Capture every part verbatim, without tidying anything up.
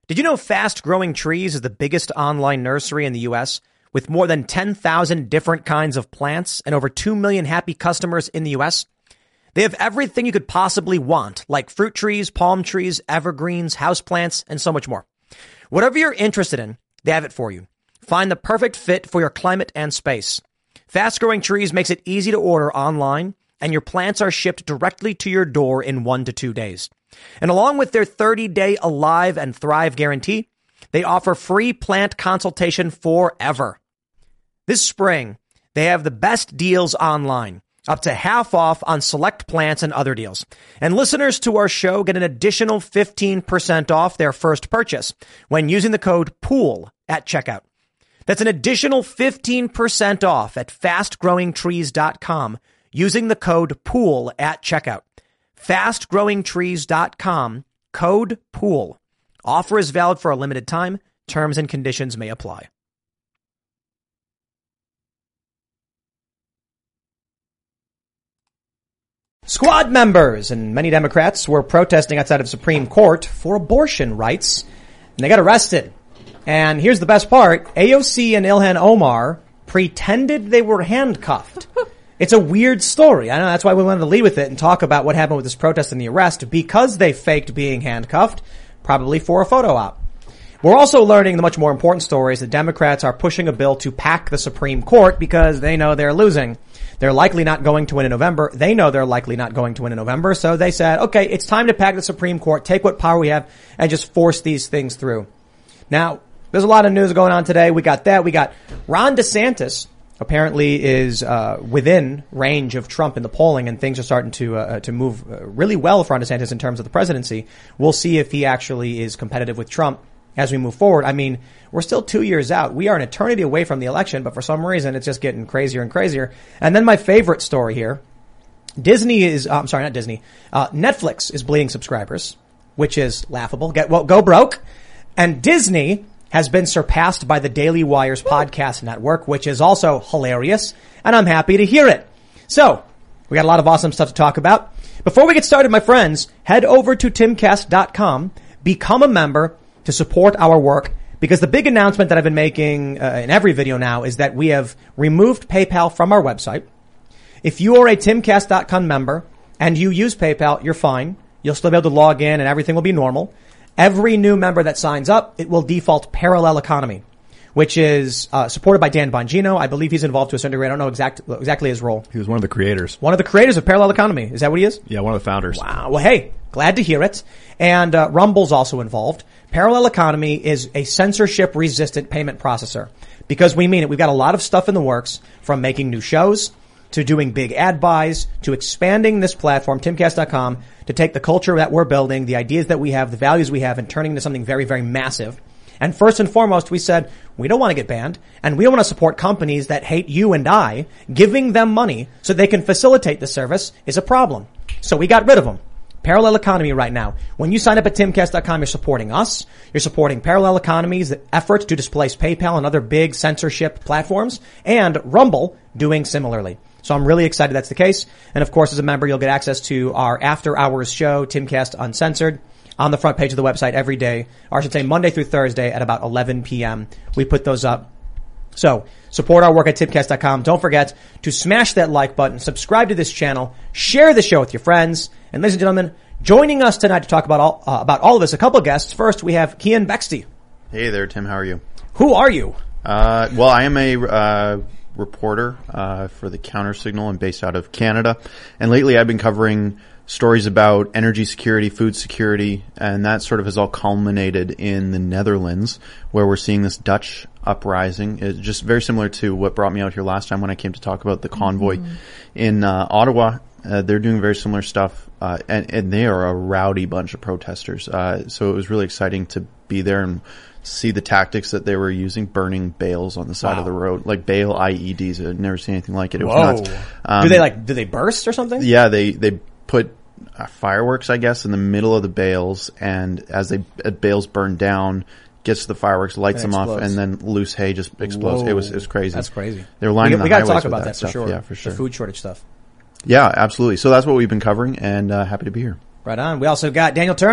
Did you know Fast Growing Trees is the biggest online nursery in the U S with more than ten thousand different kinds of plants and over two million happy customers in the U S? They have everything you could possibly want, like fruit trees, palm trees, evergreens, houseplants, and so much more. Whatever you're interested in, they have it for you. Find the perfect fit for your climate and space. Fast Growing Trees makes it easy to order online, and your plants are shipped directly to your door in one to two days. And along with their thirty-day Alive and Thrive guarantee, they offer free plant consultation forever. This spring, they have the best deals online, up to half off on select plants and other deals. And listeners to our show get an additional fifteen percent off their first purchase when using the code POOL at checkout. That's an additional fifteen percent off at fast growing trees dot com using the code POOL at checkout. fast growing trees dot com, code POOL. Offer is valid for a limited time. Terms and conditions may apply. Squad members and many Democrats were protesting outside of Supreme Court for abortion rights, and they got arrested. And here's the best part. A O C and Ilhan Omar pretended they were handcuffed. It's a weird story. I know that's why we wanted to lead with it and talk about what happened with this protest and the arrest, because they faked being handcuffed, probably for a photo op. We're also learning the much more important story is that Democrats are pushing a bill to pack the Supreme Court because they know they're losing. They're likely not going to win in November. They know they're likely not going to win in November. So they said, okay, it's time to pack the Supreme Court, take what power we have, and just force these things through. Now, there's a lot of news going on today. We got that. We got Ron DeSantis apparently is uh within range of Trump in the polling, and things are starting to uh, to move uh, really well for Ron DeSantis in terms of the presidency. We'll see if he actually is competitive with Trump as we move forward. I mean, we're still two years out. We are an eternity away from the election, but for some reason, it's just getting crazier and crazier. And then my favorite story here. Disney is, uh, I'm sorry, not Disney. Uh, Netflix is bleeding subscribers, which is laughable. Get, well, go broke. And Disney has been surpassed by the Daily Wire's podcast network, which is also hilarious. And I'm happy to hear it. So we got a lot of awesome stuff to talk about. Before we get started, my friends, head over to timcast dot com, become a member to support our work, because the big announcement that I've been making uh, in every video now is that we have removed PayPal from our website. If you are a timcast dot com member and you use PayPal, you're fine. You'll still be able to log in and everything will be normal. Every new member that signs up, it will default Parallel Economy, which is uh, supported by Dan Bongino. I believe he's involved to a certain degree. I don't know exact, exactly his role. He was one of the creators. One of the creators of Parallel Economy. Is that what he is? Yeah, one of the founders. Wow. Well, hey, glad to hear it. And uh, Rumble's also involved. Parallel Economy is a censorship-resistant payment processor, because we mean it. We've got a lot of stuff in the works, from making new shows to doing big ad buys to expanding this platform, timcast dot com, to take the culture that we're building, the ideas that we have, the values we have, and turning into something very, very massive. And first and foremost, we said we don't want to get banned, and we don't want to support companies that hate you and I. Giving them money so they can facilitate the service is a problem. So we got rid of them. Parallel Economy right now. When you sign up at timcast dot com, you're supporting us. You're supporting Parallel Economy's effort to displace PayPal and other big censorship platforms, and Rumble doing similarly. So I'm really excited that's the case. And of course, as a member, you'll get access to our after hours show, Timcast Uncensored, on the front page of the website every day, or I should say Monday through Thursday at about eleven p.m. We put those up. So support our work at timcast dot com. Don't forget to smash that like button, subscribe to this channel, share the show with your friends. And ladies and gentlemen, joining us tonight to talk about all, uh, about all of this, a couple of guests. First, we have Kian Bexte. Hey there, Tim. How are you? Who are you? Uh, well, I am a, uh, reporter, uh, for the Counter Signal. I'm based out of Canada. And lately I've been covering stories about energy security, food security, and that sort of has all culminated in the Netherlands, where we're seeing this Dutch uprising. It's just very similar to what brought me out here last time when I came to talk about the convoy mm-hmm. in uh, Ottawa. Uh, they're doing very similar stuff, uh, and, and they are a rowdy bunch of protesters. Uh, so it was really exciting to be there and see the tactics that they were using, burning bales on the side wow. of the road, like bale I E Ds. I'd never seen anything like it. It was Whoa. nuts. Um, do they like, do they burst or something? Yeah, they, they put uh, fireworks, I guess, in the middle of the bales, and as they, uh, bales burn down, gets to the fireworks, lights and them explodes. off, and then loose hay just explodes. Whoa. It was, it was crazy. That's crazy. They were lining we, the we gotta highways talk about with that, that for stuff. sure. Yeah, for sure. The food shortage stuff. Yeah, absolutely. So that's what we've been covering, and uh, happy to be here. Right on. We also got Daniel Turner.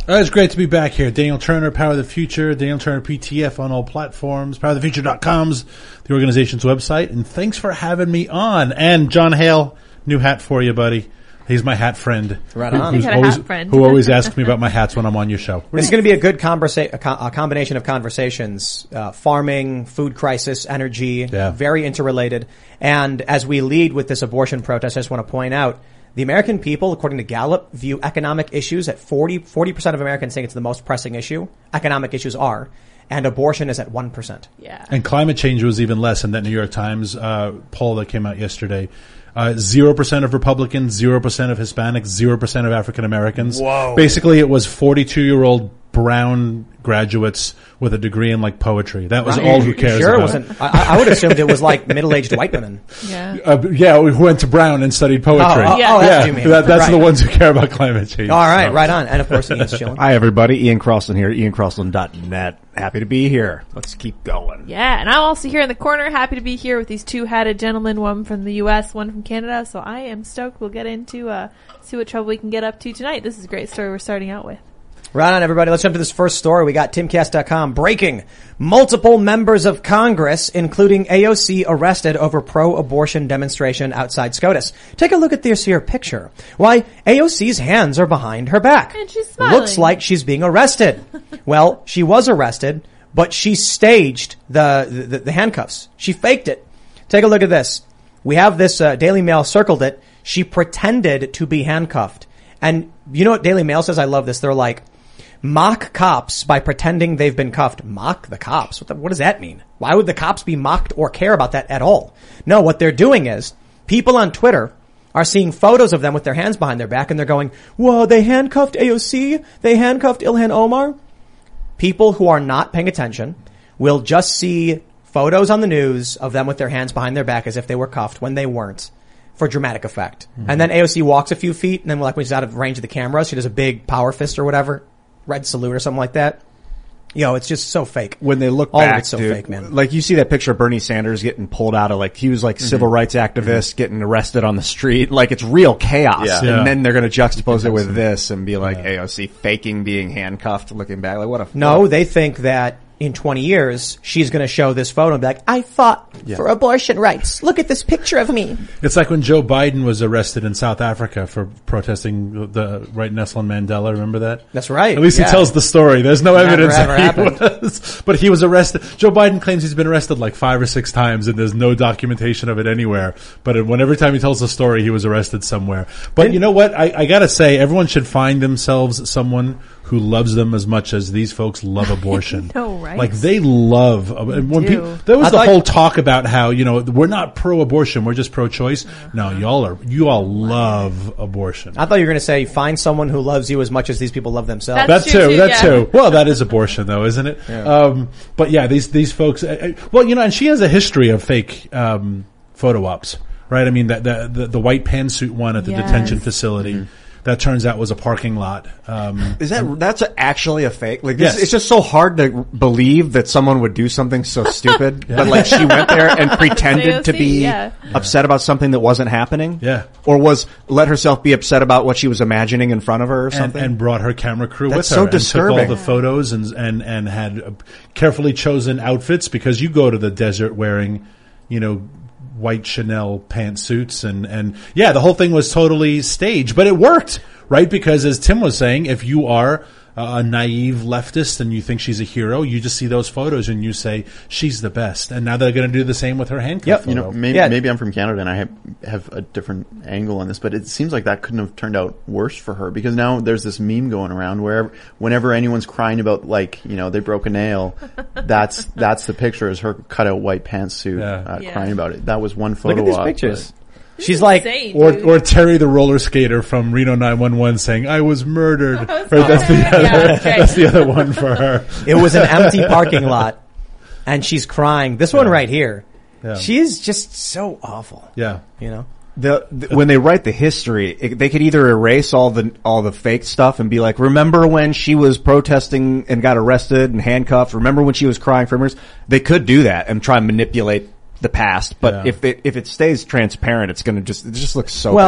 Uh, it's great to be back here. Daniel Turner, Power of the Future, Daniel Turner P T F on all platforms, power of the future dot com's the organization's website. And thanks for having me on. And John Hale, new hat for you, buddy. He's my hat friend. Right who, on. who's You got a always, hat friend. who always asks me about my hats when I'm on your show. This is going to be a good conversa- a, co- a combination of conversations. Uh, farming, food crisis, energy, Yeah. very interrelated. And as we lead with this abortion protest, I just want to point out, the American people, according to Gallup, view economic issues at forty, forty percent of Americans think it's the most pressing issue. Economic issues are. And abortion is at one percent. Yeah. And climate change was even less in that New York Times uh, poll that came out yesterday. Uh, zero percent of Republicans, zero percent of Hispanics, zero percent of African Americans. Whoa. Basically, it was forty-two-year-old brown graduates with a degree in like poetry. That was Right. all who cares Sure, it about. wasn't. I, I would assume it was like middle-aged white women. Yeah. Uh, yeah, we went to Brown and studied poetry. Oh, oh, Yeah. oh, that's yeah, what you mean. that, that's Right. the ones who care about climate change. All right, So. right on. And of course, Ian's chilling. Hi, everybody. Ian Crossland here, ian crossland dot net. Happy to be here. Let's keep going. Yeah, and I'm also here in the corner, happy to be here with these two-hatted gentlemen, one from the U S, one from Canada, so I am stoked. We'll get into, uh, see what trouble we can get up to tonight. This is a great story we're starting out with. Right on, everybody. Let's jump to this first story. We got timcast dot com breaking. Multiple members of Congress, including A O C, arrested over pro-abortion demonstration outside SCOTUS. Take a look at this here picture. Why, A O C's hands are behind her back. And she's smiling. Looks like she's being arrested. Well, she was arrested, but she staged the, the, the handcuffs. She faked it. Take a look at this. We have this, uh, Daily Mail circled it. She pretended to be handcuffed. And you know what Daily Mail says? I love this. They're like, mock cops by pretending they've been cuffed. Mock the cops? What, the, what does that mean? Why would the cops be mocked or care about that at all? No, what they're doing is people on Twitter are seeing photos of them with their hands behind their back and they're going, whoa, they handcuffed A O C? They handcuffed Ilhan Omar? People who are not paying attention will just see photos on the news of them with their hands behind their back as if they were cuffed when they weren't, for dramatic effect. Mm-hmm. And then A O C walks a few feet and then like when she's out of range of the camera, she does a big power fist or whatever. Red salute or something like that. Yo, it's just so fake. When they look All back, of it's so dude, fake, man. like you see that picture of Bernie Sanders getting pulled out of like, he was like Mm-hmm. civil rights activist getting arrested on the street. Like it's real chaos. Yeah. Yeah. And then they're going to juxtapose it with this and be like A O C faking being handcuffed, looking back. Like what a, No, what a- they think that in twenty years, she's going to show this photo and be like, I fought for abortion rights. Look at this picture of me. It's like when Joe Biden was arrested in South Africa for protesting the right Nelson Mandela. Remember that? That's right. At least Yeah. he tells the story. There's no Never, evidence ever that he happened. was, but he was arrested. Joe Biden claims he's been arrested like five or six times, and there's no documentation of it anywhere. But when every time he tells the story, he was arrested somewhere. But you know what? I, I gotta say, everyone should find themselves someone who loves them as much as these folks love abortion. know, right? Like they love and when do. people. There was I the thought- whole talk about how you know we're not pro-abortion, we're just pro-choice. No, y'all are. You all love abortion. I thought you were going to say, find someone who loves you as much as these people love themselves. That's That true, too, too, that yeah. too. Well, that is abortion though, isn't it? Um, but yeah, these, these folks, uh, uh, well, you know, and she has a history of fake, um, photo ops, right? I mean, that, the, the, the white pantsuit one at the Yes. detention facility, that turns out was a parking lot. Um, Is that, that's a, actually a fake? Like this, Yes. it's just so hard to believe that someone would do something so stupid. But like she went there and pretended to be yeah. upset about something that wasn't happening. Yeah. Or was, let herself be upset about what she was imagining in front of her or and, something. and brought her camera crew That's with her. so and took disturbing. all the photos and, and, and had uh, carefully chosen outfits because you go to the desert wearing, you know, white Chanel pantsuits and, and yeah, the whole thing was totally staged, but it worked, right? Because as Tim was saying, if you are a naive leftist and you think she's a hero, you just see those photos and you say, she's the best. And now they're going to do the same with her handcuff Yep. photo. You know, maybe, Yeah. maybe I'm from Canada and I have, have a different angle on this, but it seems like that couldn't have turned out worse for her because now there's this meme going around where whenever anyone's crying about like, you know, they broke a nail, that's, that's the picture is her cut out white pantsuit, Yeah. uh, Yeah. crying about it. That was one photo Look at these op, pictures. but- She's like, Insane, Or, dude. or Terry the roller skater from Reno nine one one saying, I was murdered. I was Right, that's the murdered. other, Yeah, that's right. that's the other one for her. it was an empty parking lot and she's crying. This one right here. Yeah. She is just so awful. Yeah. You know? The, the when they write the history, it, they could either erase all the all the fake stuff and be like, "Remember when she was protesting and got arrested and handcuffed? Remember when she was crying for murders?" They could do that and try and manipulate the past, but Yeah. if it if it stays transparent, it's going to just it just looks so Well, bad.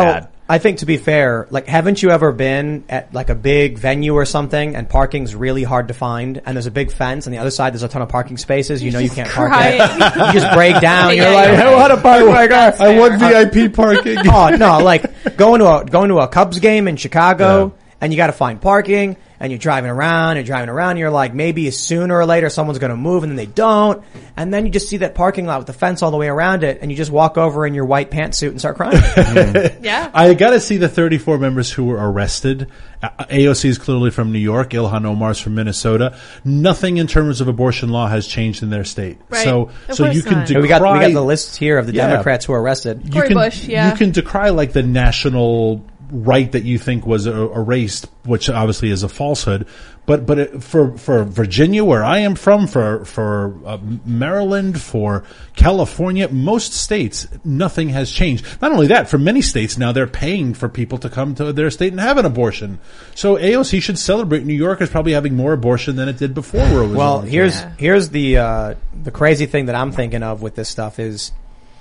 I think to be fair, like, haven't you ever been at like a big venue or something and parking's really hard to find and there's a big fence on the other side there's a ton of parking spaces, you know you can't park crying. it. You just break down, Yeah, you're yeah, like, yeah. I want to park my car. I want V I P parking. Oh, no, like going to a, going to a Cubs game in Chicago Yeah. and you gotta find parking and you're driving around, you're driving around, and you're like, maybe sooner or later someone's gonna move and then they don't. And then you just see that parking lot with the fence all the way around it and you just walk over in your white pantsuit and start crying. Yeah. I got to see the thirty-four members who were arrested. A O C is clearly from New York. Ilhan Omar is from Minnesota. Nothing in terms of abortion law has changed in their state. Right. So, Of so course you can not. decry. we got, we got the lists here of the Yeah. Democrats who were arrested. you Cory can, Bush, yeah. You can decry like the national right that you think was er- erased, which obviously is a falsehood. But but it, for for Virginia, where I am from, for for uh, Maryland, for California, most states, nothing has changed. Not only that, for many states now they're paying for people to come to their state and have an abortion. So A O C should celebrate. New York is probably having more abortion than it did before. Where it was Well, only- here's Yeah. here's the uh, the crazy thing that I'm thinking of with this stuff is,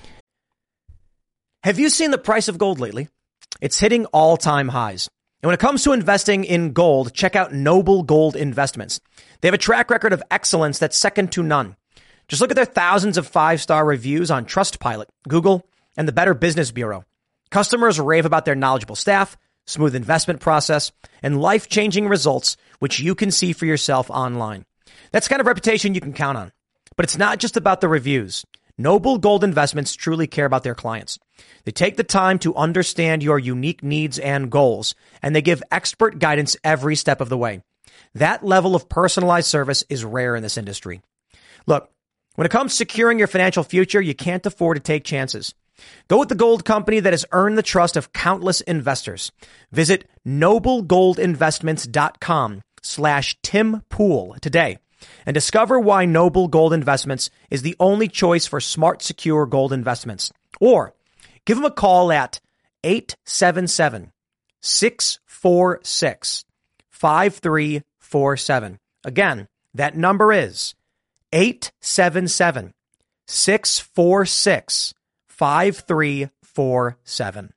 have you seen the price of gold lately? It's hitting all-time highs. And when it comes to investing in gold, check out Noble Gold Investments. They have a track record of excellence that's second to none. Just look at their thousands of five-star reviews on Trustpilot, Google, and the Better Business Bureau. Customers rave about their knowledgeable staff, smooth investment process, and life-changing results, which you can see for yourself online. That's the kind of reputation you can count on. But it's not just about the reviews. Noble Gold Investments truly care about their clients. They take the time to understand your unique needs and goals, and they give expert guidance every step of the way. That level of personalized service is rare in this industry. Look, when it comes to securing your financial future, you can't afford to take chances. Go with the gold company that has earned the trust of countless investors. Visit noblegoldinvestments.com slash Tim Pool today and discover why Noble Gold Investments is the only choice for smart, secure gold investments. Or give them a call at eight seven seven, six four six, five three four seven. Again, that number is eight seven seven, six four six, five three four seven.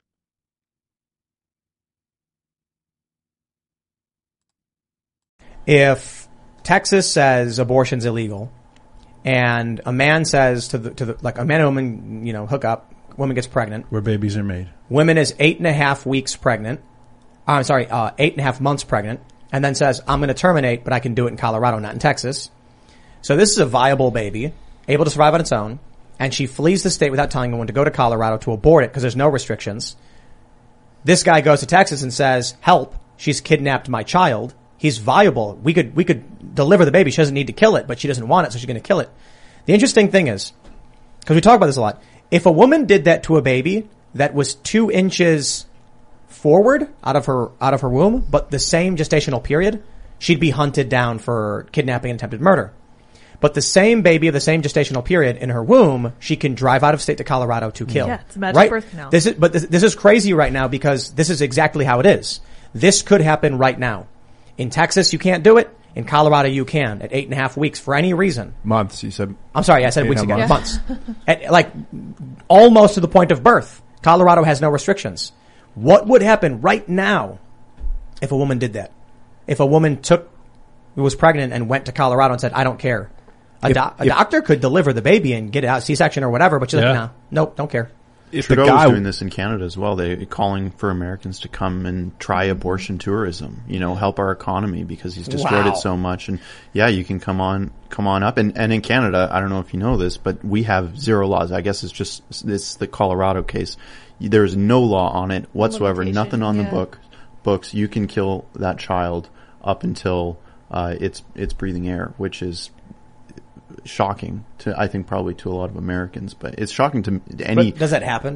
If Texas says abortion's illegal and a man says to the, to the, like a man and woman, you know, hook up, woman gets pregnant. where babies are made. Woman is eight and a half weeks pregnant. Uh, I'm sorry, uh, eight and a half months pregnant, and then says, I'm going to terminate, but I can do it in Colorado, not in Texas. So this is a viable baby, able to survive on its own, and she flees the state without telling anyone to go to Colorado to abort it because there's no restrictions. This guy goes to Texas and says, help, she's kidnapped my child. He's viable. We could, we could deliver the baby. She doesn't need to kill it, but she doesn't want it, so she's going to kill it. The interesting thing is, because we talk about this a lot, if a woman did that to a baby that was two inches forward out of her, out of her womb, but the same gestational period, she'd be hunted down for kidnapping and attempted murder. But the same baby of the same gestational period in her womb, she can drive out of state to Colorado to kill. Yeah, it's a magic right? birth canal. This is, but this, this is crazy right now because this is exactly how it is. This could happen right now. In Texas, you can't do it. In Colorado, you can at eight and a half weeks for any reason. Months, you said. I'm sorry, I said Eight weeks and a ago. half Months. At, like, almost to the point of birth. Colorado has no restrictions. What would happen right now if a woman did that? If a woman took, was pregnant and went to Colorado and said, I don't care. A, If- do- a if- doctor could deliver the baby and get it out, C-section or whatever, but she's Yeah. like, nah, nope, don't care. If the Trudeau guy was doing this in Canada as well. They calling for Americans to come and try abortion tourism. You know, help our economy because he's destroyed Wow. it so much. And yeah, you can come on, come on up. And and in Canada, I don't know if you know this, but we have zero laws. I guess it's just it's the Colorado case. There's no law on it whatsoever. Limitation, Nothing on yeah. the book books. You can kill that child up until uh, it's it's breathing air, which is shocking to I think probably to a lot of Americans. But it's shocking to any. But does that happen?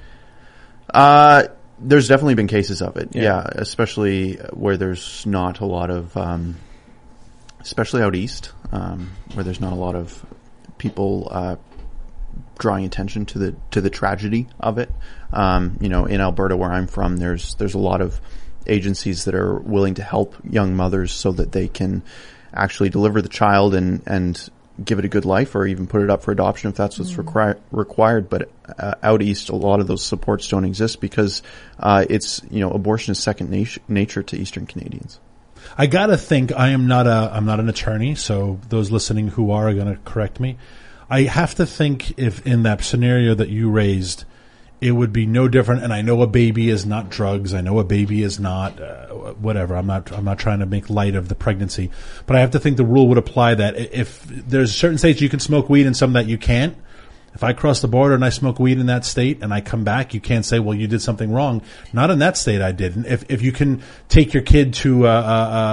Uh, there's definitely been cases of it. Yeah. Yeah. Especially where there's not a lot of, um, especially out east, um, where there's not a lot of people, uh, drawing attention to the, to the tragedy of it. Um, you know, in Alberta where I'm from, there's, there's a lot of agencies that are willing to help young mothers so that they can actually deliver the child and, and give it a good life or even put it up for adoption if that's what's mm. requir- required. But uh, out east, a lot of those supports don't exist because uh, it's, you know, abortion is second nat- nature to Eastern Canadians. I gotta think, I am not a, I'm not an attorney, so those listening who are are gonna correct me. I have to think if in that scenario that you raised, it would be no different. And I know a baby is not drugs. I know a baby is not uh, whatever. I'm not. I'm not trying to make light of the pregnancy, but I have to think the rule would apply that if there's certain states you can smoke weed and some that you can't. If I cross the border and I smoke weed in that state and I come back, you can't say, well, you did something wrong. Not in that state I did. And if if you can take your kid to uh,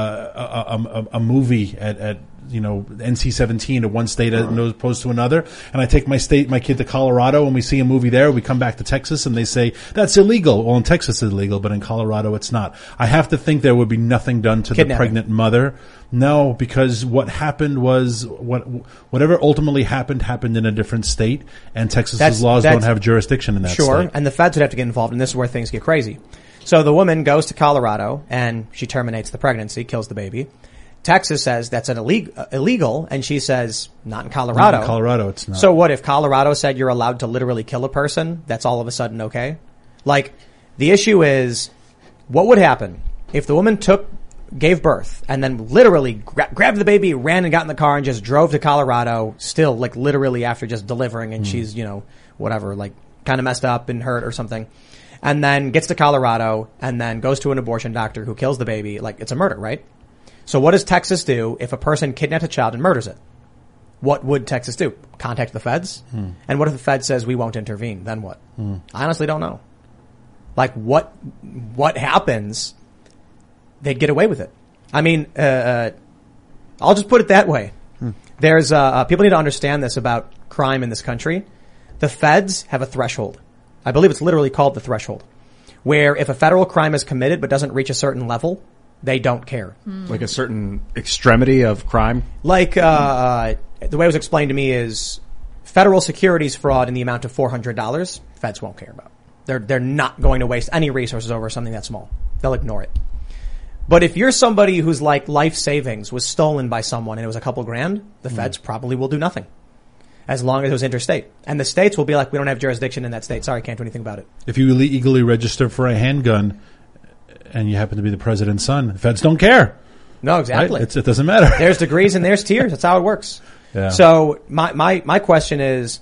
uh, a, a, a, a movie at, at you know, N C seventeen to one state as opposed to another. And I take my state, my kid to Colorado and we see a movie there. We come back to Texas and they say, that's illegal. Well, in Texas it's illegal, but in Colorado it's not. I have to think there would be nothing done to Kidnapping. the pregnant mother. No, because what happened was, what, whatever ultimately happened, happened in a different state and Texas's That's- laws that's- don't have jurisdiction in that Sure, state. and the feds would have to get involved, and this is where things get crazy. So the woman goes to Colorado, and she terminates the pregnancy, kills the baby. Texas says that's an illeg- uh, illegal, and she says, not in Colorado. Not in Colorado, it's not. So what if Colorado said you're allowed to literally kill a person? That's all of a sudden okay? Like, the issue is, what would happen if the woman took, gave birth, and then literally gra- grabbed the baby, ran and got in the car and just drove to Colorado, still, like, literally after just delivering, and mm. she's, you know, whatever, like, kind of messed up and hurt or something. And then gets to Colorado, and then goes to an abortion doctor who kills the baby. Like, it's a murder, right? So what does Texas do if a person kidnaps a child and murders it? What would Texas do? Contact the feds? Hmm. And what if the fed says we won't intervene? Then what? Hmm. I honestly don't know. Like, what what happens? They'd get away with it. I mean, uh, uh I'll just put it that way. Hmm. There's uh, uh people need to understand this about crime in this country. The feds have a threshold. I believe it's literally called the threshold, where if a federal crime is committed but doesn't reach a certain level, they don't care. Mm. Like a certain extremity of crime? Like, uh, the way it was explained to me is federal securities fraud in the amount of four hundred dollars, feds won't care about. They're, they're not going to waste any resources over something that small. They'll ignore it. But if you're somebody whose like life savings was stolen by someone and it was a couple grand, the mm. feds probably will do nothing. As long as it was interstate. And the states will be like, we don't have jurisdiction in that state. Sorry, can't do anything about it. If you illegally register for a handgun, and you happen to be the president's son, the feds don't care. No, exactly. Right? It's, it doesn't matter. There's degrees and there's tiers. That's how it works. Yeah. So my, my, my question is,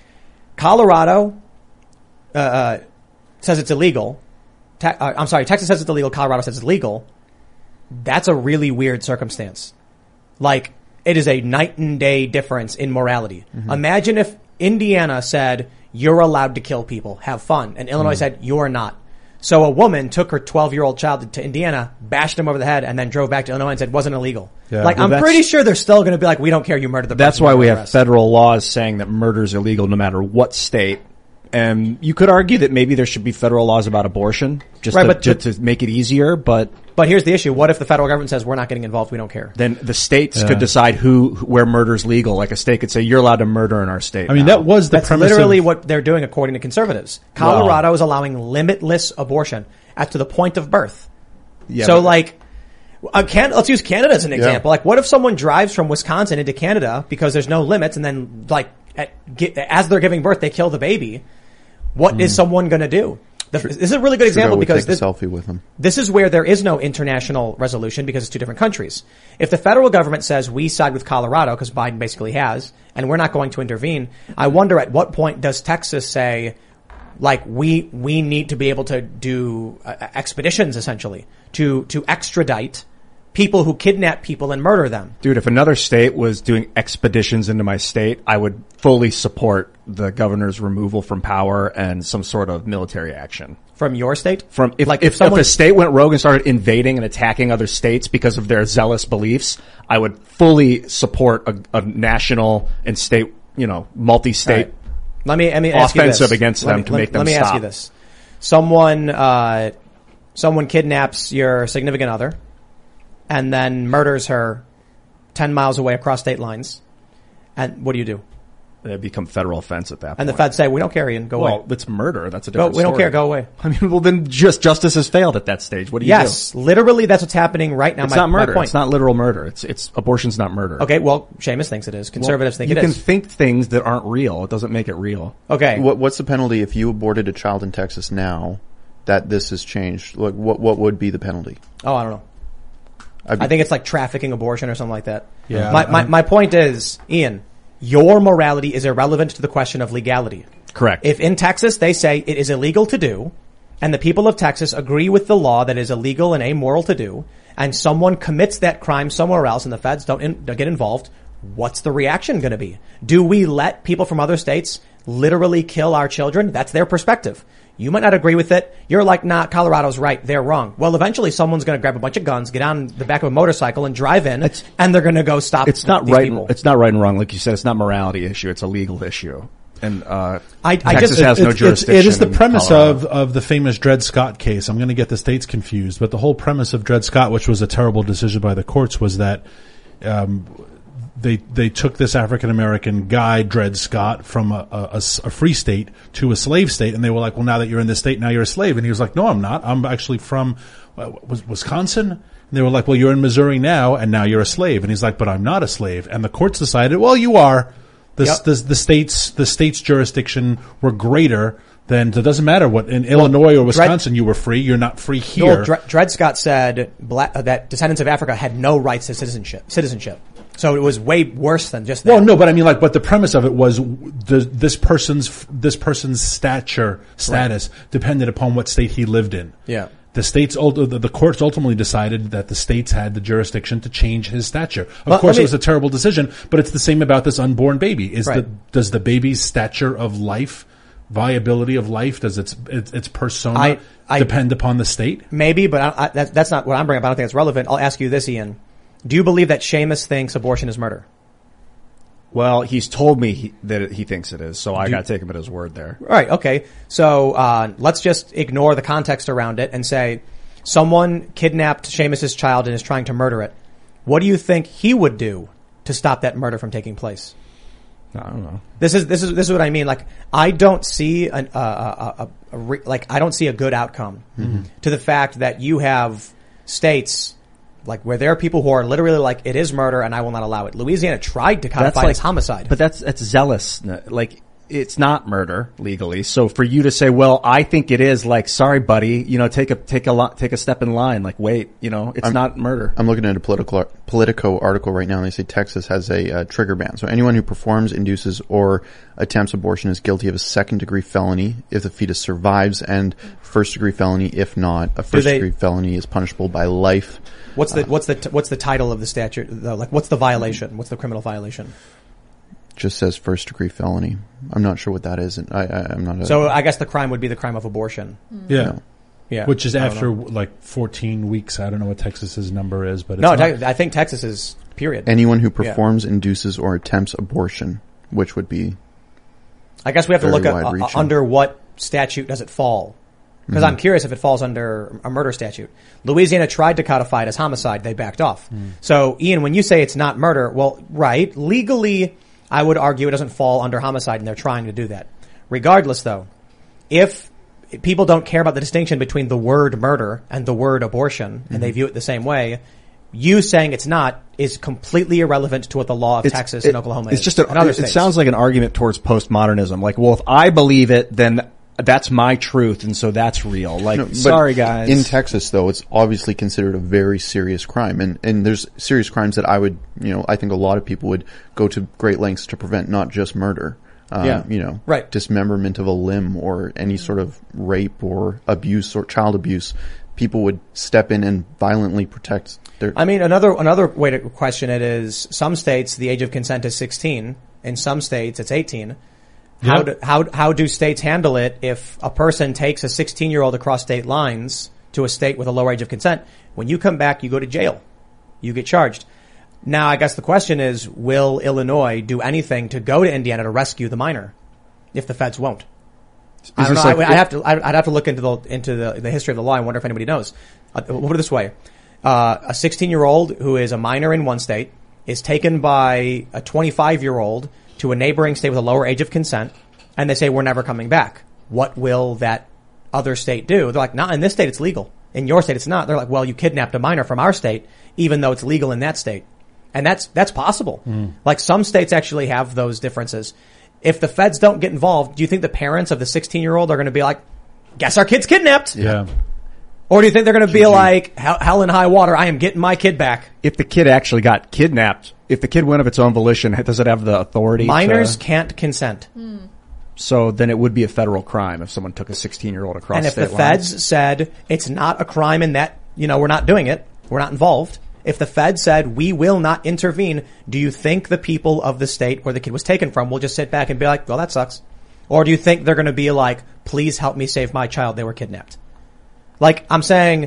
Colorado, uh, uh says it's illegal. Te- uh, I'm sorry, Texas says it's illegal. Colorado says it's legal. That's a really weird circumstance. Like, it is a night and day difference in morality. Mm-hmm. Imagine if Indiana said, you're allowed to kill people, have fun. And Illinois mm. said, you're not. So a woman took her twelve-year-old child to Indiana, bashed him over the head, and then drove back to Illinois and said it wasn't illegal. Yeah. Like, well, I'm pretty sure they're still going to be like, we don't care, you murdered the person. That's why we have federal laws saying that murder is illegal no matter what state. And you could argue that maybe there should be federal laws about abortion, just, right, to, but, just but, to make it easier, but... But here's the issue. What if the federal government says we're not getting involved, we don't care? Then the states yeah. could decide who, where murder's legal. Like a state could say, you're allowed to murder in our state. I mean, now. that was the That's premise literally of, what they're doing according to conservatives. Colorado wow. is allowing limitless abortion at to the point of birth. Yeah, so like, uh, can, let's use Canada as an example. Yeah. Like, what if someone drives from Wisconsin into Canada because there's no limits, and then like, at, get, as they're giving birth, they kill the baby? What mm. is someone going to do? The, this is a really good example because this, this, selfie with him. this is where there is no international resolution because it's two different countries. If the federal government says we side with Colorado, because Biden basically has, and we're not going to intervene, I wonder at what point does Texas say, like, we we need to be able to do uh, expeditions, essentially, to to extradite people who kidnap people and murder them. Dude, if another state was doing expeditions into my state, I would fully support the governor's removal from power and some sort of military action. From your state? From if, like if, if, someone, if a state went rogue and started invading and attacking other states because of their zealous beliefs, I would fully support a, a national and state, you know, multi-state right. let me, let me ask offensive you this. against let them me, to let, make them let me stop. ask you this. Someone, uh, someone kidnaps your significant other and then murders her ten miles away across state lines. And what do you do? They become federal offense at that point. And the feds say, we don't care, Ian, go well, away. it's murder. That's a Go, different we don't story. care, go away. I mean, well, then just justice has failed at that stage. What do you Yes, do? literally that's what's happening right now. It's my, not murder. My point. It's not literal murder. It's it's abortion's not murder. Okay, well, Seamus thinks it is. Conservatives Well, think it you is. can think things that aren't real. It doesn't make it real. Okay. What, what's the penalty if you aborted a child in Texas now that this has changed? Like, what what would be the penalty? Oh, I don't know. I'd be- I think it's like trafficking abortion or something like that. Yeah, My, my, I'm- my point is, Ian, your morality is irrelevant to the question of legality. Correct. If in Texas they say it is illegal to do, and the people of Texas agree with the law that is illegal and amoral to do, and someone commits that crime somewhere else and the feds don't, in, don't get involved, what's the reaction going to be? Do we let people from other states literally kill our children? That's their perspective. You might not agree with it. You're like, nah, Colorado's right. They're wrong. Well, eventually someone's going to grab a bunch of guns, get on the back of a motorcycle and drive in, It's- and they're going to go stop It's not these right. people. And, it's not right and wrong. Like you said, it's not a morality issue. It's a legal issue. And uh, I- I Texas just- has no It's- it's- jurisdiction. It is the in premise Colorado. of, of the famous Dred Scott case. I'm going to get the states confused, but the whole premise of Dred Scott, which was a terrible decision by the courts, was that um, they they took this African American guy, Dred Scott, from a, a, a s- a free state to a slave state, and they were like, "Well, now that you're in this state, now you're a slave." And he was like, "No, I'm not. I'm actually from uh, was Wisconsin." And they were like, "Well, you're in Missouri now, and now you're a slave." And he's like, "But I'm not a slave." And the courts decided, "Well, you are." The, Yep. the, the states, the state's jurisdiction were greater than, it doesn't matter what, in Illinois or Wisconsin you were free, you're not free here. Well, Dred, Dred Scott said black, uh, that descendants of Africa had no rights to citizenship. Citizenship. So it was way worse than just that. Well, no, but I mean, like, but the premise of it was the, this person's, this person's stature, status depended upon what state he lived in. Yeah. The states, ult- the, the courts ultimately decided that the states had the jurisdiction to change his stature. Of Well, course, I mean- it was a terrible decision, but it's the same about this unborn baby. Is Right. the, does the baby's stature of life, viability of life, does its, its, its persona I- I- depend upon the state? Maybe, but I, I, that, that's not what I'm bringing up. I don't think it's relevant. I'll ask you this, Ian. Do you believe that Seamus thinks abortion is murder? Well, he's told me he, that he thinks it is, so I got to take him at his word there. All right, okay. So uh, let's just ignore the context around it and say someone kidnapped Seamus's child and is trying to murder it. What do you think he would do to stop that murder from taking place? I don't know. This is this is this is what I mean. Like, I don't see an uh, a, a, a re, like I don't see a good outcome Mm-hmm. to the fact that you have states like where there are people who are literally like, it is murder and I will not allow it. Louisiana tried to codify it as homicide. But that's that's zealous. Like, it's not murder legally. So for you to say, well, I think it is, like, sorry, buddy, you know, take a take a lo- take a step in line. Like, wait, you know, it's I'm- not murder. I'm looking at a political Politico article right now, and they say Texas has a uh, trigger ban. So anyone who performs, induces, or attempts abortion is guilty of a second-degree felony if the fetus survives, and first-degree felony if not. A first-degree felony is punishable by life. What's the what's the what's the title of the statute? The, like, what's the violation? What's the criminal violation? Just says first-degree felony. I'm not sure what that is. and I, I, I'm not. A, So I guess the crime would be the crime of abortion. Yeah. Yeah, Which is I don't after know. like fourteen weeks. I don't know what Texas's number is, but it's No, not- te- I think Texas is period. anyone who performs, induces, or attempts abortion, which would be I guess we have to very look at uh, wide-reaching. under what statute does it fall? Because Mm-hmm. I'm curious if it falls under a murder statute. Louisiana tried to codify it as homicide. They backed off. Mm. So, Ian, when you say it's not murder, well, right, legally, I would argue it doesn't fall under homicide, and they're trying to do that. Regardless, though, if people don't care about the distinction between the word murder and the word abortion, and they view it the same way, you saying it's not is completely irrelevant to what the law of It's- Texas it- and Oklahoma It's is. just a, and other it, it states. sounds like an argument towards postmodernism. Like, well, if I believe it, then that's my truth, and so that's real. Like, No, but sorry guys. In Texas, though, it's obviously considered a very serious crime, and and there's serious crimes that I would, you know, I think a lot of people would go to great lengths to prevent, not just murder. Um, Yeah. you know, Right. dismemberment of a limb or any sort of rape or abuse or child abuse. People would step in and violently protect their. I mean, another another way to question it is some states the age of consent is sixteen. In some states it's eighteen. How Yeah. do, how how do states handle it if a person takes a sixteen year old across state lines to a state with a lower age of consent? When you come back, you go to jail. You get charged. Now, I guess the question is, will Illinois do anything to go to Indiana to rescue the minor if the feds won't? I don't know. this I, like- I'd have to. I'd have to look into the into the, the history of the law. I wonder if anybody knows. Uh, we'll put it this way: uh, a sixteen-year-old who is a minor in one state is taken by a twenty-five-year-old to a neighboring state with a lower age of consent, and they say, we're never coming back. What will that other state do? They're like, not in this state, it's legal. In your state, it's not. They're like, well, you kidnapped a minor from our state, even though it's legal in that state. And that's, that's possible. Mm. Like some states actually have those differences. If the feds don't get involved, do you think the parents of the sixteen year old are going to be like, guess our kid's kidnapped? Yeah. Or do you think they're going to be like, hell, hell in high water, I am getting my kid back? If the kid actually got kidnapped, if the kid went of its own volition, does it have the authority? Minors to, can't consent. Hmm. So then it would be a federal crime if someone took a sixteen year old across and if state the lines. feds said it's not a crime in that, you know, we're not doing it, we're not involved. If the feds said we will not intervene, do you think the people of the state where the kid was taken from will just sit back and be like, well, that sucks? Or do you think they're going to be like, please help me save my child, they were kidnapped? Like, I'm saying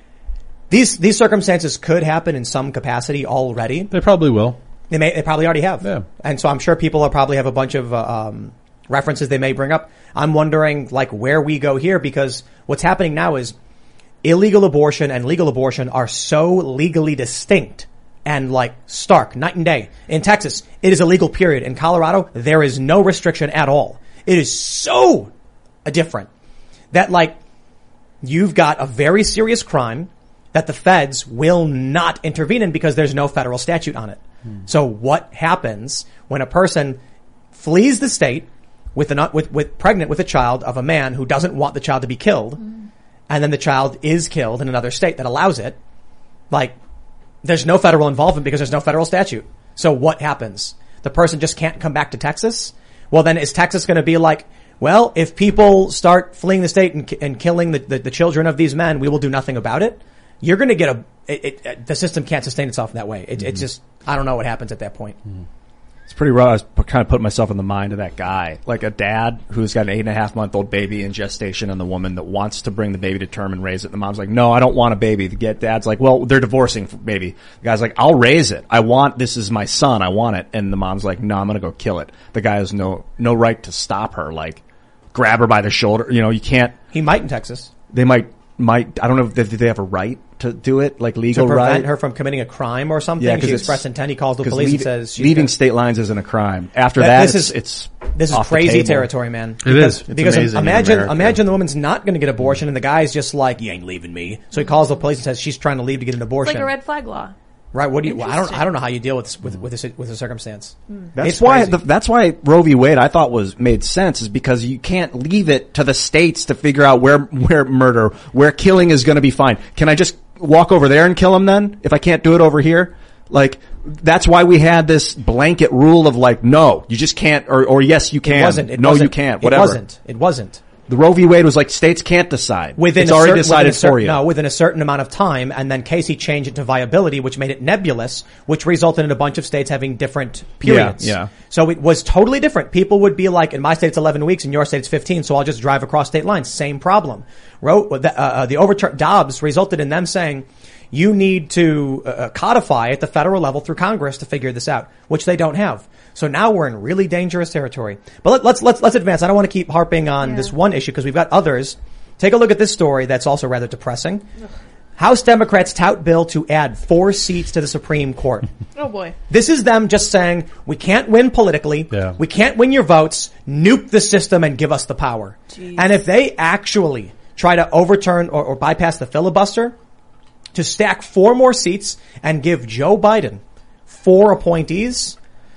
these, these circumstances could happen in some capacity already. They probably will. They may, they probably already have. Yeah. And so I'm sure people will probably have a bunch of, uh, um, references they may bring up. I'm wondering like where we go here, because what's happening now is illegal abortion and legal abortion are so legally distinct and like stark, night and day. In Texas, it is illegal, period. In Colorado, there is no restriction at all. It is so different that like you've got a very serious crime that the feds will not intervene in because there's no federal statute on it. Hmm. So what happens when a person flees the state with an, with, with pregnant with a child of a man who doesn't want the child to be killed, mm. and then the child is killed in another state that allows it? Like, there's no federal involvement because there's no federal statute. So what happens? The person just can't come back to Texas? Well, then is Texas going to be like, well, if people start fleeing the state and, and killing the, the, the children of these men, we will do nothing about it? You're going to get a, it, it, it, the system can't sustain itself in that way. It, mm-hmm. it just, I don't know what happens at that point. Mm-hmm. It's pretty rough. I was kind of putting myself in the mind of that guy. Like a dad who's got an eight and a half month old baby in gestation and the woman that wants to bring the baby to term and raise it. And the mom's like, no, I don't want a baby. The get dad's like, well, they're divorcing baby. The guy's like, I'll raise it. I want, this is my son. I want it. And the mom's like, no, I'm going to go kill it. The guy has no, no right to stop her. Like grab her by the shoulder. You know, you can't. He might in Texas. They might, might, I don't know if they, do they have a right to do it, like legal to prevent right? her from committing a crime or something. Yeah, she expressed intent. He calls the police leave, and says she's leaving gonna, state lines isn't a crime. After that, that, this it's, is it's this is off crazy the territory, man. It because, is. It's because amazing imagine in imagine the woman's not going to get abortion and the guy's just like, you ain't leaving me. So he calls the police and says she's trying to leave to get an abortion. It's like a red flag law. Right? What do you? Well, I don't. I don't know how you deal with this, with with this with the circumstance. That's It's why. crazy. The, that's why Roe v. Wade I thought was made sense, is because you can't leave it to the states to figure out where where murder, where killing is going to be fine. Can I just walk over there and kill him then if I can't do it over here? Like that's why we had this blanket rule of like, no, you just can't, or or yes, you can. It wasn't. It no, wasn't, you can't. Whatever. It wasn't. It wasn't. The Roe v. Wade was like states can't decide. Within it's a already certain, decided within a cer- for you. No, within a certain amount of time, and then Casey changed it to viability, which made it nebulous, which resulted in a bunch of states having different periods. Yeah, yeah. So it was totally different. People would be like, in my state it's eleven weeks, in your state it's fifteen, so I'll just drive across state lines. Same problem. Roe, uh, uh, the overturn Dobbs resulted in them saying, you need to uh, codify at the federal level through Congress to figure this out, which they don't have. So now we're in really dangerous territory. But let, let's let's let's advance. I don't want to keep harping on yeah. this one issue because we've got others. Take a look at this story that's also rather depressing. Ugh. House Democrats tout bill to add four seats to the Supreme Court. Oh boy. This is them just saying, we can't win politically. Yeah. We can't win your votes. Nuke the system and give us the power. Jeez. And if they actually try to overturn or, or bypass the filibuster to stack four more seats and give Joe Biden four appointees,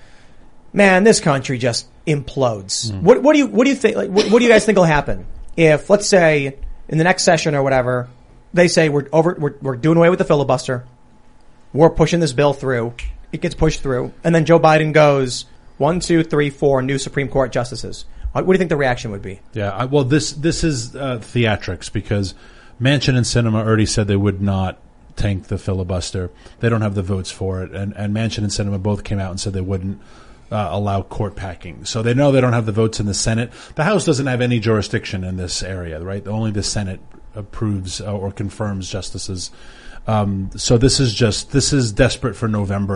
man, this country just implodes. Mm. What, what do you, what do you think, like, what, what do you guys think will happen if, let's say, in the next session or whatever, they say we're over, we're, we're doing away with the filibuster. We're pushing this bill through. It gets pushed through. And then Joe Biden goes, one, two, three, four new Supreme Court justices. What, what do you think the reaction would be? Yeah, I, well, this this is uh, theatrics because Manchin and Sinema already said they would not tank the filibuster. They don't have the votes for it. And, and Manchin and Sinema both came out and said they wouldn't uh, allow court packing. So they know they don't have the votes in the Senate. The House doesn't have any jurisdiction in this area, right? Only the Senate approves or confirms justices. Um, so this is just, this is desperate for November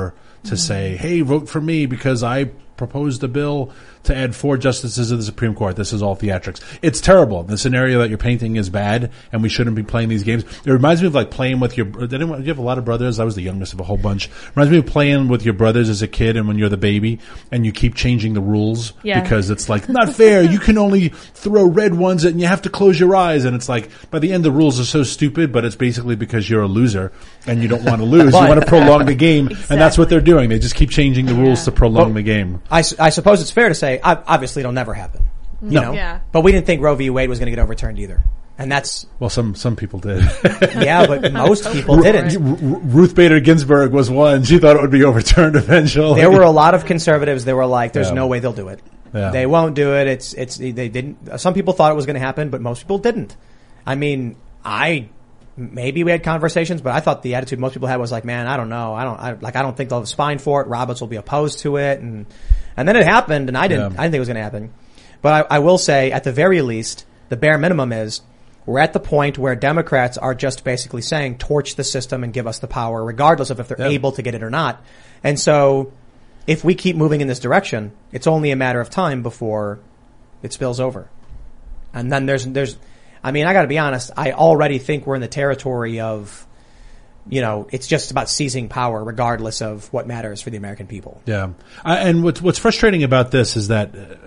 to say, hey, vote for me because I proposed a bill to add four justices of the Supreme Court. This is all theatrics. It's terrible. The scenario that you're painting is bad, and we shouldn't be playing these games. It reminds me of like playing with your. Did anyone, do you have a lot of brothers? I was the youngest of a whole bunch. It reminds me of playing with your brothers as a kid, and when you're the baby, and you keep changing the rules Yeah. because it's like not fair. You can only throw red ones, and you have to close your eyes. And it's like by the end, the rules are so stupid, but it's basically because you're a loser and you don't want to lose. You want to prolong the game, and that's what they're doing. They just keep changing the rules Yeah. to prolong Well, the game. I, s- I suppose it's fair to say, ob- obviously it'll never happen. You No. know? Yeah. But we didn't think Roe v. Wade was going to get overturned either. And that's, Well, some some people did. yeah, but most people Ru- didn't. Ru- Ruth Bader Ginsburg was one. She thought it would be overturned eventually. There were a lot of conservatives that were like, there's Yeah. no way they'll do it. Yeah. They won't do it. It's, it's, they didn't, some people thought it was going to happen, but most people didn't. I mean, I, maybe we had conversations, but I thought the attitude most people had was like, man, I don't know. I don't, I, like, I don't think they'll have a spine for it. Roberts will be opposed to it. And, and then it happened, and I didn't, Yeah. I didn't think it was going to happen. But I, I will say, at the very least, the bare minimum is, we're at the point where Democrats are just basically saying, torch the system and give us the power, regardless of if they're Yeah. able to get it or not. And so, if we keep moving in this direction, it's only a matter of time before it spills over. And then there's, there's, I mean, I gotta be honest, I already think we're in the territory of, you know, it's just about seizing power regardless of what matters for the American people. Yeah. I, and what's, what's frustrating about this is that uh,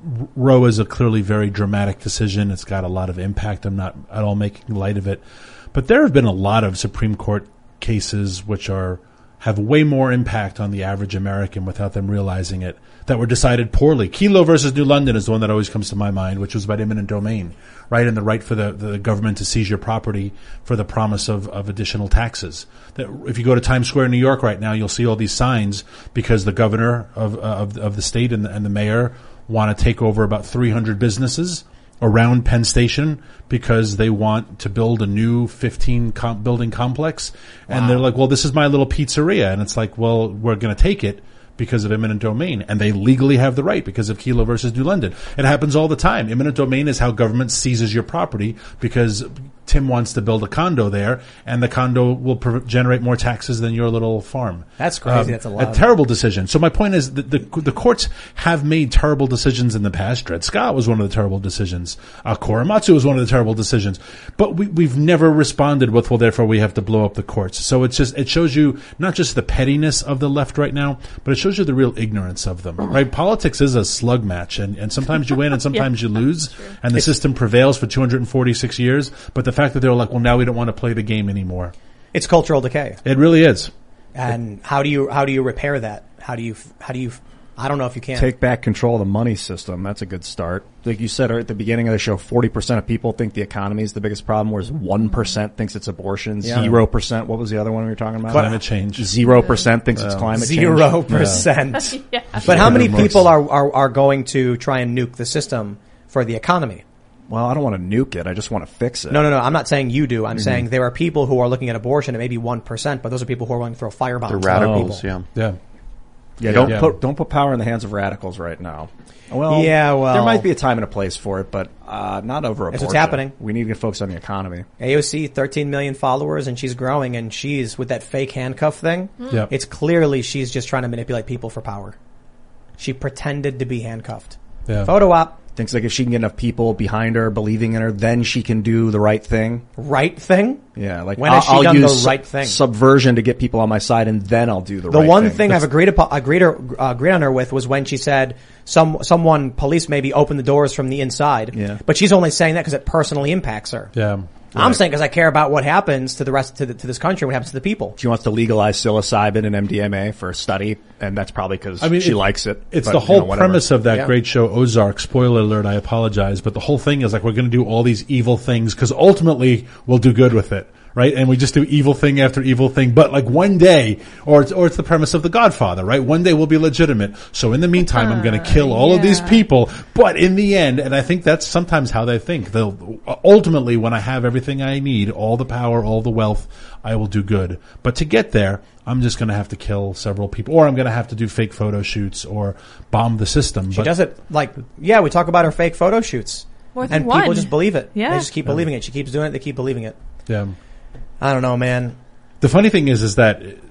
Roe is a clearly very dramatic decision. It's got a lot of impact. I'm not at all making light of it. But there have been a lot of Supreme Court cases which are have way more impact on the average American without them realizing it, that were decided poorly. Kelo versus New London is the one that always comes to my mind, which was about eminent domain, right? And the right for the, the government to seize your property for the promise of, of additional taxes. That if you go to Times Square in New York right now, you'll see all these signs because the governor of, of, of the state and the, and the mayor want to take over about three hundred businesses around Penn Station because they want to build a new fifteen com- building complex. And they're like, well, this is my little pizzeria. And it's like, well, we're going to take it because of eminent domain. And they legally have the right because of Kelo versus New London. It happens all the time. Eminent domain is how government seizes your property because Tim wants to build a condo there, and the condo will pr- generate more taxes than your little farm. That's crazy. That's a lot. A terrible decision. So my point is that the, the courts have made terrible decisions in the past. Dred Scott was one of the terrible decisions. Uh, Korematsu was one of the terrible decisions. But we, we've never responded with, well, therefore we have to blow up the courts. So it's just, it shows you not just the pettiness of the left right now, but it shows you the real ignorance of them, right? Politics is a slug match, and, and sometimes you win and sometimes Yeah, you lose, and the system prevails for two hundred forty-six years. But the fact that they're like, well, now we don't want to play the game anymore. It's cultural decay. It really is. And how do you, how do you repair that? How do you, how do you, I don't know if you can. Take back control of the money system. That's a good start. Like you said at the beginning of the show, forty percent of people think the economy is the biggest problem, whereas one percent thinks it's abortion. Yeah. Zero percent. What was the other one we were talking about? Climate change. Zero percent thinks it's climate change. Zero percent. Yeah. But how many Yeah, most. people are, are, are going to try and nuke the system for the economy? Well, I don't want to nuke it. I just want to fix it. No, no, no. I'm not saying you do. Mm-hmm. I'm saying there are people who are looking at abortion at maybe one percent, but those are people who are willing to throw firebombs. The at radicals, people. yeah. Yeah. Yeah, don't Yeah. put don't put power in the hands of radicals right now. Well, Yeah, well- there might be a time and a place for it, but uh, not over That's abortion. what's happening. We need to focus on the economy. A O C, thirteen million followers, and she's growing, and she's with that fake handcuff thing. Yeah. It's clearly she's just trying to manipulate people for power. She pretended to be handcuffed. Yeah. Photo op. Thinks like if she can get enough people behind her, believing in her, then she can do the right thing. Right thing? Yeah, like When I'll, has she I'll done the use right thing? subversion to get people on my side, and then I'll do the, The right one thing. thing I've agreed upon, agreed, uh, agreed on her with was when she said some someone police maybe opened the doors from the inside. Yeah. But she's only saying that because it personally impacts her. Yeah. I'm saying because I care about what happens to the rest to, the, to this country, what happens to the people. She wants to legalize psilocybin and M D M A for a study, and that's probably because I mean, she it- likes it. It's but, the you whole know, whatever. premise of that Yeah. great show Ozark. Spoiler alert, I apologize, but the whole thing is like we're going to do all these evil things because ultimately we'll do good with it, right? And we just do evil thing after evil thing. But like one day, or it's, or it's the premise of The Godfather, right? One day we'll be legitimate. So in the meantime, I'm going to kill all of these yeah. people. But in the end, and I think that's sometimes how they think. They'll ultimately, when I have everything I need, all the power, all the wealth, I will do good. But to get there, I'm just going to have to kill several people, or I'm going to have to do fake photo shoots or bomb the system. She but does it like, yeah, we talk about her fake photo shoots. More than And one. people just believe it. Yeah. They just keep believing it. She keeps doing it. They keep believing it. Yeah. I don't know, man. The funny thing is, is that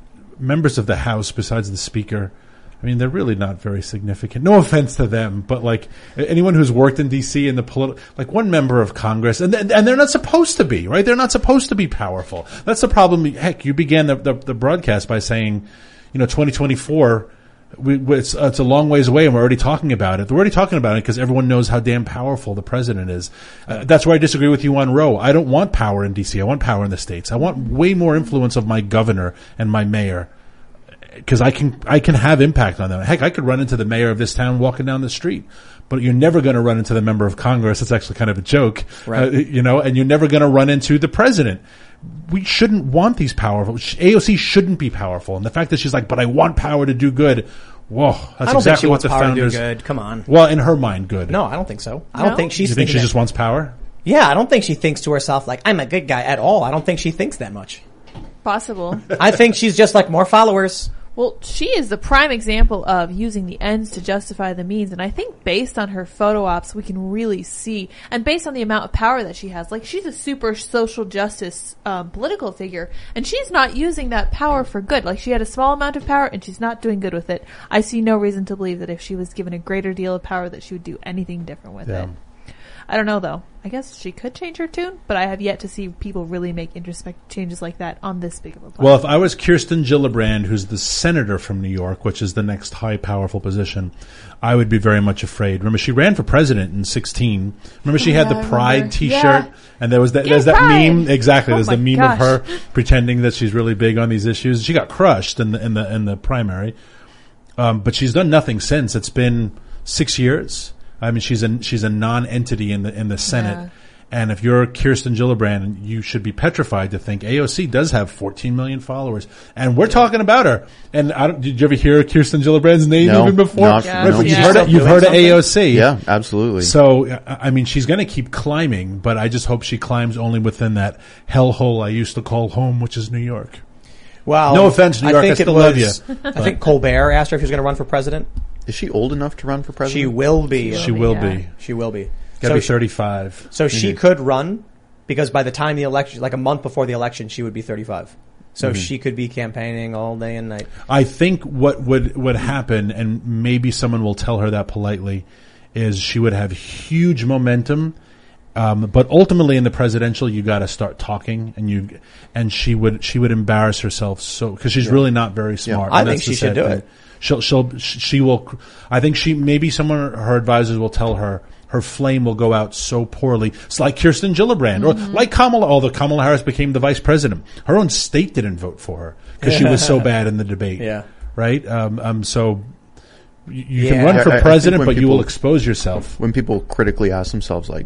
members of the House, besides the Speaker, I mean, they're really not very significant. No offense to them, but like anyone who's worked in D C in the political, like one member of Congress, and and they're not supposed to be, right? They're not supposed to be powerful. That's the problem. Heck, you began the the, the broadcast by saying, you know, twenty twenty-four, we, it's, it's a long ways away, and we're already talking about it. We're already talking about it because everyone knows how damn powerful the president is. Uh, that's where I disagree with you on Roe. I don't want power in D C. I want power in the states. I want way more influence of my governor and my mayor. Because I can, I can have impact on them. Heck, I could run into the mayor of this town walking down the street, but you're never going to run into the member of Congress. It's actually kind of a joke, right? Uh, you know, and you're never going to run into the president. We shouldn't want these powerful. A O C shouldn't be powerful, and the fact that she's like, "But I want power to do good." Whoa, that's I don't exactly think she what wants the power founders. to do good. Come on. Well, in her mind, good. No, I don't think so. I No? don't think she's. You think she thinking just that- wants power? Yeah, I don't think she thinks to herself like, "I'm a good guy" at all. I don't think she thinks that much. Possible. I think she's just like more followers. Well, she is the prime example of using the ends to justify the means, and I think based on her photo ops, we can really see, and based on the amount of power that she has, like she's a super social justice um, political figure, and she's not using that power for good. Like she had a small amount of power, and she's not doing good with it. I see no reason to believe that if she was given a greater deal of power, that she would do anything different with Yeah. it. I don't know though. I guess she could change her tune, but I have yet to see people really make introspective changes like that on this big of a platform. Well, if I was Kirsten Gillibrand, who's the senator from New York, which is the next high, powerful position, I would be very much afraid. Remember, she ran for president in sixteen. Remember, she Oh, had yeah, the I Pride remember. T-shirt, Yeah. and there was that. Get There's that Pride. meme. Exactly. Oh there's the my meme gosh. of her pretending that she's really big on these issues. She got crushed in the in the in the primary, um, but she's done nothing since. It's been six years. I mean, she's a she's a non-entity in the in the Senate. Yeah. And if you're Kirsten Gillibrand, you should be petrified to think A O C does have fourteen million followers, and we're talking about her. And I don't, did you ever hear Kirsten Gillibrand's name No, even before? not- Yeah. Right, but you've Yeah. heard it. You've Doing heard of something? A O C. Yeah, absolutely. So I I mean, she's going to keep climbing, but I just hope she climbs only within that hellhole I used to call home, which is New York. Well, No offense, New York, I think it still love was- I think Colbert asked her if she was going to run for president. Is she old enough to run for She president? will be. She will Yeah. be. She will be. Got to So be she- thirty-five. So she could run because by the time the election, like a month before the election, she would be thirty-five. So she could be campaigning all day and night. I think what would would happen, and maybe someone will tell her that politely, is she would have huge momentum. Um, but ultimately, in the presidential, you got to start talking, and you, and she would she would embarrass herself so because she's really not very smart. I and think that's the she should sad do thing. it. She'll she'll she will. I think she maybe someone her advisors will tell her her flame will go out so poorly. It's like Kirsten Gillibrand or like Kamala. Although Kamala Harris became the vice president, her own state didn't vote for her because she was so bad in the debate. Yeah. Right. Um. um so. You, you Yeah. can run I- for I think president, when but you people- will expose yourself. When people critically ask themselves, like,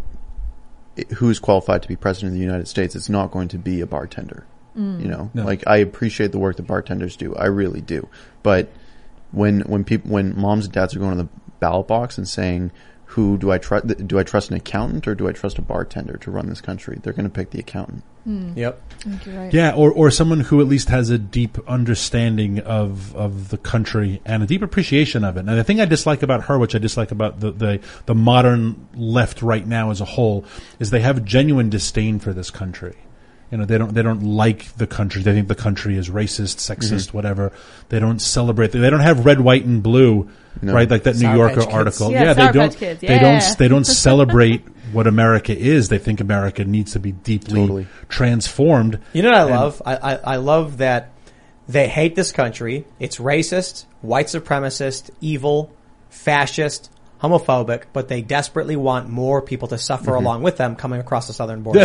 i- who's qualified to be president of the United States, it's not going to be a bartender. You know, No. like I appreciate the work that bartenders do. I really do. But when, when people, when moms and dads are going to the ballot box and saying, who do I trust? Do I trust an accountant or do I trust a bartender to run this country? They're going to pick the accountant. Yep. I think you're right. Yeah, or or someone who at least has a deep understanding of of the country and a deep appreciation of it. And the thing I dislike about her, which I dislike about the the, the modern left right now as a whole, is they have genuine disdain for this country. You know, they don't they don't like the country. They think the country is racist, sexist, whatever. They don't celebrate. They don't have red, white, and blue, No. right? Like that New Sour Yorker Patch Kids. article. Yeah, they Sour don't. Patch Kids, They yeah. don't. They don't celebrate what America is. They think America needs to be deeply Totally. transformed. You know what I And- love? I, I, I love that they hate this country. It's racist, white supremacist, evil, fascist, homophobic, but they desperately want more people to suffer along with them coming across the southern border.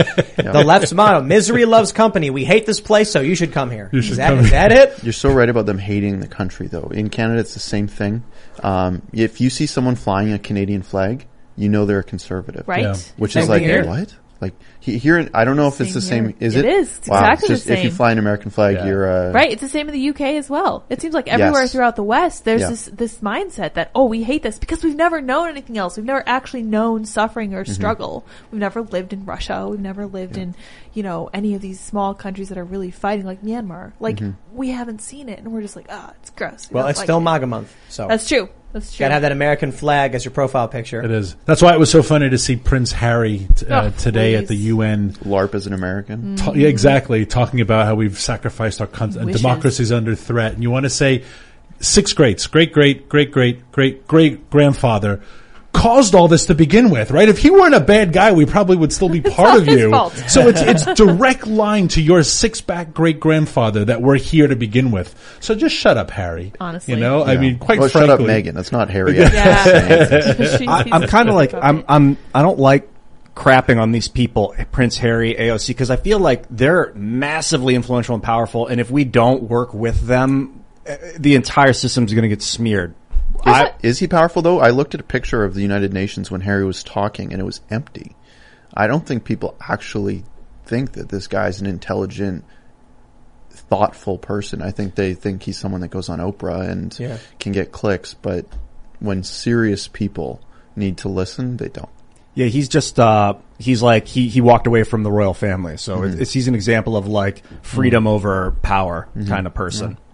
The left's motto, misery loves company. We hate this place, so you should come here. You should is, that, come is here. that it? You're so right about them hating the country, though. In Canada, it's the same thing. Um, if you see someone flying a Canadian flag, you know they're a conservative. Right? Yeah. Which Same is like, thing here. what? Like, he, here, I don't know if it's the Same same. here. Is It it? is. It's Wow. exactly the Just If you same. fly an American flag, Yeah. you're, uh, Right, it's the same in the U K as well. It seems like everywhere Yes. throughout the West, there's Yeah. this this mindset that, oh, we hate this because we've never known anything else. We've never actually known suffering or struggle. We've never lived in Russia. We've never lived in, you know, any of these small countries that are really fighting, like Myanmar. Like we haven't seen it, and we're just like, ah, it's gross. We Well, don't it's like still it. MAGA month, so. That's true. That's true. Gotta have that American flag as your profile picture. It is. That's why it was so funny to see Prince Harry t- uh, Oh, today at the please. U N. LARP as an American. Ta- yeah, exactly. Talking about how we've sacrificed our con- and Wishes. democracy's under threat. And you want to say six greats, great, great, great, great, great, great grandfather caused all this to begin with, right? If he weren't a bad guy, we probably would still be part not of his you. fault. So it's it's direct line to your six-back great-grandfather that we're here to begin with. So just shut up, Harry. Honestly. You know, I Yeah. mean, quite well, frankly. shut up, Megan. That's not Harry. Yeah. She's- I, he's I'm a kind of like puppet. I'm I'm I don't like crapping on these people, Prince Harry, A O C, because I feel like they're massively influential and powerful, and if we don't work with them, uh, the entire system's going to get smeared. I, Is he powerful though? I looked at a picture of the United Nations when Harry was talking and it was empty. I don't think people actually think that this guy's an intelligent, thoughtful person. I think they think he's someone that goes on Oprah and Yeah. can get clicks, but when serious people need to listen, they don't. yeah, he's just uh he's like he he walked away from the royal family, so mm-hmm. it's he's an example of like freedom mm-hmm. over power mm-hmm. kind of person. Yeah.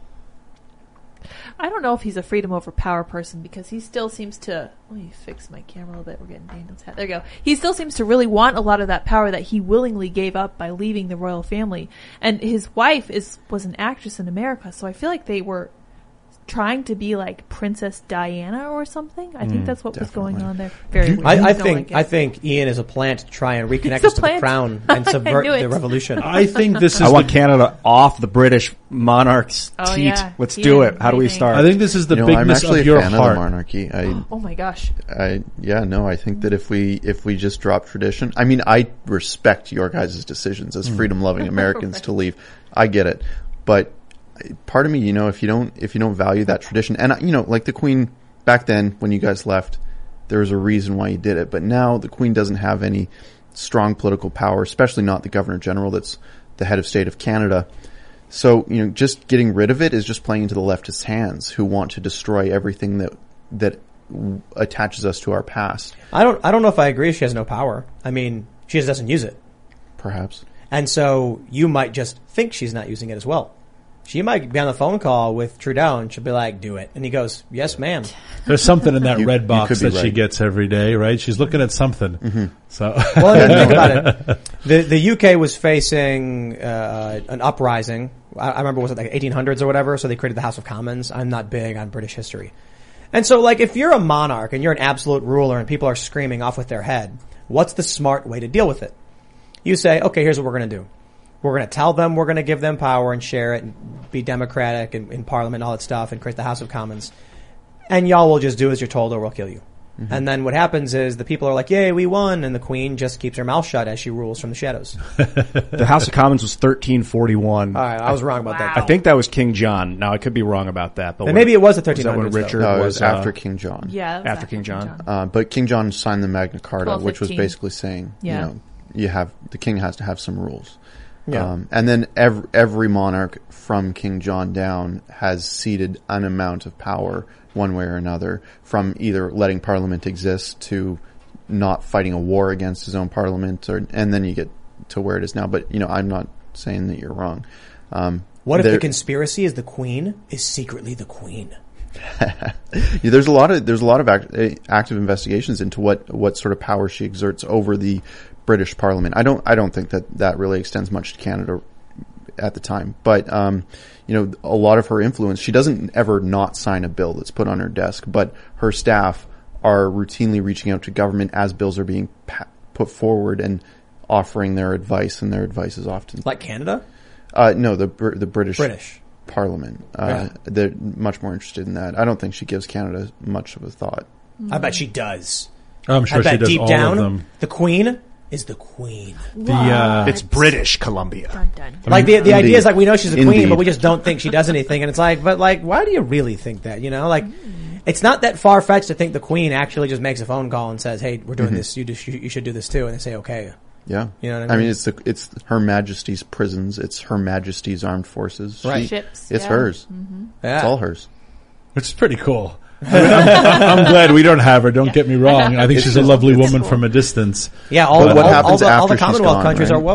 I don't know if he's a freedom over power person because he still seems to. Let me fix my camera a little bit. We're getting Daniel's hat. There you go. He still seems to really want a lot of that power that he willingly gave up by leaving the royal family. And his wife is was an actress in America, so I feel like they were trying to be like Princess Diana or something. I think Mm, that's what definitely. was going on there. Very weird. I, I Don't think like it. I think Ian is a plant to try and reconnect It's a us to the plant. crown and subvert knew it. the revolution. I think this is I want the, Canada off the British monarch's Oh, teat. yeah. Let's He do and it. How do we everything. start? I think this is the You know, I'm bigness actually of a your fan heart. of the monarchy. I, Oh my gosh. I, yeah, no, I think that if we, if we just drop tradition, I mean, I respect your guys' decisions as freedom-loving Americans to leave. I get it. But part of me, you know, if you don't, if you don't value that tradition, and you know, like the Queen back then when you guys left, there was a reason why you did it. But now the Queen doesn't have any strong political power, especially not the Governor General that's the head of state of Canada. So, you know, just getting rid of it is just playing into the leftists' hands who want to destroy everything that, that w- attaches us to our past. I don't I don't know if I agree she has no power. I mean, she just doesn't use it. Perhaps. And so you might just think she's not using it as well. She might be on the phone call with Trudeau and she'll be like, do it. And he goes, yes, ma'am. There's something in that You- red you box could be that she right. gets every day, right? She's looking at something. Mm-hmm. So, Well, I mean, think about it. The, the U K was facing, uh, an uprising. I, I remember, was it like eighteen hundreds or whatever? So they created the House of Commons. I'm not big on British history. And so, like, if you're a monarch and you're an absolute ruler and people are screaming off with their head, what's the smart way to deal with it? You say, okay, here's what we're going to do. We're going to tell them we're going to give them power and share it and be democratic and in parliament and all that stuff and create the House of Commons. And y'all will just do as you're told or we'll kill you. Mm-hmm. And then what happens is the people are like, yay, we won. And the Queen just keeps her mouth shut as she rules from the shadows. The House of Commons was thirteen forty-one. All right, I was wrong about that. I think that was King John. Now I could be wrong about that, but And when- maybe it was the was that when thirteen hundreds. though. Richard No, it was, was uh, after King John. Yeah. that was After King John. Uh, but King John signed the Magna Carta, twelve which was fifteen. basically saying, Yeah. you know, you have, the king has to have some rules. Yeah. Um, and then every, every monarch from King John down has ceded an amount of power one way or another, from either letting parliament exist to not fighting a war against his own parliament, or, and then you get to where it is now. But, you know, I'm not saying that you're wrong. Um, What if there- the conspiracy is the Queen is secretly the Queen? Yeah, there's a lot of there's a lot of act, uh, active investigations into what what sort of power she exerts over the British Parliament. I don't I don't think that that really extends much to Canada at the time, but um, you know, a lot of her influence. She doesn't ever not sign a bill that's put on her desk, but her staff are routinely reaching out to government as bills are being pa- put forward and offering their advice, and their advice is often Like Canada? uh, no the Br- the British British. Parliament. Uh, Yeah. They're much more interested in that. I don't think she gives Canada much of a thought. I bet she does. I'm sure I she bet does deep all down, of them. the Queen is the Queen. The, uh, It's British Columbia. Dun, dun. Like the the idea Indeed. is like we know she's a queen, Indeed. but we just don't think she does anything. And it's like, but like, why do you really think that? You know, like, it's not that far fetched to think the Queen actually just makes a phone call and says, "Hey, we're doing Mm-hmm. this. You just, you, you should do this too." And they say, "Okay." Yeah. You know what I I mean? mean, it's the, it's Her Majesty's prisons. It's Her Majesty's armed forces. Right. She- Ships, It's yeah. hers. Yeah. It's all hers. which is pretty cool. I mean, I'm, I'm glad we don't have her. Don't get me wrong. I think It's she's a just- lovely it's woman cool. from a distance. Yeah, all, But what all, happens all the, all the after she's Commonwealth gone, countries right? are woke.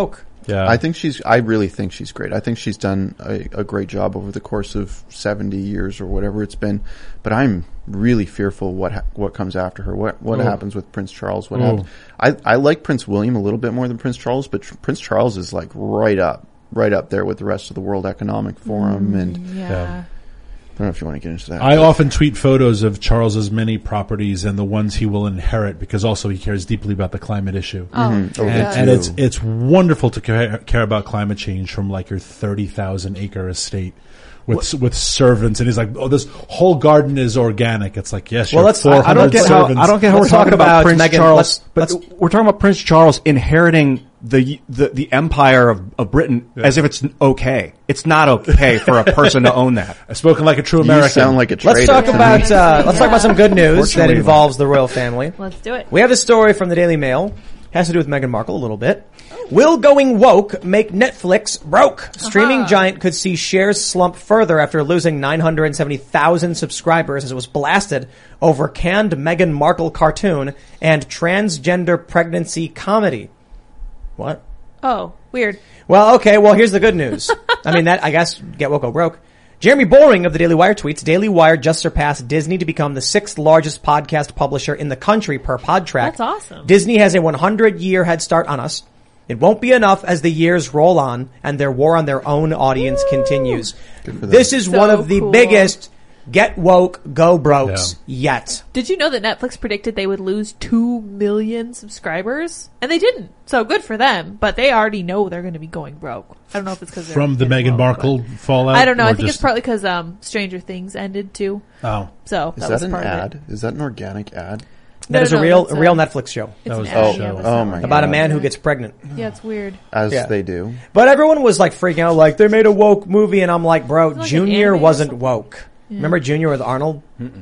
Yeah. I think she's, I really think she's great. I think she's done a, a great job over the course of seventy years or whatever it's been. But I'm really fearful what ha- what comes after her. What what Oh. happens with Prince Charles? What Oh. happens? I I like Prince William a little bit more than Prince Charles, but tr- Prince Charles is like right up, right up there with the rest of the World Economic Forum. Mm, And yeah. Yeah. I don't know if you want to get into that. I often tweet photos of Charles's many properties and the ones he will inherit because also he cares deeply about the climate issue. Oh, Oh, And, me and too. it's it's wonderful to care, care about climate change from like your thirty thousand acre estate with with servants, and he's like, oh, this whole garden is organic. It's like, yes, Well, you're let's- four I- I hundred I don't get how servants. I don't get how Let's we're talking talk about, about Prince Meghan. Charles, Let's- but let's- we're talking about Prince Charles inheriting the the, the empire of, of Britain as if it's okay. It's not okay for a person to own that. I've spoken like a true you American. sound like a traitor. Let's talk to me. about uh, let's talk about some good news that Fortunately, involves the royal family. Let's do it. We have a story from the Daily Mail. Has to do with Meghan Markle a little bit. Will going woke make Netflix broke? Streaming Uh-huh. giant could see shares slump further after losing nine hundred seventy thousand subscribers as it was blasted over canned Meghan Markle cartoon and transgender pregnancy comedy. What? Oh, weird. Well, okay, well, here's the good news. I mean, that, I guess, get woke, go broke. Jeremy Boring of the Daily Wire tweets, Daily Wire just surpassed Disney to become the sixth largest podcast publisher in the country per Podtrack. That's awesome. Disney has a one hundred year head start on us. It won't be enough as the years roll on and their war on their own audience Woo. continues. for them. This is So one of the cool. biggest get woke, go brokes yet. Did you know that Netflix predicted they would lose two million subscribers? And they didn't. So good for them. But they already know they're going to be going broke. I don't know if it's because from the Meghan Markle fallout. I don't know. or I think just- it's partly because um, Stranger Things ended too. Oh, So Is that, that was an part of ad? it. Is that an organic ad? That No, is no, a real, that's a real a- Netflix show It's That an was ad, the yeah, show. that's Oh not my like- about a God. man who gets pregnant. Yeah, it's weird. As Yeah. they do. But everyone was like freaking out, like they made a woke movie, and I'm like, bro, like an Junior anime or wasn't something? woke. Remember Junior with Arnold?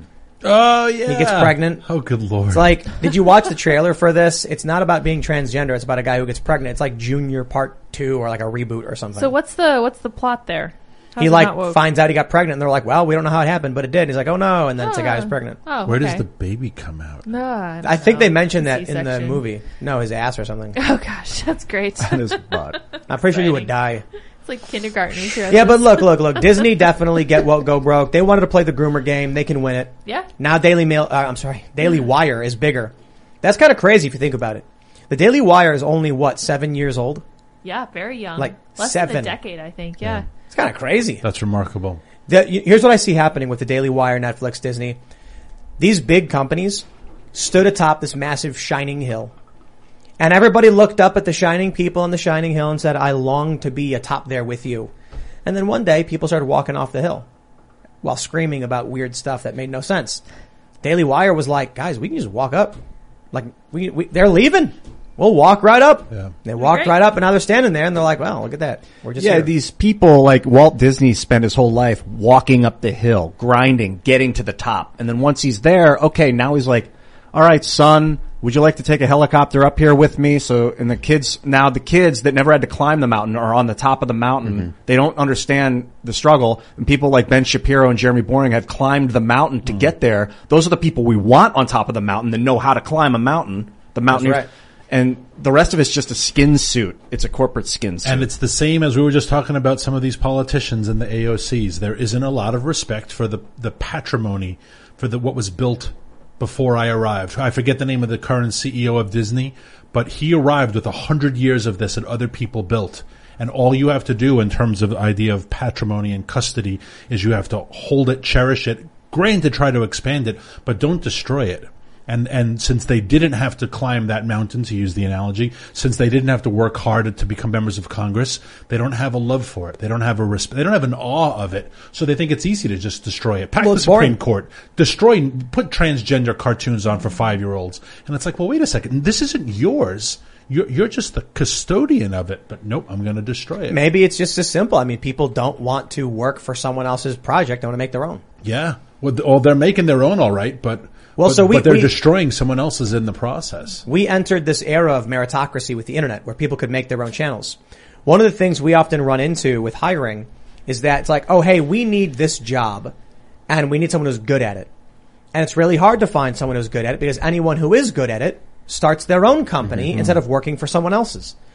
oh yeah. He gets pregnant. Oh, good lord. It's like, did you watch the trailer for this? It's not about being transgender. It's about a guy who gets pregnant. It's like Junior Part Two or like a reboot or something. So what's the what's the plot there? How's he it like not woke? finds out he got pregnant, and they're like, "Well, we don't know how it happened, but it did." He's like, "Oh no!" And then it's a guy who's Ah. pregnant. Oh, Where does okay. the baby come out? No, I, don't I think they know. mentioned that in the C-section. movie. No, his ass or something. Oh gosh, that's great. On his butt. I'm pretty sure he would die. It's like kindergartners. Here. Yeah, but look, look, look. Disney definitely get woke, go broke. They wanted to play the groomer game. They can win it. yeah, Now Daily Mail, uh, I'm sorry, Daily Wire is bigger. That's kind of crazy if you think about it. The Daily Wire is only what, seven years old? yeah, very young. Like less seven. than a decade, I think. Yeah. It's kind of crazy. That's remarkable. The, here's what I see happening with the Daily Wire, Netflix, Disney. These big companies stood atop this massive shining hill. And everybody looked up at the shining people on the shining hill and said, I long to be atop there with you. And then one day people started walking off the hill while screaming about weird stuff that made no sense. Daily Wire was like, guys, we can just walk up. Like, we, we they're leaving. We'll walk right up. Yeah. They walked Great. right up and now they're standing there and they're like, well, look at that. We're just Yeah, here. these people like Walt Disney spent his whole life walking up the hill, grinding, getting to the top. And then once he's there, okay, now he's like, all right, son, would you like to take a helicopter up here with me? So, and the kids, now the kids that never had to climb the mountain are on the top of the mountain. Mm-hmm. They don't understand the struggle. And people like Ben Shapiro and Jeremy Boring have climbed the mountain to get there. Those are the people we want on top of the mountain that know how to climb a mountain. The mountaineers. right. And the rest of it's just a skin suit. It's a corporate skin suit. And it's the same as we were just talking about some of these politicians and the A O Cs. There isn't a lot of respect for the, the patrimony, for the, what was built before I arrived. I forget the name of the current C E O of Disney, but he arrived with a hundred years of this that other people built. And all you have to do in terms of the idea of patrimony and custody is you have to hold it, cherish it, granted try to expand it, but don't destroy it. And, and since they didn't have to climb that mountain, to use the analogy, since they didn't have to work hard to become members of Congress, they don't have a love for it. They don't have a respect. They don't have an awe of it. So they think it's easy to just destroy it. Pack Well, the it's boring. Supreme Court. Destroy, put transgender cartoons on for five-year-olds. And it's like, well, wait a second. This isn't yours. You're, you're just the custodian of it. But nope, I'm going to destroy it. Maybe it's just as simple. I mean, people don't want to work for someone else's project. They want to make their own. Yeah. Well, th- well, they're making their own, all right, but, Well, but, so we- but they're we- destroying someone else's in the process. We entered this era of meritocracy with the internet where people could make their own channels. One of the things we often run into with hiring is that it's like, oh, hey, we need this job and we need someone who's good at it. And it's really hard to find someone who's good at it because anyone who is good at it starts their own company Mm-hmm. instead of working for someone else's.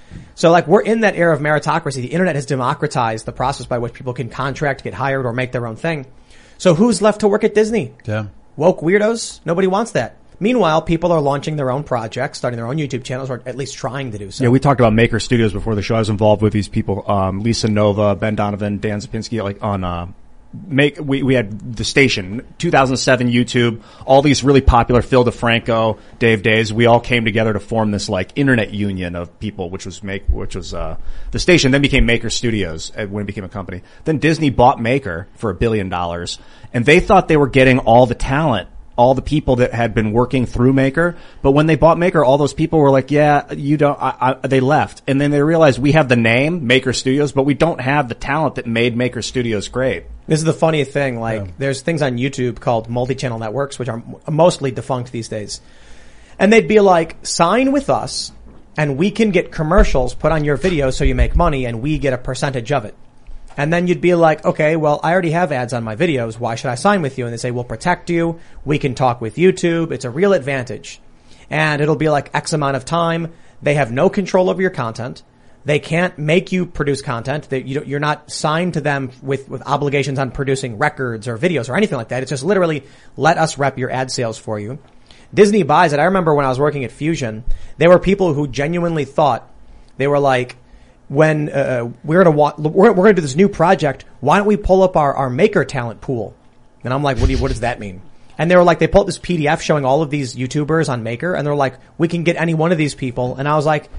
So like we're in that era of meritocracy. The internet has democratized the process by which people can contract, get hired, or make their own thing. So who's left to work at Disney? Yeah. Woke weirdos? Nobody wants that. Meanwhile, people are launching their own projects, starting their own YouTube channels, or at least trying to do so. Yeah, we talked about Maker Studios before the show. I was involved with these people, um, Lisa Nova, Ben Donovan, Dan Zapinski, like on, uh, make, we, we had the station, two thousand seven YouTube, all these really popular, Phil DeFranco, Dave Days, we all came together to form this like internet union of people, which was make, which was, uh, the station then became Maker Studios when it became a company. Then Disney bought Maker for a billion dollars, and they thought they were getting all the talent, all the people that had been working through Maker. But when they bought Maker, all those people were like, yeah, you don't, I, I, they left. And then they realized we have the name Maker Studios, but we don't have the talent that made Maker Studios great. This is the funny thing. Like, yeah. There's things on YouTube called multi-channel networks, which are mostly defunct these days. And they'd be like, sign with us and we can get commercials put on your video so you make money and we get a percentage of it. And then you'd be like, okay, well, I already have ads on my videos. Why should I sign with you? And they say, we'll protect you. We can talk with YouTube. It's a real advantage. And it'll be like X amount of time. They have no control over your content. They can't make you produce content. They, you, you're not signed to them with, with obligations on producing records or videos or anything like that. It's just literally let us rep your ad sales for you. Disney buys it. I remember when I was working at Fusion, there were people who genuinely thought, they were like, when uh, we're gonna wa- we're, we're gonna do this new project, why don't we pull up our, our Maker talent pool? And I'm like, what do you, what does that mean? And they were like, they pulled this P D F showing all of these YouTubers on Maker, and they're like, we can get any one of these people. And I was like,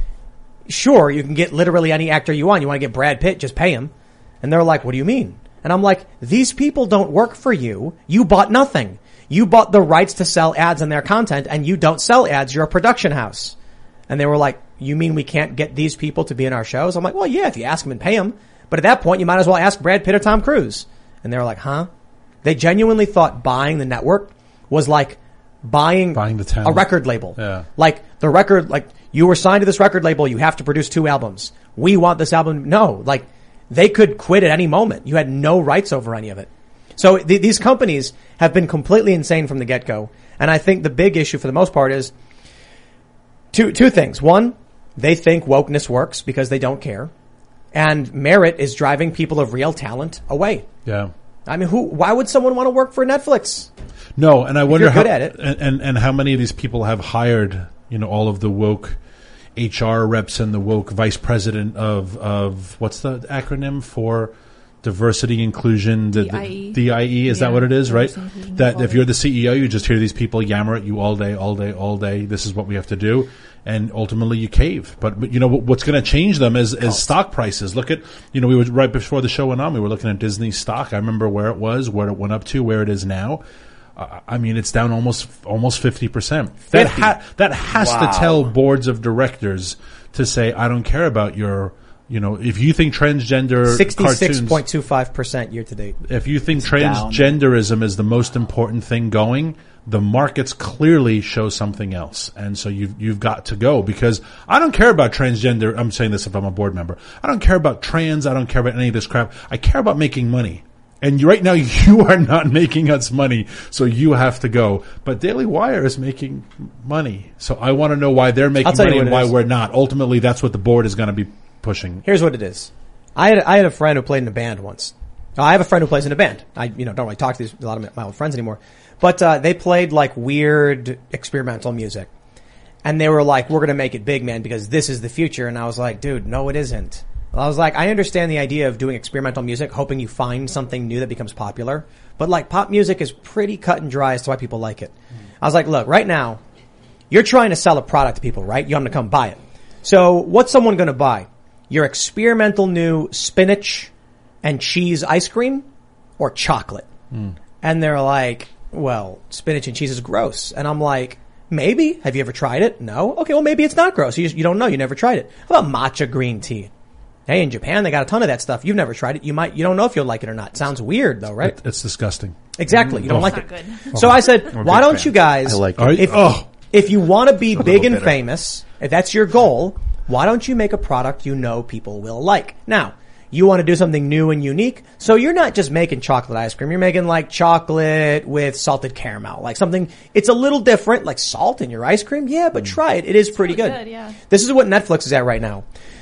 sure, you can get literally any actor you want. You want to get Brad Pitt, just pay him. And they're like, what do you mean? And I'm like, these people don't work for you. You bought nothing. You bought the rights to sell ads on their content, and you don't sell ads. You're a production house. And they were like, you mean we can't get these people to be in our shows? I'm like, well, yeah, if you ask them and pay them. But at that point, you might as well ask Brad Pitt or Tom Cruise. And they were like, huh? They genuinely thought buying the network was like buying, buying the talent. A record label. Yeah. Like the record, like you were signed to this record label, you have to produce two albums. We want this album. No, like they could quit at any moment. You had no rights over any of it. So th- these companies have been completely insane from the get-go. And I think the big issue for the most part is two, two things. One, they think wokeness works because they don't care. And merit is driving people of real talent away. Yeah. I mean, who, why would someone want to work for Netflix? No, and I wonder you're how, good at it. And, and, and how many of these people have hired, you know, all of the woke H R reps and the woke vice president of, of, what's the acronym for diversity, inclusion, the, D I E. D I E, is Yeah. that what it is, right? Inclusion, That if you're the C E O, you just hear these people yammer at you all day, all day, all day. This is what we have to do. And ultimately you cave. But, but you know, what's going to change them is, is stock prices. Look at, you know, we were right before the show went on, we were looking at Disney stock. I remember where it was, where it went up to, where it is now. Uh, I mean, it's down almost, almost fifty percent. That ha- that has Wow. to tell boards of directors to say, I don't care about your, you know, if you think transgender sixty-six point two five percent year to date. if you think down. transgenderism is the most important thing going, the markets clearly show something else. And so you've, you've got to go, because I don't care about transgender. I'm saying this if I'm a board member. I don't care about trans. I don't care about any of this crap. I care about making money. And right now you are not making us money, so you have to go. But Daily Wire is making money. So I want to know why they're making tell you money what and it why is. we're not. Ultimately, that's what the board is going to be pushing. Here's what it is. I had, I had a friend who played in a band once. I have a friend who plays in a band. I, you know, don't really talk to these, a lot of my old friends anymore. But, uh, they played like weird experimental music. And they were like, we're gonna make it big, man, because this is the future. And I was like, dude, no, it isn't. I was like, I understand the idea of doing experimental music, hoping you find something new that becomes popular. But like pop music is pretty cut and dry as to why people like it. Mm. I was like, look, right now, you're trying to sell a product to people, right? You want them to come buy it. So what's someone gonna buy? Your experimental new spinach and cheese ice cream or chocolate? Mm. And they're like, well, spinach and cheese is gross. And I'm like, maybe. Have you ever tried it? No. Okay, well, maybe it's not gross. You, just, you don't know. You never tried it. How about matcha green tea? Hey, in Japan, they got a ton of that stuff. You've never tried it. You might, you don't know if you'll like it or not. Sounds weird though, right? It, it's disgusting. Exactly. You don't Oh. like Not it. good. So I said, why don't you guys, I like it. Are you- if, oh. if you want to be big and bitter. famous, if that's your goal, why don't you make a product you know people will like? Now, you want to do something new and unique, so you're not just making chocolate ice cream. You're making like chocolate with salted caramel, like something, it's a little different, like salt in your ice cream. Yeah, but try it. It is pretty really good. good, yeah. This is what Netflix is at right now.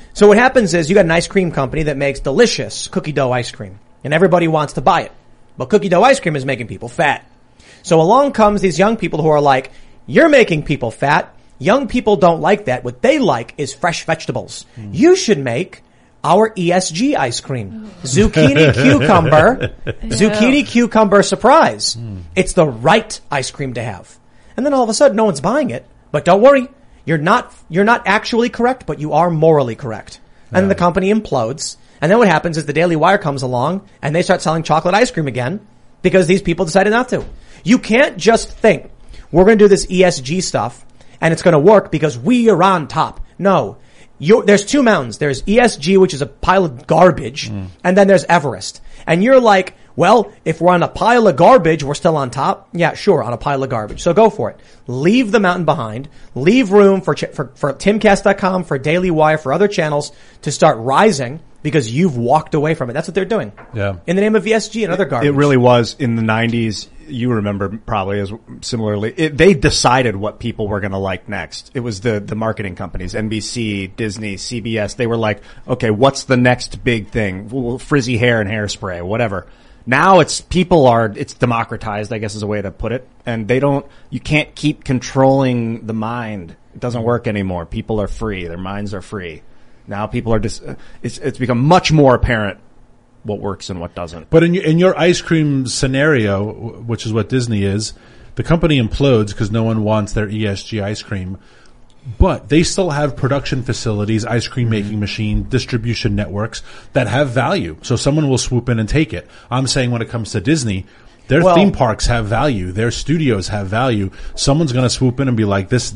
So what happens is you got an ice cream company that makes delicious cookie dough ice cream, and everybody wants to buy it. But cookie dough ice cream is making people fat. So along comes these young people who are like, you're making people fat. Young people don't like that. What they like is fresh vegetables. Mm. You should make our E S G ice cream. Zucchini cucumber, zucchini cucumber surprise. Mm. It's the right ice cream to have. And then all of a sudden no one's buying it. But don't worry. You're not, you're not actually correct, but you are morally correct. And yeah. the company implodes. And then what happens is the Daily Wire comes along and they start selling chocolate ice cream again because these people decided not to. You can't just think we're going to do this E S G stuff and it's going to work because we are on top. No. You're, there's two mountains. There's E S G, which is a pile of garbage, mm. and then there's Everest. And you're like, well, if we're on a pile of garbage, we're still on top? Yeah, sure, on a pile of garbage. So go for it. Leave the mountain behind. Leave room for, for, for timcast dot com, for Daily Wire, for other channels to start rising because you've walked away from it. That's what they're doing. Yeah. In the name of E S G and other garbage. It really was in the nineties. You remember probably as similarly. It, they decided what people were going to like next. It was the, the marketing companies, N B C, Disney, C B S. They were like, okay, what's the next big thing? Well, frizzy hair and hairspray, whatever. Now it's people are, it's democratized, I guess is a way to put it. And they don't, you can't keep controlling the mind. It doesn't work anymore. People are free. Their minds are free. Now people are just, it's, it's become much more apparent what works and what doesn't. But in your, in your ice cream scenario, which is what Disney is, the company implodes because no one wants their E S G ice cream. But they still have production facilities, ice cream making mm-hmm. machine, distribution networks that have value. So someone will swoop in and take it. I'm saying when it comes to Disney, their well, theme parks have value. Their studios have value. Someone's going to swoop in and be like, this,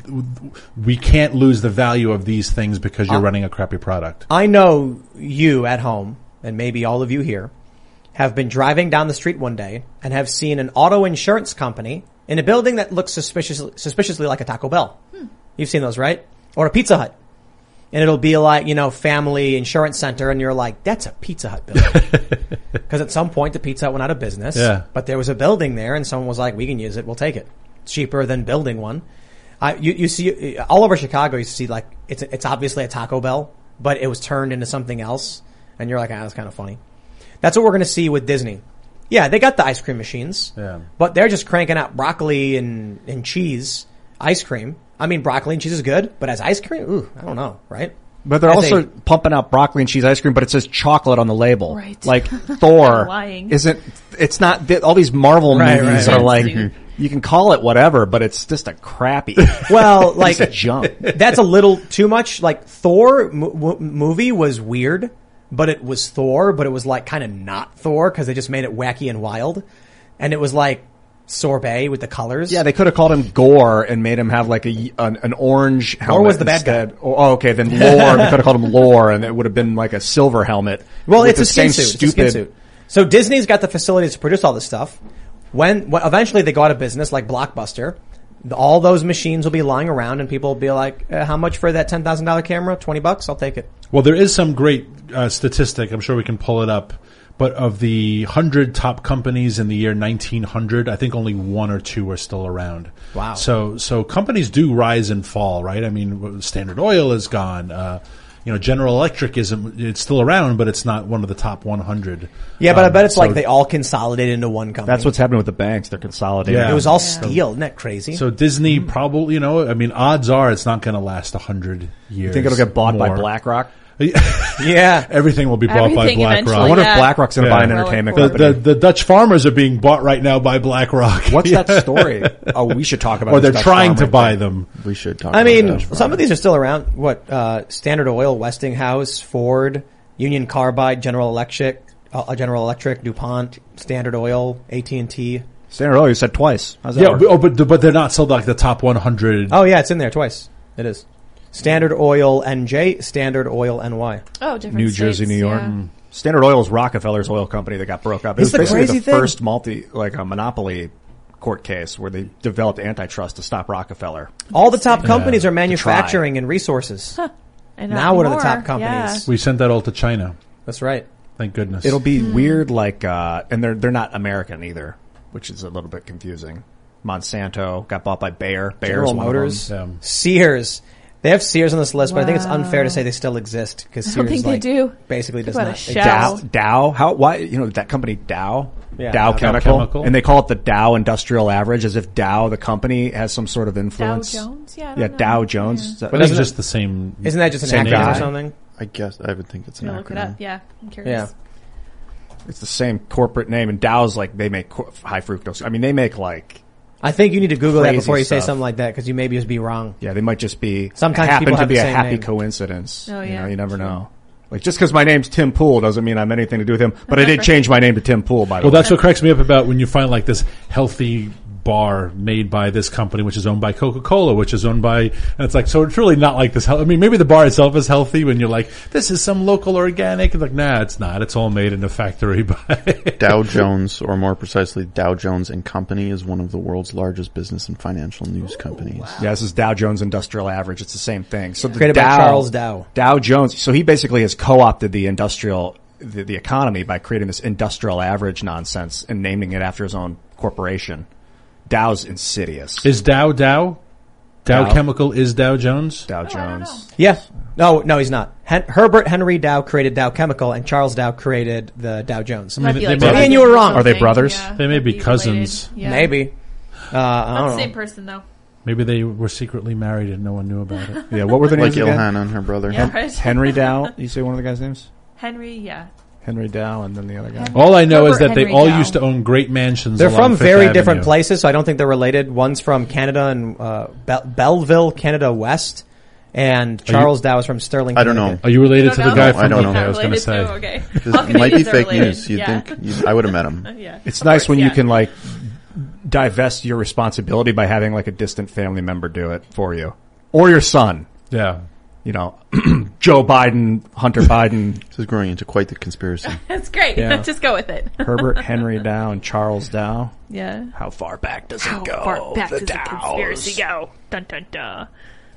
we can't lose the value of these things because you're uh, running a crappy product. I know you at home, and maybe all of you here, have been driving down the street one day and have seen an auto insurance company in a building that looks suspiciously, suspiciously like a Taco Bell. Hmm. You've seen those, right? Or a Pizza Hut. And it'll be like, you know, Family Insurance Center, and you're like, that's a Pizza Hut building. Because at some point the Pizza Hut went out of business. Yeah. But there was a building there, and someone was like, we can use it, we'll take it. It's cheaper than building one. I, you, you see, all over Chicago, you see like, it's, it's obviously a Taco Bell, but it was turned into something else. And you're like, ah, that's kind of funny. That's what we're going to see with Disney. Yeah, they got the ice cream machines. Yeah. But they're just cranking out broccoli and, and cheese ice cream. I mean, broccoli and cheese is good, but as ice cream, ooh, I don't know, right? But they're As also a, pumping out broccoli and cheese ice cream, but it says chocolate on the label. Right. Like Thor isn't, it's not, all these Marvel right, movies right, are right. like, you can call it whatever, but it's just a crappy. Well, like, it's junk. That's a little too much. Like Thor mo- mo- movie was weird, but it was Thor, but it was like kind of not Thor because they just made it wacky and wild. And it was like sorbet with the colors. Yeah, they could have called him Gore and made him have like a an, an orange helmet. Gore was the bad instead. guy. Oh, okay, then Lore. They could have called him Lore, and it would have been like a silver helmet. Well, it's a the skin same suit. It's a skin suit. So Disney's got the facilities to produce all this stuff. When, when eventually they go out of business, like Blockbuster, all those machines will be lying around, and people will be like, uh, "How much for that ten thousand dollar camera? Twenty bucks? I'll take it." Well, there is some great uh, statistic. I'm sure we can pull it up. But of the hundred top companies in the year nineteen hundred, I think only one or two are still around. Wow. So, so companies do rise and fall, right? I mean, Standard Oil is gone. Uh, you know, General Electric isn't, it's still around, but it's not one of the top one hundred. Yeah, but um, I bet it's so, like they all consolidated into one company. That's what's happening with the banks. They're consolidating. Yeah. It was all Yeah. steel. Isn't that crazy? So Disney probably, you know, I mean, odds are it's not going to last a hundred years. You think it'll get bought more. by BlackRock? yeah. Everything will be bought Everything by eventually, BlackRock. I wonder yeah. if BlackRock's going to Yeah. buy an Well, entertainment of The, company. the, the Dutch farmers are being bought right now by BlackRock. What's that story? Oh, we should talk about Or this they're Dutch trying to farmer buy thing. them. We should talk I about mean, that. some of these are still around. What, uh, Standard Oil, Westinghouse, Ford, Union Carbide, General Electric, uh, General Electric, DuPont, Standard Oil, A T and T. Standard Oil, you said twice. How's that Yeah, work? but, oh, but but they're not still like the top one hundred. Oh yeah, it's in there twice. It is. Standard Oil N J, Standard Oil N Y. Oh, different New states, Jersey, New York. yeah. Mm. Standard Oil is Rockefeller's oil company that got broke up. It It's was the basically crazy the thing. first multi, like a monopoly court case where they developed antitrust to stop Rockefeller. All the top companies Yeah. are manufacturing and resources. Huh. And Now not what are the anymore. top companies? We sent that all to China. That's right. Thank goodness. It'll be Hmm. weird, like, uh, and they're they're not American either, which is a little bit confusing. Monsanto got bought by Bayer. Bayer's General one of Motors, them. them. Sears. They have Sears on this list, but I think it's unfair to say they still exist because I Sears don't think they like, do. basically does about a not shell. exist. Dow, Dow, how, why, you know, that company Dow? Yeah. Dow Dow Chemical, Chemical. and they call it the Dow Industrial Average, as if Dow, the company, has some sort of Dow influence. Jones? Yeah, I don't yeah, know. Dow Jones. Yeah. Is that- But it's isn't just the same. Isn't that just an Same acronym guy. or something? I guess I would think it's an I'm gonna look it acronym. up. Yeah, I'm curious. Yeah. It's the same corporate name, and Dow's like they make co- high fructose. I mean, they make like I think you need to Google that Crazy before you say stuff. something like that because you maybe just be wrong. yeah, they might just be Sometimes happen people to have be the a same happy name. coincidence. Oh, You yeah, know, you never true. know. Like just because my name's Tim Pool doesn't mean I have anything to do with him. But I did change my name to Tim Pool. By the Well, way, that's what cracks me up about when you find like this healthy bar made by this company, which is owned by Coca-Cola, which is owned by, and it's like, so it's really not like this. Health, I mean, maybe the bar itself is healthy when you're like, this is some local organic. It's like, nah, it's not. It's all made in a factory by Dow Jones, or more precisely, Dow Jones and Company, is one of the world's largest business and financial news companies. yeah, this is Dow Jones Industrial Average. It's the same thing. So the Created Dow, by Charles Dow. Dow Jones. So he basically has co-opted the industrial, the, the economy by creating this industrial average nonsense and naming it after his own corporation. Dow's insidious. Is Dow Dow? Dow Dow. Chemical is Dow Jones? Dow Oh, I don't know. Jones. Yeah. No, no, he's not. Hen- Herbert Henry Dow created Dow Chemical, and Charles Dow created the Dow Jones. Might They- be they like may- Me and you were wrong. Are they something. brothers? Yeah, They may might be related. cousins. Yeah. Maybe. Uh, I Not don't the know. same person though. Maybe they were secretly married and no one knew about it. Yeah, what were the Like names again? Ilhan and her brother. Yeah, right. Henry Dow. You say one of the guys' names? Henry, yeah. Henry Dow, and then the other guy. Henry- All I know is Herbert that they Henry all Dow. used to own great mansions. They're along from Fifth very Avenue. different places, so I don't think they're related. One's from Canada and uh, Be- Belleville, Canada West, and Charles Dow is from Sterling. I don't know. Connecticut. Are you related You to don't the know? guy I from? don't know. Okay, I was going to Related say. okay. This All might be Canadians are fake related. news. You'd Yeah. think you, I would have met him. Yeah. It's Of nice course, when yeah. you can like divest your responsibility by having like a distant family member do it for you, or your son. Yeah. You know, Joe Biden, Hunter Biden, This is growing into quite the conspiracy. That's great. Yeah. Just go with it. Herbert Henry Dow, and Charles Dow. Yeah. How far back does How it go? far back the does the Dows. conspiracy go? Dun dun dun.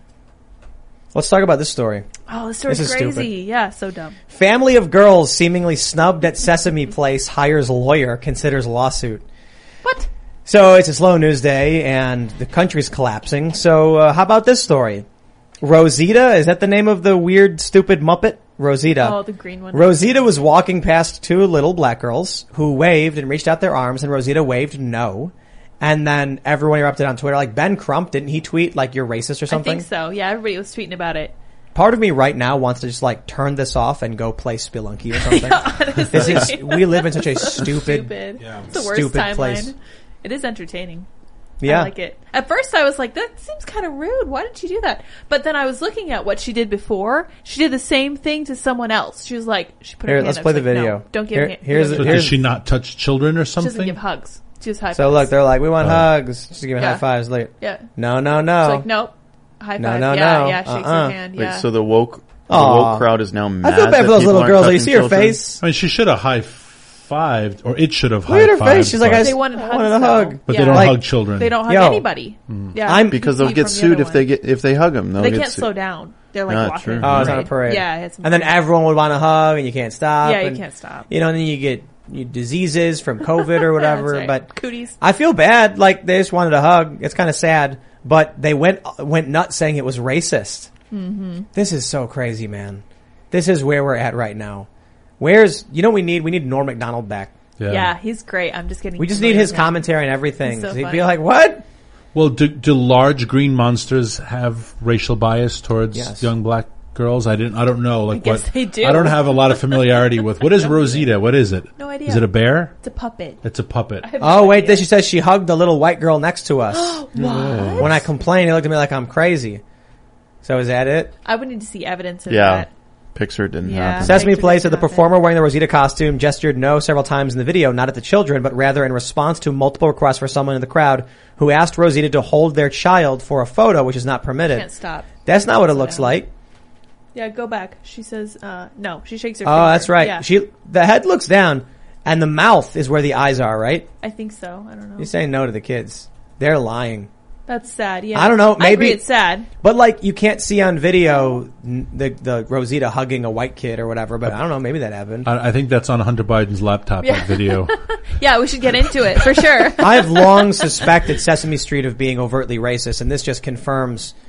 Let's talk about this story. Oh, this story's This is crazy. stupid. Yeah, so dumb. Family of girls seemingly snubbed at Sesame Place hires lawyer, considers lawsuit. What? So it's a slow news day and the country's collapsing. So uh, how about this story? Rosita, is that the name of the weird, stupid Muppet? Rosita. Oh, the green one. Rosita was walking past two little black girls who waved and reached out their arms, and Rosita waved no. And then everyone erupted on Twitter. Like Ben Crump, didn't he tweet like you're racist or I something? think so. Yeah, everybody was tweeting about it. Part of me right now wants to just like turn this off and go play Spelunky or something. Honestly. This is, we live in such a stupid, Stupid. It's the worst stupid timeline. place. It is entertaining. yeah. I like it. At first I was like, that seems kind of rude. Why did she do that? But then I was looking at what she did before. She did the same thing to someone else. She was like, she put her Here, hand let's up. play She's the like, video. No, don't give Here- me hand. here's don't So give Here's- does she not touch children or She doesn't something? give hugs. She just high So fives. look, they're like, we want Oh. hugs. Just give me Yeah. high fives later. Yeah. No, no, She's no. like, nope. High No, five. no, yeah, no. yeah. Shakes Uh-uh. her hand. Wait, Yeah. so the woke, the Aw. woke crowd is now mad I feel bad that for those people little aren't girls. Like, you touching see her children? face? I mean, she should have high fived, or it should have Look at high her face. She's like, I they s- wanted I hugs. wanted a though. hug. But Yeah. they don't Like, hug children. They don't hug Yo. anybody. Yeah. I'm- Because You they'll see get from the sued other if they one. get if they hug them. They'll They get can't sued. slow down. They're like Ah, walking. true. Oh, it's on a parade. Yeah. It's And then everyone would want to hug, and you can't stop. Yeah, you and, can't stop. You know, and then you get you diseases from COVID or whatever. That's right. But Cooties. I feel bad. Like they just wanted a hug. It's kind of sad, but they went went nuts saying it was racist. Mm-hmm. This is so crazy, man. This is where we're at right now. Where's you know what we need? We need Norm Macdonald back. Yeah. Yeah, he's great. I'm just getting. We just familiar need his with him. commentary and everything. He's so He'd funny. be like, "What? Well, do, do large green monsters have racial bias towards Yes. young black girls? I didn't. I don't know. Like guess what? they do. I don't have a lot of familiarity with. What is Rosita? What is it? No idea. Is it a bear? It's a puppet. It's a puppet. I have Oh, no wait, idea. then she says she hugged the little white girl next to us. What? When I complained, he looked at me like I'm crazy. So is that it? I would need to see evidence of Yeah. that. Pixar didn't Yeah. happen. Sesame Picture Place didn't said the happen. performer wearing the Rosita costume gestured no several times in the video, not at the children, but rather in response to multiple requests for someone in the crowd who asked Rosita to hold their child for a photo, which is not permitted. Can't stop. That's not what it Slow looks down. like. Yeah, go back. She says, uh, no. She shakes her Oh, finger. that's right. Yeah. She the head looks down, and the mouth is where the eyes are. Right? I think so. I don't know. You say no to the kids. They're lying. That's sad. Yeah. I don't know, I maybe- agree it's sad. But like, you can't see on video n- the the Rosita hugging a white kid or whatever. But I don't know. Maybe that happened. I, I think that's on Hunter Biden's laptop. Yeah. That video. Yeah, we should get into it for sure. I have long suspected Sesame Street of being overtly racist, and this just confirms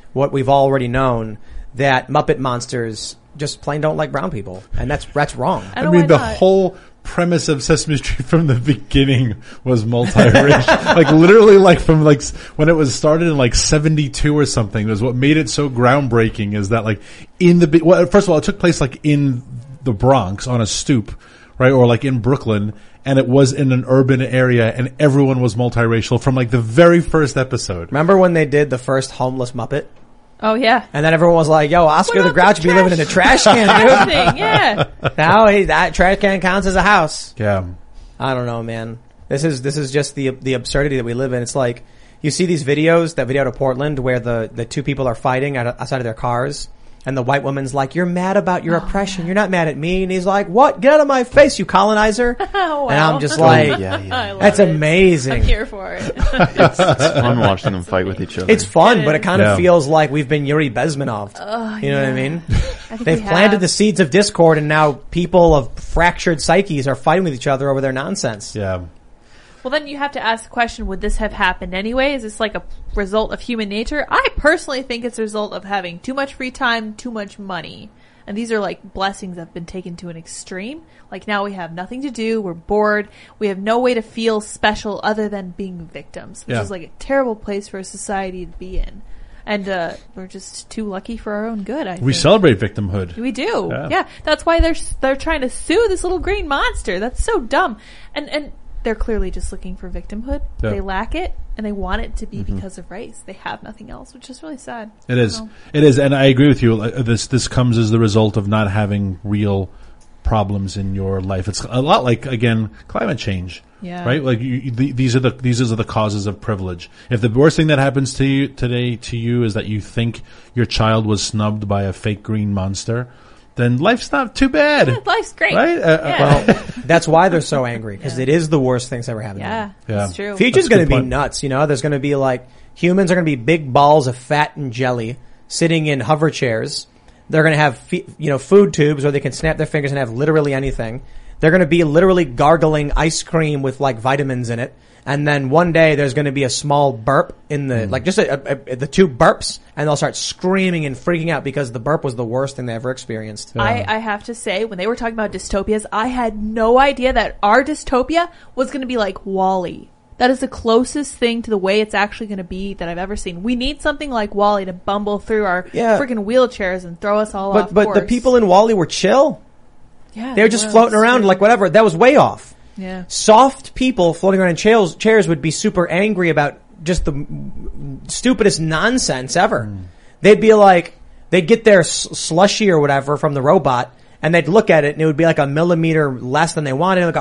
what we've already known, that Muppet monsters just plain don't like brown people, and that's that's wrong. I, I don't mean, why the not. whole premise of Sesame Street from the beginning was multiracial. Like literally, like from like s- when it was started in like seventy-two or something. Was what made it so groundbreaking. Is that like in the be- well, first of all, it took place like in the Bronx on a stoop, right, or like in Brooklyn, and it was in an urban area, and everyone was multiracial from like the very first episode. Remember when they did the first homeless Muppet? Oh yeah. And then everyone was like, yo, Oscar What the about Grouch the be living in a trash can, dude. Thing, yeah. Now he, that trash can counts as a house. Yeah. I don't know, man. This is this is just the the absurdity that we live in. It's like you see these videos, that video out of Portland where the the two people are fighting out, outside of their cars, and the white woman's like, "You're mad about your Oh, oppression. You're not mad at me." And he's like, "What? Get out of my face, you colonizer!" Oh, wow. And I'm just like, Oh, yeah, yeah. I love "That's it. amazing." I'm here for it. It's fun watching them fight with each other. It's fun, but it kind of Yeah. feels like we've been Yuri Bezmenov. you know what I mean? I think They've we planted have. the seeds of discord, and now people of fractured psyches are fighting with each other over their nonsense. Yeah. Well, then you have to ask the question, would this have happened anyway? Is this like a result of human nature? I personally think it's a result of having too much free time, too much money. And these are like blessings that have been taken to an extreme. Like now we have nothing to do, we're bored, we have no way to feel special other than being victims, which Yeah. is like a terrible place for a society to be in. And uh, we're just too lucky for our own good, I We think. celebrate victimhood. We do. Yeah. Yeah. That's why they're they're trying to sue this little green monster. That's so dumb. And and they're clearly just looking for victimhood. Yeah. They lack it, and they want it to be because of race. They have nothing else, which is really sad. It is. So- It is, and I agree with you. Uh, This this comes as the result of not having real problems in your life. It's a lot like, again, climate change. Yeah. Right? Like you, you- the, these are the these are the causes of privilege. If the worst thing that happens to you today to you is that you think your child was snubbed by a fake green monster, then life's not too bad. Life's great. Right? Uh, Yeah. Well, that's why they're so angry, because Yeah. it is the worst thing that's ever happened to them. Yeah, Yeah. that's true. Future's That's a going to good be point. nuts, you know? There's going to be like, humans are going to be big balls of fat and jelly sitting in hover chairs. They're going to have, fe- you know, food tubes where they can snap their fingers and have literally anything. They're going to be literally gargling ice cream with like vitamins in it. And then one day there's going to be a small burp in the, like just a, a, a, the two burps, and they'll start screaming and freaking out because the burp was the worst thing they ever experienced. I, I have to say, when they were talking about dystopias, I had no idea that our dystopia was going to be like WALL-E. That is the closest thing to the way it's actually going to be that I've ever seen. We need something like WALL-E to bumble through our Yeah. freaking wheelchairs and throw us all But, off but course. the people in WALL-E were chill. yeah, They were just were. floating around like whatever. That was way off. Yeah. Soft people floating around in chairs, chairs would be super angry about just the m- stupidest nonsense ever. Hmm. They'd be like, they'd get their s- slushy or whatever from the robot, and they'd look at it, and it would be like a millimeter less than they wanted, and they'd go,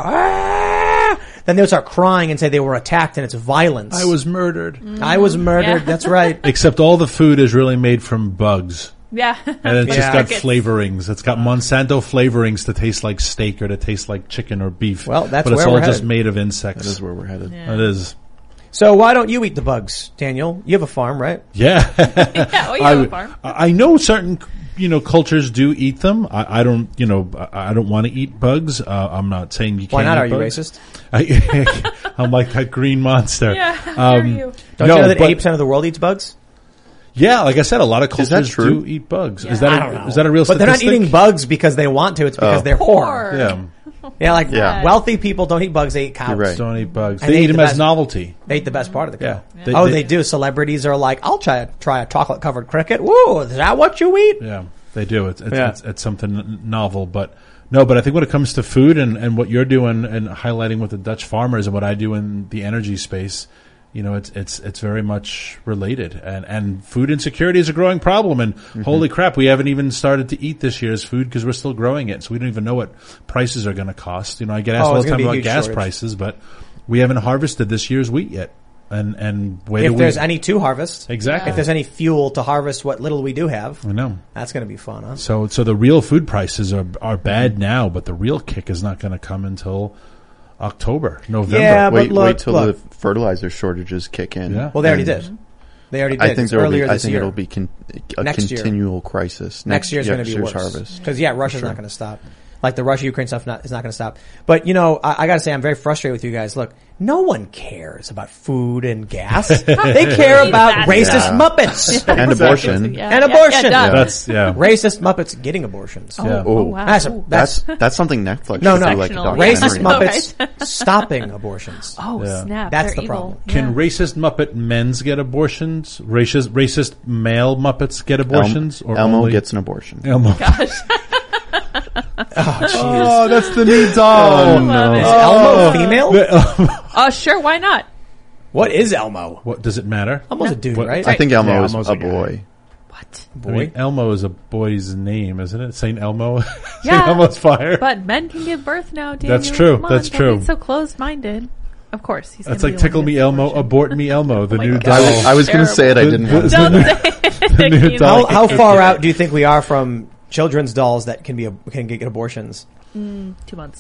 ah! Then they would start crying and say they were attacked, and it's violence. I was murdered. I was murdered. Yeah. That's right. Except all the food is really made from bugs. Yeah. And it's Yeah. just got Crickets. flavorings. It's got Monsanto flavorings to taste like steak or to taste like chicken or beef. Well, that's but it's where all we're just headed. made of insects. That is where we're headed. Yeah. It is. So why don't you eat the bugs, Daniel? You have a farm, right? Yeah. yeah, well, you I, have a would- farm. I know certain, you know, cultures do eat them. I, I don't, you know, I I don't want to eat bugs. Uh, I'm not saying you can't. Why not? eat Are you bugs. racist? I, I'm like that green monster. Yeah, how dare you? Don't no, you know that but- eighty percent of the world eats bugs? Yeah, like I said, a lot of Is that cultures true? do eat bugs. Yeah. Is that I a, don't know. is that a real But they're not statistic? eating bugs because they want to. It's because Oh. they're poor. Poor. Yeah, Yeah, like Yeah. wealthy people don't eat bugs; they eat cows. You're right. don't eat bugs. And They they eat eat them the as best- novelty. They eat the best part of the Yeah. cow. They- oh, they- they, do. Celebrities are like, "I'll try try a chocolate covered cricket." Woo! Is that what you eat? Yeah, they do. It's it's, Yeah. it's, it's something n- novel, but no. But I think when it comes to food and, and what you're doing and highlighting with the Dutch farmers and what I do in the energy space, you know, it's it's it's very much related. And and food insecurity is a growing problem. And Mm-hmm. holy crap, we haven't even started to eat this year's food because we're still growing it, so we don't even know what prices are going to cost. You know, I get asked Oh, all it's the gonna time be a about huge gas shortage. prices, but we haven't harvested this year's wheat yet. And and where do If we, there's any to harvest, exactly, if there's any fuel to harvest what little we do have, I know. that's going to be fun, huh? So, so the real food prices are are bad now, but the real kick is not going to come until October, November. Yeah, but Wait, look, wait till look. the fertilizer shortages kick in. Yeah. Well, they already And did. They already did. I think It's there will earlier be. I this think year. it'll be con- a Next year. continual crisis. Next year's going to be year's worse. harvest. Because yeah, Russia's Sure. not going to stop. Like the Russia-Ukraine stuff not, is not going to stop. But, you know, I, I got to say I'm very frustrated with you guys. Look, no one cares about food and gas. They care about racist Yeah. Muppets. And abortion. Yeah. And Yeah, abortion. yeah, duh. That's yeah. Racist Muppets getting abortions. Yeah. Oh, wow. That's, a, Ooh. that's, That's that's something Netflix No, should no. do like a Sectional. racist documentary. Muppets stopping abortions. Oh, Yeah. snap. That's They're the evil. problem. Can Yeah. racist Muppet men's get abortions? Racist racist male Muppets get abortions? Elmo, Elmo only- gets an abortion. Elmo. Gosh. Oh, that's the new doll. Love it. Is Elmo female? Oh, sure. Why not? What is Elmo? What does it matter? Elmo's a dude, What- right? I think Elmo Yeah, is Elmo's a a guy. boy. What? I mean, Elmo is a boy's name, isn't it? Saint Elmo. Saint Yeah. Elmo's fire. But men can give birth now, Daniel. That's true. Come on, That's don't true. be so closed-minded. Of course, he's. That's gonna like be the Tickle one Me who Elmo, gets the Abort Me Elmo, the Oh my new God. doll. I was, I was going to say it. I The- didn't the- want to. Don't say it. new Keep- doll. How, how far out do you think we are from children's dolls that can be can get abortions? Two months.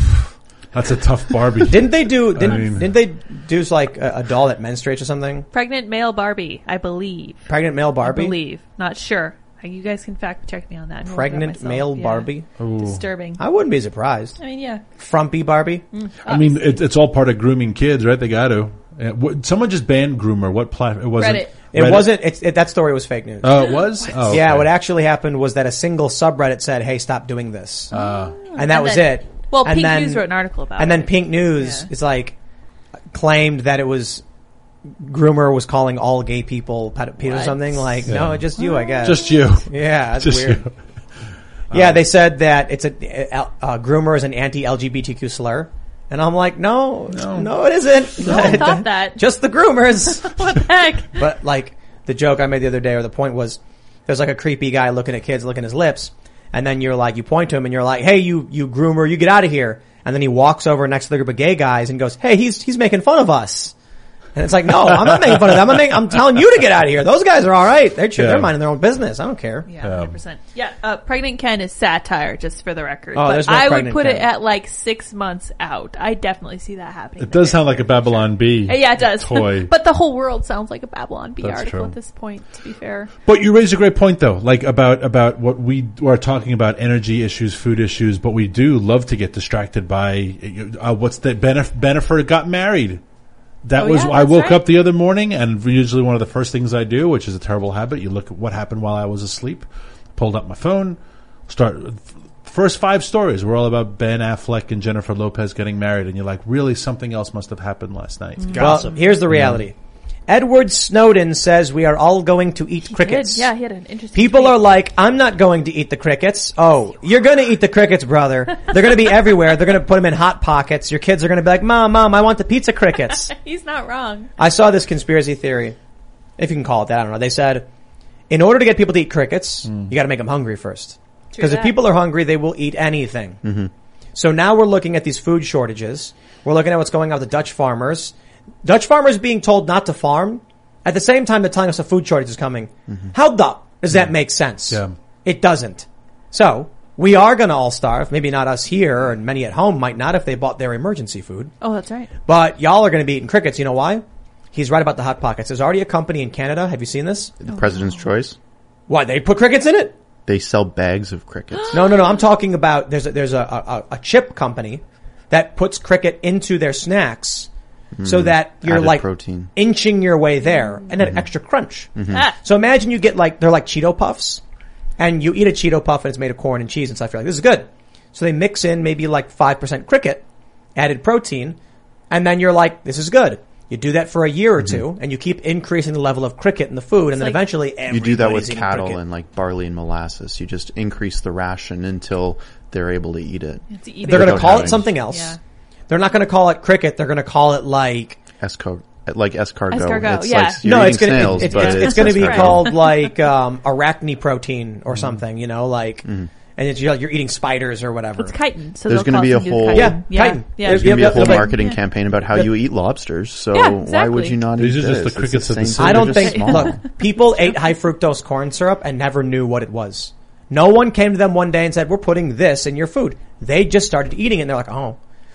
That's a tough Barbie. Didn't they do? Didn't, mean- didn't they do like a, a doll that menstruates or something? Pregnant male Barbie, I believe. Pregnant male Barbie. I believe. Not sure. You guys can fact check me on that. I'm gonna look it up Pregnant myself. male Yeah. Barbie. Ooh. Disturbing. I wouldn't be surprised. I mean, yeah. Frumpy Barbie. I mean, it, it's all part of grooming kids, right? They got to. Uh, what, someone just banned groomer. What plat? It wasn't. Reddit. It Reddit? wasn't. It's, it, that story was fake news. Oh, it was. Oh, Yeah, okay. what actually happened was that a single subreddit said, "Hey, stop doing this," Uh, and that And was then- it. Well, And Pink then- News wrote an article about And it. then Pink News Yeah. is like claimed that it was groomer was calling all gay people pedophiles or What? something. Like, no, Yeah. just you, I guess. just you. yeah, that's Just weird. you. Yeah, they said that it's a uh, uh, groomer is an anti-L G B T Q slur, and I'm like, no, no, No. it isn't. No one thought that. Just the groomers. What the heck? But like the joke I made the other day, or the point was, there's like a creepy guy looking at kids, licking his lips, and then you're like, you point to him and you're like, hey, you you groomer, you get out of here. And then he walks over next to the group of gay guys and goes, hey, he's he's making fun of us. And it's like, no, I'm not making fun of them. I'm, making, I'm telling you to get out of here. Those guys are all right. They're Yeah. they're minding their own business. I don't care. Yeah, one hundred percent. Yeah, uh, Pregnant Ken is satire, just for the record. Oh, but there's no I would Pregnant put it Ken. at like six months out. I definitely see that happening. It does sound like a Babylon Bee. Uh, Yeah, it does. Toy. But the whole world sounds like a Babylon Bee That's article true. at this point, to be fair. But you raise a great point, though, like about about what we are talking about: energy issues, food issues. But we do love to get distracted by uh, what's the Benef- Bennifer got married. That Oh, was yeah, I that's woke right. up the other morning, and usually one of the first things I do, which is a terrible habit, you look at what happened while I was asleep. Pulled up my phone, start first five stories were all about Ben Affleck and Jennifer Lopez getting married, and you're like, really, something else must have happened last night. Well, here's the reality. Edward Snowden says we are all going to eat crickets. Did. Yeah, he had an interesting People tweet. are like, I'm not going to eat the crickets. Oh, you're going to eat the crickets, brother. They're going to be everywhere. They're going to put them in hot pockets. Your kids are going to be like, Mom, Mom, I want the pizza crickets. He's not wrong. I saw this conspiracy theory, if you can call it that. I don't know. They said, in order to get people to eat crickets, you got to make them hungry first. Because if that. people are hungry, they will eat anything. Mm-hmm. So now we're looking at these food shortages. We're looking at what's going on with the Dutch farmers. Dutch farmers being told not to farm. At the same time, they're telling us a food shortage is coming. Mm-hmm. How the does that make sense? Yeah. It doesn't. So we are going to all starve. Maybe not us here, and many at home might not if they bought their emergency food. Oh, that's right. But y'all are going to be eating crickets. You know why? He's right about the Hot Pockets. There's already a company in Canada. Have you seen this? The President's Choice. Why? They put crickets in it? They sell bags of crickets. No, no, no. I'm talking about there's a, there's a, a, a chip company that puts cricket into their snacks so that you're Added like protein. inching your way there and an extra crunch. Ah, So imagine you get like, they're like Cheeto Puffs and you eat a Cheeto Puff and it's made of corn and cheese and stuff. You're like, this is good. So they mix in maybe like five percent cricket, added protein, and then you're like, this is good. You do that for a year or two and you keep increasing the level of cricket in the food and then like- eventually You do that with everybody's eating cattle cricket. and like barley and molasses. You just increase the ration until they're able to eat it. it's eBay. They're going to without call having- it something else. Yeah. They're not going to call it cricket. They're going to call it like Escar- like escargot. Escargot, It's yeah. like you're no, eating it's going snails, to it's, but it's, it's, it's going to be escargot. called like um, arachne protein or something. You know, like and it's, you're, you're eating spiders or whatever. It's chitin. So There's they'll gonna call be a something whole- chitin. Yeah, yeah, chitin. yeah. There's Yeah, going to be yeah, a whole yeah. marketing Yeah. campaign about how you eat lobsters. So Yeah, why exactly. would you not These eat are just this? the crickets It's the of the same sea. I thing, don't they're just think. small. Look, people ate high fructose corn syrup and never knew what it was. No one came to them one day and said, "We're putting this in your food." They just started eating it and they're like, "Oh."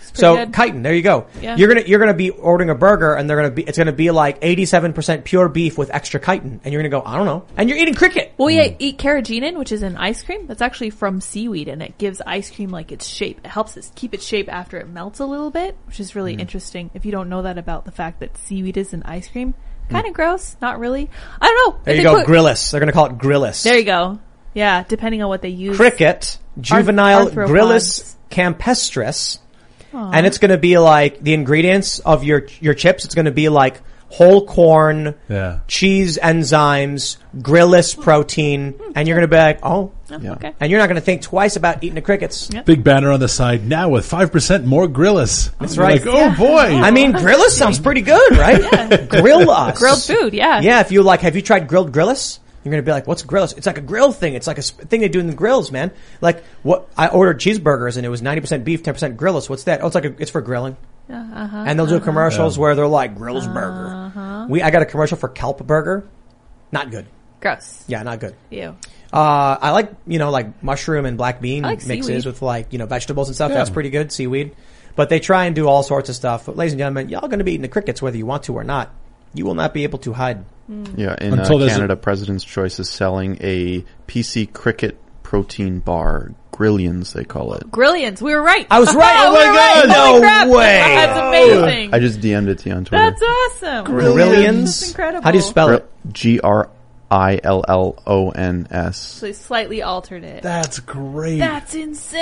So good. chitin, there you go. Yeah. You're gonna you're gonna be ordering a burger, and they're gonna be it's gonna be like eighty-seven percent pure beef with extra chitin, and you're gonna go, I don't know, and you're eating cricket. Well, yeah, eat carrageenan, which is an ice cream. That's actually from seaweed, and it gives ice cream like its shape. It helps it keep its shape after it melts a little bit, which is really interesting. If you don't know that about the fact that seaweed is in ice cream, kind of gross. Not really. I don't know. There If you they go, put- grillis. They're gonna call it grillis. There you go. Yeah, depending on what they use. Cricket, juvenile arthropods. grillis campestris, and it's going to be like the ingredients of your your chips. It's going to be like whole corn, Yeah. cheese enzymes, grillis protein, and you're going to be like, oh, Oh, Yeah. Okay. and you're not going to think twice about eating the crickets. Yep. Big banner on the side now with five percent more grillis. That's right. Like, oh boy. I mean, grillis sounds pretty good, right? Grill us. Grilled food, yeah. Yeah, if you like, have you tried grilled grillis? You're gonna be like, what's grillis? It's like a grill thing. It's like a sp- thing they do in the grills, man. Like, what, I ordered cheeseburgers and it was ninety percent beef, ten percent grillis. What's that? Oh, it's like a, it's for grilling. Uh-huh. And they'll do commercials where they're like, grills burger. We, I got a commercial for kelp burger. Not good. Gross. Yeah, not good. Ew. Uh, I like, you know, like mushroom and black bean I like mixes seaweed. with like, you know, vegetables and stuff. Yeah. That's pretty good. Seaweed. But they try and do all sorts of stuff. But ladies and gentlemen, y'all gonna be eating the crickets whether you want to or not. You will not be able to hide. Yeah, in uh, Until there's a- Canada, President's Choice is selling a P C cricket protein bar. Grillions, they call it. Grillions. We were right. I was right. Oh we my were God. right. Holy No crap. way. That's amazing. I just D M'd it to you on Twitter. That's awesome. Grillions. That's incredible. How do you spell it? G R I L L O N S. So they slightly altered it. That's great. That's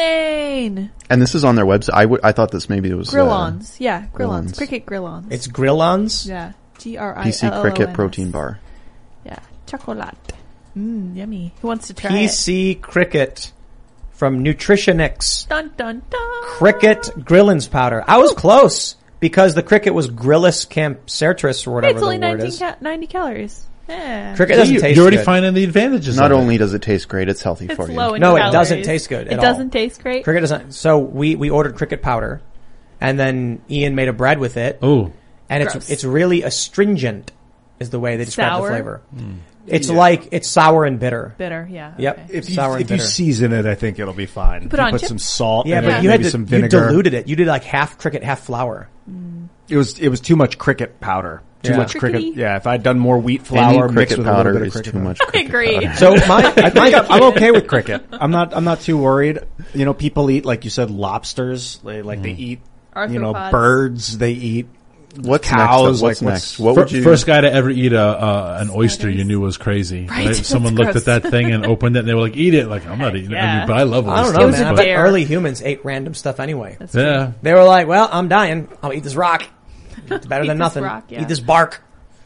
insane. And this is on their website. I would- I thought this maybe it was Grill-ons. yeah, grill-ons. grill-ons. Cricket grill-ons. It's grill-ons. yeah. G R I L L O N P S. C cricket protein bar. Yeah. Chocolate. Mmm, yummy. Who wants to try P it? C cricket from Nutritionix. Dun, dun, dun. Cricket grillins powder. I was close because the cricket was Grillis campcertris or Hey, whatever it's only the word nineteen is. ca- ninety calories. Yeah. Cricket See, doesn't you, taste you're already good. finding the advantages. Not of it. only does it taste great, it's healthy It's for you. low in No, it calories. doesn't taste good at It all. doesn't taste great. Cricket doesn't. So we we ordered cricket powder, and then Ian made a bread with it, Oh, and it's Gross. it's really astringent, is the way they describe Sour? the flavor. It's like it's sour and bitter. Bitter, yeah. Yep. Okay. If you, Sour and if you bitter. season it, I think it'll be fine. put you on put chips? some salt. Yeah, in but it, you had maybe to some you vinegar. diluted it. You did like half cricket, half flour. It was it was too much cricket powder. Too Yeah. much cricket. Crickety. Yeah, if I'd done more wheat Any flour mixed cricket with a little powder bit of is cricket too powder. much I cricket agree. powder. So my I think I'm, I'm okay with cricket. I'm not. I'm not too worried. You know, people eat like you said lobsters. They, like they eat. You know, Arthropods. birds. They eat. What's Cows, next? What's like, next? what's- What Fir- would you? first guy to ever eat a uh, an oyster you Spiders. knew was crazy. Right, Someone that's looked at gross. that thing and opened it and they were like, "Eat it!" Like I'm not eating it. I Yeah. mean, but I love I oysters. don't know, was a man. I but- bet dare. early humans ate random stuff anyway. That's true. yeah. They were like, "Well, I'm dying. I'll eat this rock. It's better Eat than this nothing. rock, yeah. Eat this bark."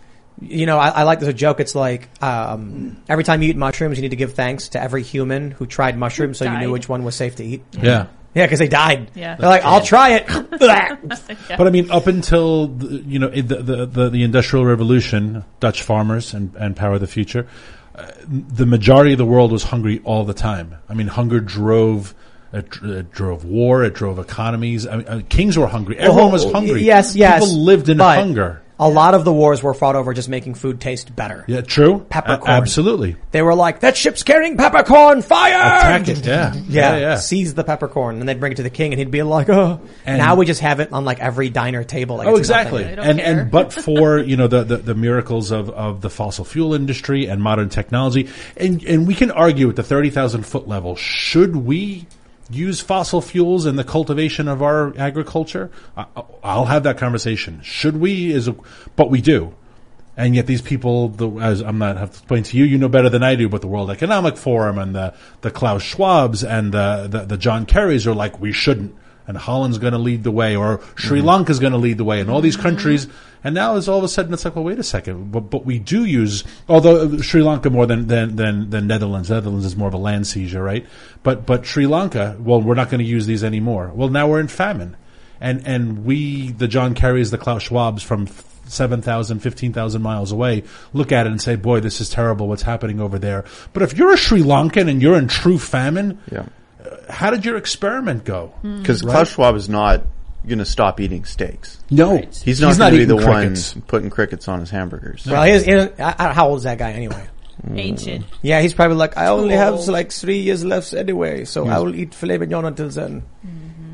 You know, I, I like this a joke. It's like um, every time you eat mushrooms, you need to give thanks to every human who tried mushrooms, so you Died. knew which one was safe to eat. Yeah. Yeah, because they died. Yeah. They're like, "I'll try it." But I mean, up until the, you know the, the the the Industrial Revolution, Dutch farmers and and Power of the Future, uh, the majority of the world was hungry all the time. I mean, hunger drove. It, dr- it drove war. It drove economies. I mean, uh, kings were hungry. Everyone was hungry. Yes, yes. People lived in but hunger. A lot of the wars were fought over just making food taste better. Yeah, true. Peppercorn. A- absolutely. They were like, "That ship's carrying peppercorn! Fire!" Attack it. Yeah. Yeah, Yeah. yeah. seize the peppercorn, and they'd bring it to the king, and he'd be like, "Oh." And- now we just have it on like every diner table. Like Oh, it's exactly. nothing. don't And care. and but for you know the, the, the miracles of, of the fossil fuel industry and modern technology, and and we can argue at the thirty thousand foot level, should we use fossil fuels in the cultivation of our agriculture? I, I'll have that conversation. Should we? Is a, but we do. And yet these people, the, as I'm not have to explain to you, you know better than I do, but the World Economic Forum and the, the Klaus Schwabs and the, the, the John Kerrys are like, we shouldn't. And Holland's going to lead the way, or Sri Mm-hmm. Lanka's going to lead the way, and all these countries. And now it's all of a sudden it's like, well, wait a second. But, but we do use, although Sri Lanka more than, than, than, than Netherlands. Netherlands is more of a land seizure, right? But, but Sri Lanka, well, we're not going to use these anymore. Well, now we're in famine. And, and we, the John Kerrys, the Klaus Schwabs from seven thousand, fifteen thousand miles away, look at it and say, boy, this is terrible what's happening over there. But if you're a Sri Lankan and you're in true famine, Yeah. how did your experiment go? Because Klaus Schwab is not going to stop eating steaks. No. He's not going to be eating the crickets. one putting crickets on his hamburgers. Well, he is, he is, I, I, how old is that guy anyway? Ancient. Yeah, he's probably like, "I only have old. like three years left anyway, so I will eat filet mignon until then."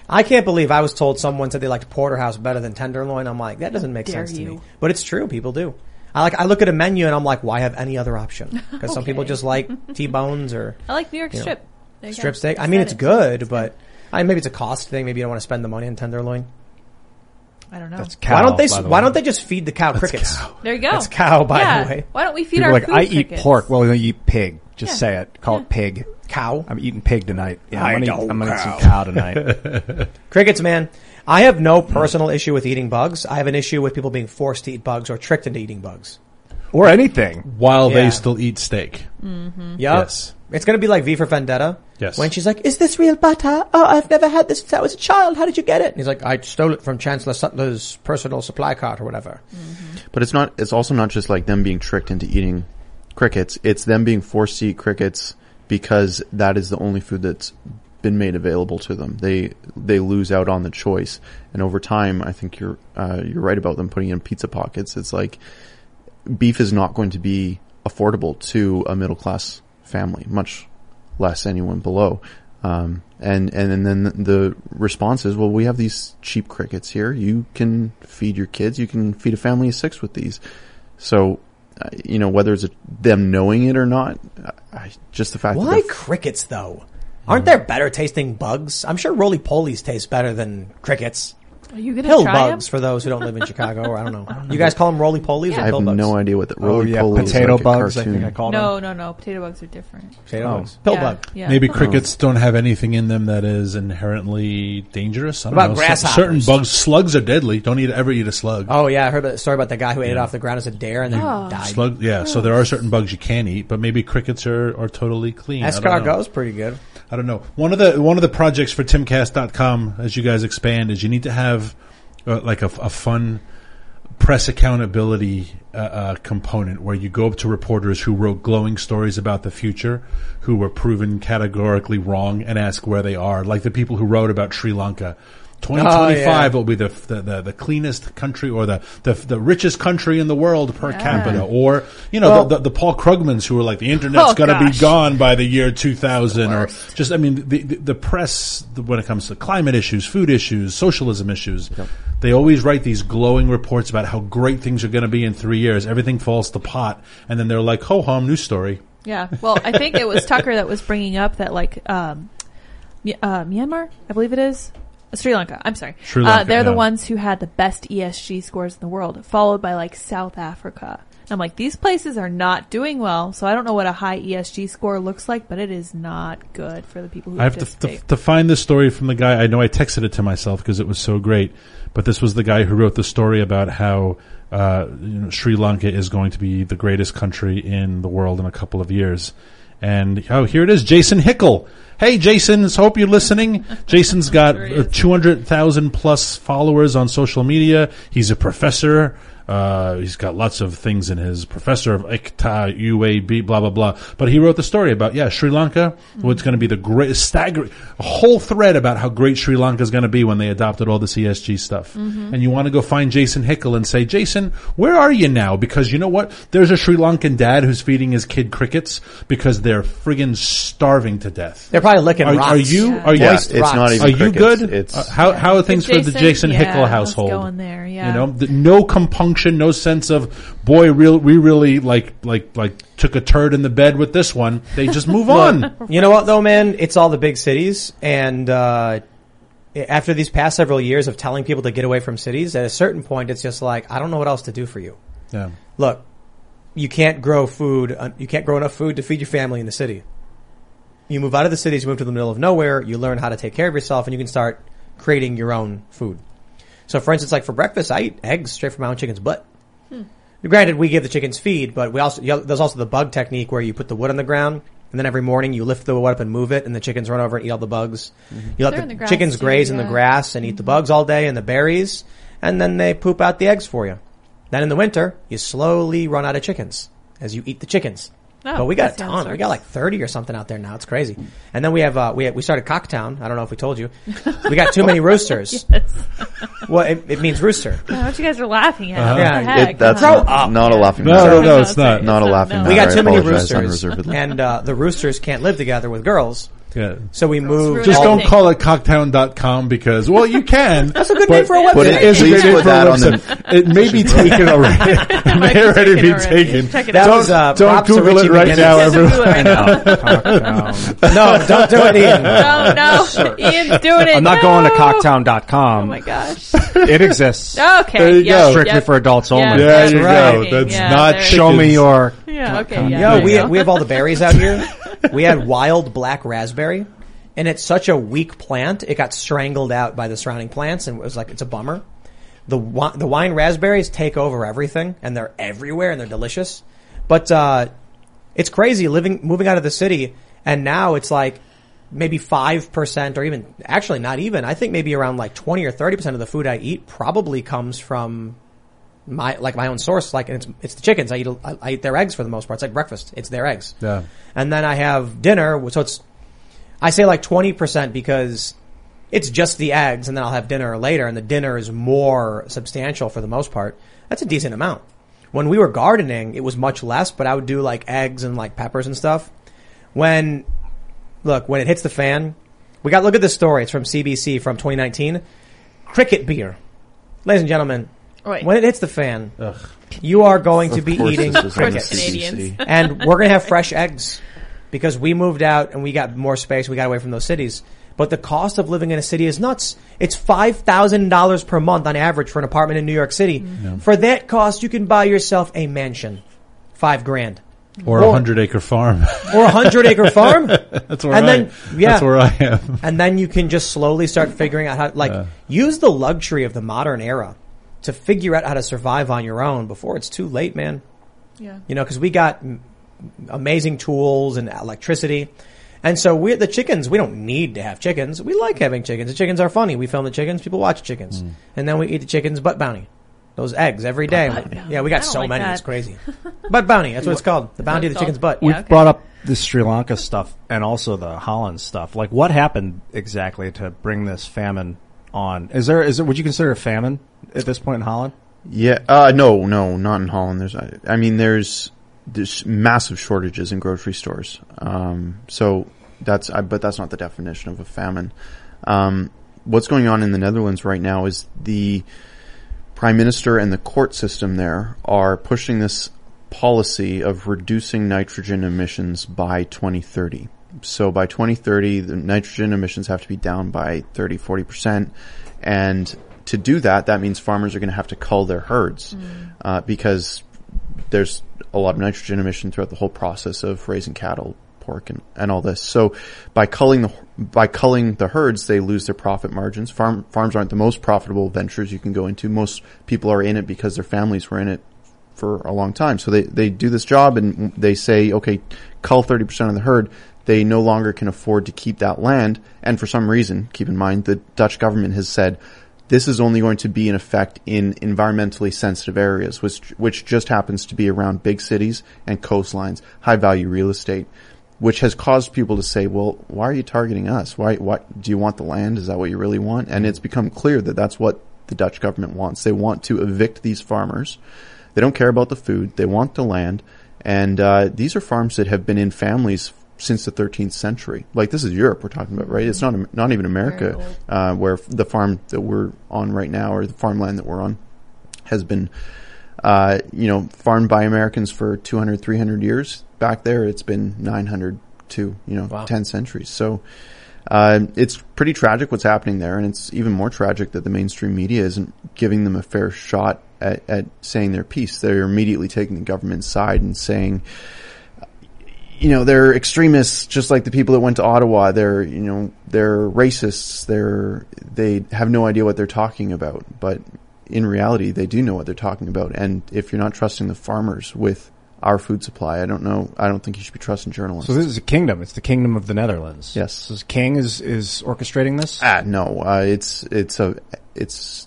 I can't believe I was told someone said they liked porterhouse better than tenderloin. I'm like, that doesn't make dare sense to you. me. But it's true. People do. I like, I look at a menu and I'm like, why have any other option? Because some people just like T-bones or I like New York you know, strip. There you strip go. steak. I Just mean, said it's it. good, but I maybe it's a cost thing. Maybe you don't want to spend the money on tenderloin. I don't know. That's cow. Why don't they, by the why way. don't they just feed the cow crickets? cow. There you go. That's cow, by yeah. the way. Why don't we feed People our are like, food I eat crickets? pork. Well, you eat pig. Just Yeah. say it. Call Yeah. it pig. Cow. I'm eating pig tonight. Yeah, I I'm gonna, know eat, I'm gonna eat cow. some cow tonight. Crickets, man. I have no personal issue with eating bugs. I have an issue with people being forced to eat bugs or tricked into eating bugs. Or anything. While Yeah. they still eat steak. Mm-hmm. Yep. Yes. It's going to be like V for Vendetta. Yes. When she's like, is this real butter? Oh, I've never had this since I was a child. How did you get it? And he's like, I stole it from Chancellor Sutler's personal supply cart or whatever. But it's not, it's also not just like them being tricked into eating crickets. It's them being forced to eat crickets because that is the only food that's been made available to them. They, they lose out on the choice. And over time, I think you're, uh, you're right about them putting in pizza pockets. It's like beef is not going to be affordable to a middle class family, much less anyone below. Um, and, and, and then the response is, well, we have these cheap crickets here. You can feed your kids. You can feed a family of six with these. So, uh, you know, whether it's a, them knowing it or not, I, just the fact Why that crickets, though? Aren't there better tasting bugs? I'm sure roly-polies taste better than crickets. Are you gonna Pill try bugs, them? for those who don't live in Chicago, or I don't know. You guys call them roly-polies Yeah. or I pill have bugs? no idea what the Oh roly yeah, poly is. potato like a bugs. I cartoon. think I called No, them. no, no. Potato bugs are different. Potato Oh. bugs. Pill yeah, bug. Yeah. Maybe crickets don't have anything in them that is inherently dangerous. I don't What about know. Cer- grasshoppers? Certain bugs, slugs are deadly. Don't eat ever eat a slug. Oh, yeah, I heard a story about the guy who ate it off the ground as a dare and then Oh. died. Slug, yeah. So there are certain bugs you can eat, but maybe crickets are, are totally clean. I don't know. Escargot's pretty good. I don't know. One of the one of the projects for timcast dot com as you guys expand is you need to have uh, like a, a fun press accountability uh, uh, component where you go up to reporters who wrote glowing stories about the future who were proven categorically wrong and ask where they are, like the people who wrote about Sri Lanka. twenty twenty-five Oh, yeah. will be the, the the the cleanest country or the the, the richest country in the world per Yeah. capita, or you know Well- the, the the Paul Krugmans who are like the internet's Oh, going to be gosh. gone by the year two thousand, or worst. just I mean the the, the press the, when it comes to climate issues, food issues, socialism issues, they always write these glowing reports about how great things are going to be in three years. Everything falls to pot, and then they're like, "Ho hum, news story." Yeah. Well, I think it was Tucker that was bringing up that like um, Mi- uh, Myanmar, I believe it is. Sri Lanka. I'm sorry. Sri uh, Lanka, they're the yeah. ones who had the best E S G scores in the world, followed by like South Africa. I'm like, these places are not doing well, so I don't know what a high E S G score looks like, but it is not good for the people who I have to, participate. to to find this story from the guy. I know I texted it to myself because it was so great, but this was the guy who wrote the story about how uh, you know, Sri Lanka is going to be the greatest country in the world in a couple of years. And oh, here it is, Jason Hickel. Hey, Jason, so hope you're listening. Jason's got Sure he uh, is. two hundred thousand plus followers on social media. He's a professor. Uh, he's got lots of things in his professor of I C T A, U A B, blah, blah, blah. But he wrote the story about, yeah, Sri Lanka, what's going to be the great, staggering, a whole thread about how great Sri Lanka is going to be when they adopted all this E S G stuff. And you want to go find Jason Hickel and say, Jason, where are you now? Because you know what? There's a Sri Lankan dad who's feeding his kid crickets because they're friggin' starving to death. They're probably licking Are, rocks. are you, Yeah. are you, Yeah, Moist it's rocks. not even are you crickets. good? It's Uh, how, how are things for the Jason yeah, Hickel household? Let's go in there, yeah. You know, th- no compunction, no sense of, boy, real, we really like, like, like took a turd in the bed with this one. They just move on. You know what, though, man? It's all the big cities, and uh after these past several years of telling people to get away from cities, at a certain point, it's just like, I don't know what else to do for you. Yeah. Look, you can't grow food, uh, you can't grow enough food to feed your family in the city. You move out of the cities, you move to the middle of nowhere, you learn how to take care of yourself, and you can start creating your own food. So, for instance, like for breakfast, I eat eggs straight from my own chicken's butt. Hmm. Granted, we give the chickens feed, but we also, you know, there's also the bug technique where you put the wood on the ground, and then every morning you lift the wood up and move it, and the chickens run over and eat all the bugs. Mm-hmm. You let They're the, in the grass chickens too, graze in the yeah. grass and eat the bugs all day and the berries, and then they poop out the eggs for you. Then in the winter, you slowly run out of chickens as you eat the chickens. Oh, but we got a that's how it ton. We got works. like thirty or something out there now. It's crazy. And then we have, uh, we we started Cocktown. I don't know if we told you. We got too many roosters. Yes. Well, it, it means rooster. Yeah, what you guys are laughing at? Uh-huh. What Yeah, the heck? It, that's Uh-huh. not, not a laughing No, matter. no, no, No, it's it's not. Not a laughing no. matter. We got I too many apologize roosters, unreservedly. and uh, the roosters can't live together with girls. Yeah. So we moved. Just ruin don't everything. call it cocktown dot com because, well, you can. That's a good name for a But it website. is a Please good name put for a that on the- website. It may be taken already. It may Might be already be taken already. taken. Check it That Don't, was, uh, don't props to Google Richie it right McGinnis. now, Yes, everyone. Google it right now. Cocktown. No, don't do it, Ian. No, no. Ian's doing it. I'm not no. going to cocktown dot com. Oh my gosh. It exists. Okay. There you yep, go. Strictly yep. for adults only. Yeah, There that's you right. go. That's Yeah, not there- Show me chickens. your. Yeah, okay, yeah. Yo, there we you go. we have all the berries out here. We had wild black raspberry, and it's such a weak plant. It got strangled out by the surrounding plants, and it was like it's a bummer. The wi- the wine raspberries take over everything, and they're everywhere, and they're delicious. But uh it's crazy living moving out of the city, and now it's like maybe five percent, or even actually not even. I think maybe around like twenty or thirty percent of the food I eat probably comes from my like my own source. Like it's it's the chickens. I eat I, I eat their eggs for the most part. It's like breakfast. It's their eggs. Yeah. And then I have dinner. So it's I say like twenty percent because it's just the eggs, and then I'll have dinner later, and the dinner is more substantial for the most part. That's a decent amount. When we were gardening, it was much less, but I would do like eggs and like peppers and stuff. When look when it hits the fan, we got look at this story. It's from C B C from twenty nineteen. Cricket beer, ladies and gentlemen. Wait. When it hits the fan, you are going to Of be course eating this is on the crickets. C B C. Canadians. And we're going to have fresh eggs because we moved out and we got more space. We got away from those cities. But the cost of living in a city is nuts. It's five thousand dollars per month on average for an apartment in New York City. Mm-hmm. For that cost, you can buy yourself a mansion. Five grand. Or a hundred acre farm. Or a hundred acre farm. That's where And I, then- yeah. that's where I am. And then you can just slowly start figuring out how, like, Yeah. use the luxury of the modern era to figure out how to survive on your own before it's too late, man. Yeah. You know, because we got m- amazing tools and electricity. And so we the chickens, we don't need to have chickens. We like having chickens. The chickens are funny. We film the chickens. People watch chickens. Mm. And then we eat the chickens butt bounty. Those eggs every day. Butt bounty. Yeah, we I got don't so like many. that. It's crazy. Butt bounty. That's what it's called. The bounty of the it's chicken's called. butt. Yeah, We've okay. brought up the Sri Lanka stuff and also the Holland stuff. Like, what happened exactly to bring this famine on? Is there, is there, would you consider a famine at this point in Holland? Yeah. Uh, no, no, not in Holland. There's, I, I mean, there's, there's massive shortages in grocery stores. Um, so that's, I, but that's not the definition of a famine. Um, what's going on in the Netherlands right now is the Prime Minister and the court system there are pushing this policy of reducing nitrogen emissions by twenty thirty. So by twenty thirty, the nitrogen emissions have to be down by thirty, forty percent. And to do that, that means farmers are going to have to cull their herds, mm. uh, because there's a lot of nitrogen emission throughout the whole process of raising cattle, pork, and, and all this. So by culling the, by culling the herds, they lose their profit margins. Farm, farms aren't the most profitable ventures you can go into. Most people are in it because their families were in it for a long time. So they, they do this job and they say, okay, cull thirty percent of the herd. They no longer can afford to keep that land. And for some reason, keep in mind, the Dutch government has said this is only going to be in effect in environmentally sensitive areas, which, which just happens to be around big cities and coastlines, high value real estate, which has caused people to say, well, why are you targeting us? Why, why, do you want the land? Is that what you really want? And it's become clear that that's what the Dutch government wants. They want to evict these farmers. They don't care about the food. They want the land. And, uh, these are farms that have been in families since the thirteenth century. Like, this is Europe we're talking about, right? It's not, not even America, uh, where the farm that we're on right now, or the farmland that we're on, has been, uh, you know, farmed by Americans for two hundred, three hundred years. Back there, it's been nine hundred to, you know, wow. ten centuries. So, uh, it's pretty tragic what's happening there. And it's even more tragic that the mainstream media isn't giving them a fair shot at, at saying their piece. They're immediately taking the government's side and saying, you know, they're extremists, just like the people that went to Ottawa. They're, you know, they're racists. They're, they have no idea what they're talking about. But in reality, they do know what they're talking about. And if you're not trusting the farmers with our food supply, I don't know. I don't think you should be trusting journalists. So this is a kingdom. It's the kingdom of the Netherlands. Yes. So this king is, is orchestrating this? Ah, no. Uh, it's, it's a, it's,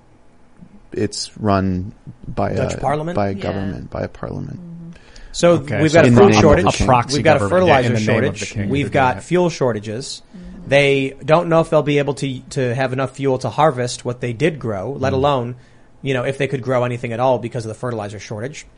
it's run by Dutch a, parliament? by a Yeah. government, by a parliament. So Okay, we've so got a in the food name of shortage. the king. A proxy We've got a government. fertilizer Yeah, in the name of the shortage. king. We've They're got doing it. fuel shortages. They don't know if they'll be able to to have enough fuel to harvest what they did grow, let alone, you know, if they could grow anything at all because of the fertilizer shortage.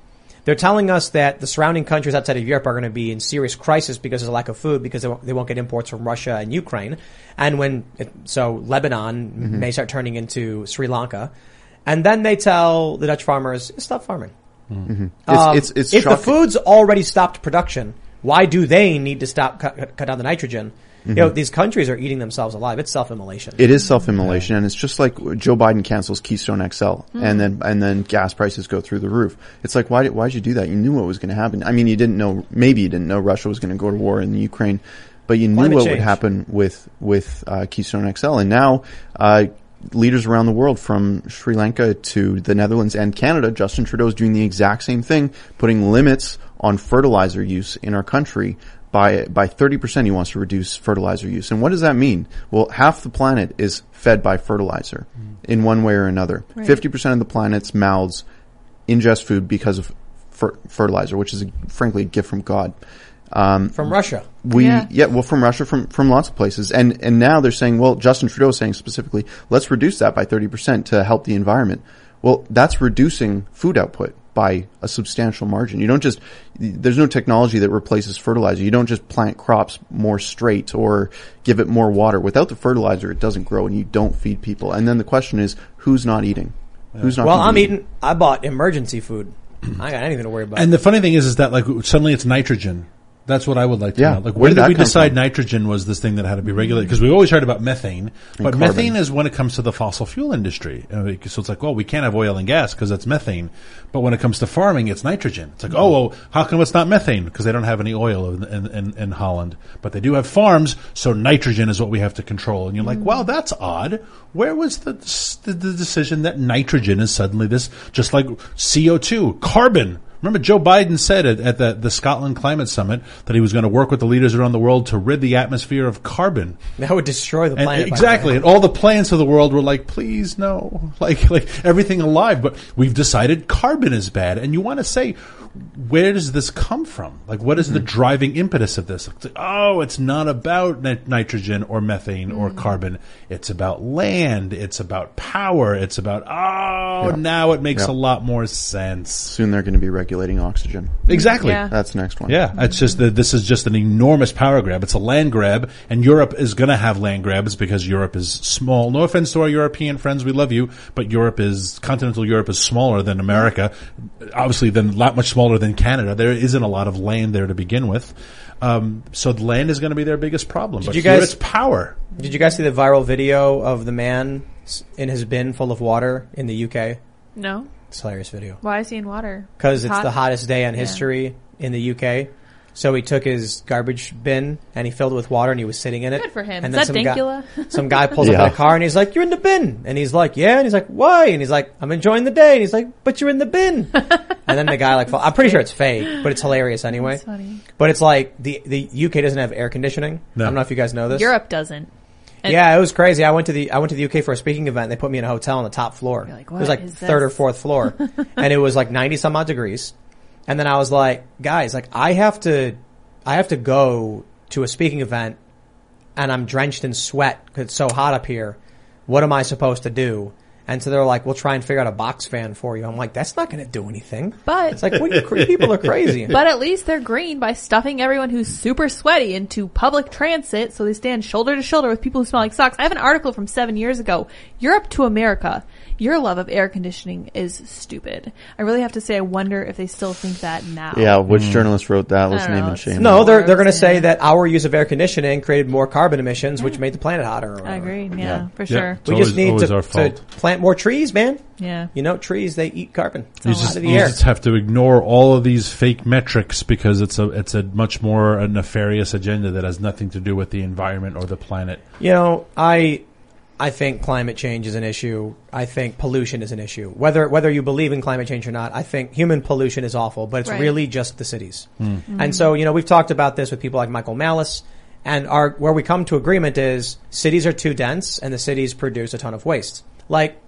They're telling us that the surrounding countries outside of Europe are going to be in serious crisis because there's a lack of food because they won't, they won't get imports from Russia and Ukraine. And when, it, so Lebanon mm-hmm. may start turning into Sri Lanka. And then they tell the Dutch farmers, stop farming. Mm-hmm. Um, it's, it's, it's if shocking. the food's already stopped production, why do they need to stop, cut, cut down the nitrogen? Mm-hmm. You know, these countries are eating themselves alive. It's self-immolation. It is self-immolation, yeah. And it's just like Joe Biden cancels Keystone X L, mm. and then and then gas prices go through the roof. It's like, why did why did you do that? You knew what was going to happen. I mean, you didn't know. Maybe you didn't know Russia was going to go to war in the Ukraine, but you knew Climate what change. would happen with with uh, Keystone X L, and now. Uh, Leaders around the world, from Sri Lanka to the Netherlands and Canada, Justin Trudeau is doing the exact same thing, putting limits on fertilizer use in our country. By by thirty percent, he wants to reduce fertilizer use. And what does that mean? Well, half the planet is fed by fertilizer mm. in one way or another. Right. fifty percent of the planet's mouths ingest food because of fer- fertilizer, which is, a, frankly, a gift from God. Um, from Russia. We, yeah. yeah, well, from Russia, from, from lots of places. And, and now they're saying, well, Justin Trudeau is saying specifically, let's reduce that by thirty percent to help the environment. Well, that's reducing food output by a substantial margin. You don't just, there's no technology that replaces fertilizer. You don't just plant crops more straight or give it more water. Without the fertilizer, it doesn't grow, and you don't feed people. And then the question is, who's not eating? Yeah. Who's not Well, I'm eating? eating, I bought emergency food. I got anything to worry about. And the funny thing is, is that like suddenly it's nitrogen. That's what I would like to Yeah. know. Like, Where when did did that we come decide from? nitrogen was this thing that had to be regulated? Because we always heard about methane, but carbon. methane is when it comes to the fossil fuel industry. Uh, So it's like, well, we can't have oil and gas because that's methane. But when it comes to farming, it's nitrogen. It's like, oh, well, how come it's not methane? Because they don't have any oil in, in, in, in Holland. But they do have farms, so nitrogen is what we have to control. And you're like, wow, that's odd. Where was the, the, the decision that nitrogen is suddenly this, just like C O two, carbon? Remember, Joe Biden said at, at the, the Scotland Climate Summit that he was going to work with the leaders around the world to rid the atmosphere of carbon. That would destroy the And planet. exactly. And all the plants of the world were like, please, no. Like, like everything alive. But we've decided carbon is bad. And you want to say, where does this come from? Like, what is mm-hmm. the driving impetus of this? It's like, oh, it's not about nit- nitrogen or methane mm-hmm. or carbon. It's about land. It's about power. It's about, oh, yeah. now it makes yeah. a lot more sense. Soon they're going to be regulating oxygen. Exactly. Yeah. That's the next one. Yeah, it's just that this is just an enormous power grab. It's a land grab, and Europe is going to have land grabs because Europe is small. No offense to our European friends, we love you, but Europe is, continental Europe is smaller than America. Obviously, then a lot much smaller than Canada. There isn't a lot of land there to begin with. Um, so the land is going to be their biggest problem. Did but you here guys- it's power. Did you guys see the viral video of the man in his bin full of water in the U K? No. It's a hilarious video. Why is he in water? Because it's Hot? the hottest day in Yeah. history in the U K. So he took his garbage bin and he filled it with water and he was sitting in it. Good for him. And Is then that some Dankula? Guy, some guy pulls up Yeah. in a car and he's like, "You're in the bin." And he's like, "Yeah." And he's like, "Why?" And he's like, "I'm enjoying the day." And he's like, "But you're in the bin." And then the guy like, fall- I'm pretty sure it's fake, but it's hilarious anyway. That's funny. But it's like the the U K doesn't have air conditioning. No. I don't know if you guys know this. Europe doesn't. And Yeah, it was crazy. I went to the I went to the U K for a speaking event. They put me in a hotel on the top floor. You're like, it was "What like is third or this?" fourth floor, and it was like ninety some odd degrees. And then I was like, guys, like I have to, I have to go to a speaking event, and I'm drenched in sweat because it's so hot up here. What am I supposed to do? And so they're like, we'll try and figure out a box fan for you. I'm like, that's not going to do anything. But It's like, what are you, cra- people are crazy. But at least they're green by stuffing everyone who's super sweaty into public transit so they stand shoulder to shoulder with people who smell like socks. I have an article from seven years ago. Europe to America. Your love of air conditioning is stupid. I really have to say I wonder if they still think that now. Yeah, which journalist wrote that? Let's I don't name know, and it's- shame. No, them. they're they're going to say Yeah. that our use of air conditioning created more carbon emissions, which made the planet hotter. Or I whatever. agree. Yeah, Yeah. for Yeah. sure. It's We always- just need always to, our to fault. plant more trees, man. Yeah. You know, trees, they eat carbon. You It's out just, of the you air. just have to ignore all of these fake metrics because it's a it's a much more a nefarious agenda that has nothing to do with the environment or the planet. You know, I I think climate change is an issue. I think pollution is an issue. Whether whether you believe in climate change or not, I think human pollution is awful, but it's Right. really just the cities. And so, you know, we've talked about this with people like Michael Malice, and our where we come to agreement is cities are too dense and the cities produce a ton of waste. Like,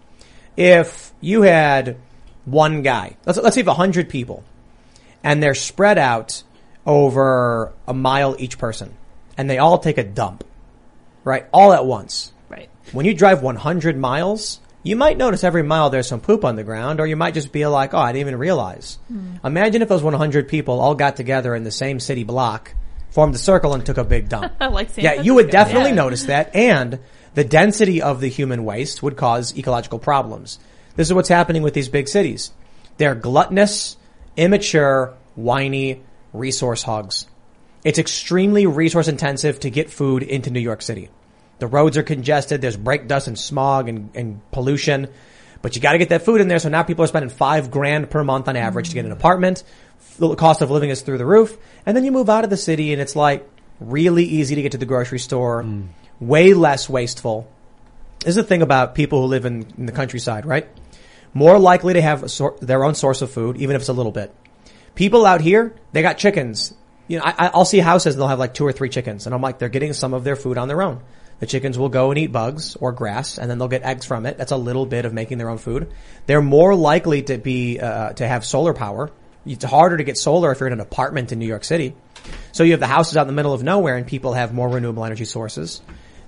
if you had one guy, let's let's say you have a hundred people, and they're spread out over a mile each person, and they all take a dump, right, all at once. Right. When you drive one hundred miles, you might notice every mile there's some poop on the ground, or you might just be like, oh, I didn't even realize. Mm. Imagine if those one hundred people all got together in the same city block, formed a circle, and took a big dump. Like San yeah, Francisco. you would definitely Yeah. notice that, and the density of the human waste would cause ecological problems. This is what's happening with these big cities. They're gluttonous, immature, whiny resource hogs. It's extremely resource intensive to get food into New York City. The roads are congested, there's brake dust and smog and, and pollution, but you gotta get that food in there, so now people are spending five grand per month on average mm. to get an apartment. The cost of living is through the roof, and then you move out of the city and it's like really easy to get to the grocery store, mm. way less wasteful. This is the thing about people who live in, in the countryside, right? More likely to have a sor- their own source of food, even if it's a little bit. People out here, they got chickens. You know, I, I'll see houses and they'll have like two or three chickens, and I'm like, they're getting some of their food on their own. The chickens will go and eat bugs or grass, and then they'll get eggs from it. That's a little bit of making their own food. They're more likely to be uh, to have solar power. It's harder to get solar if you're in an apartment in New York City. So you have the houses out in the middle of nowhere, and people have more renewable energy sources.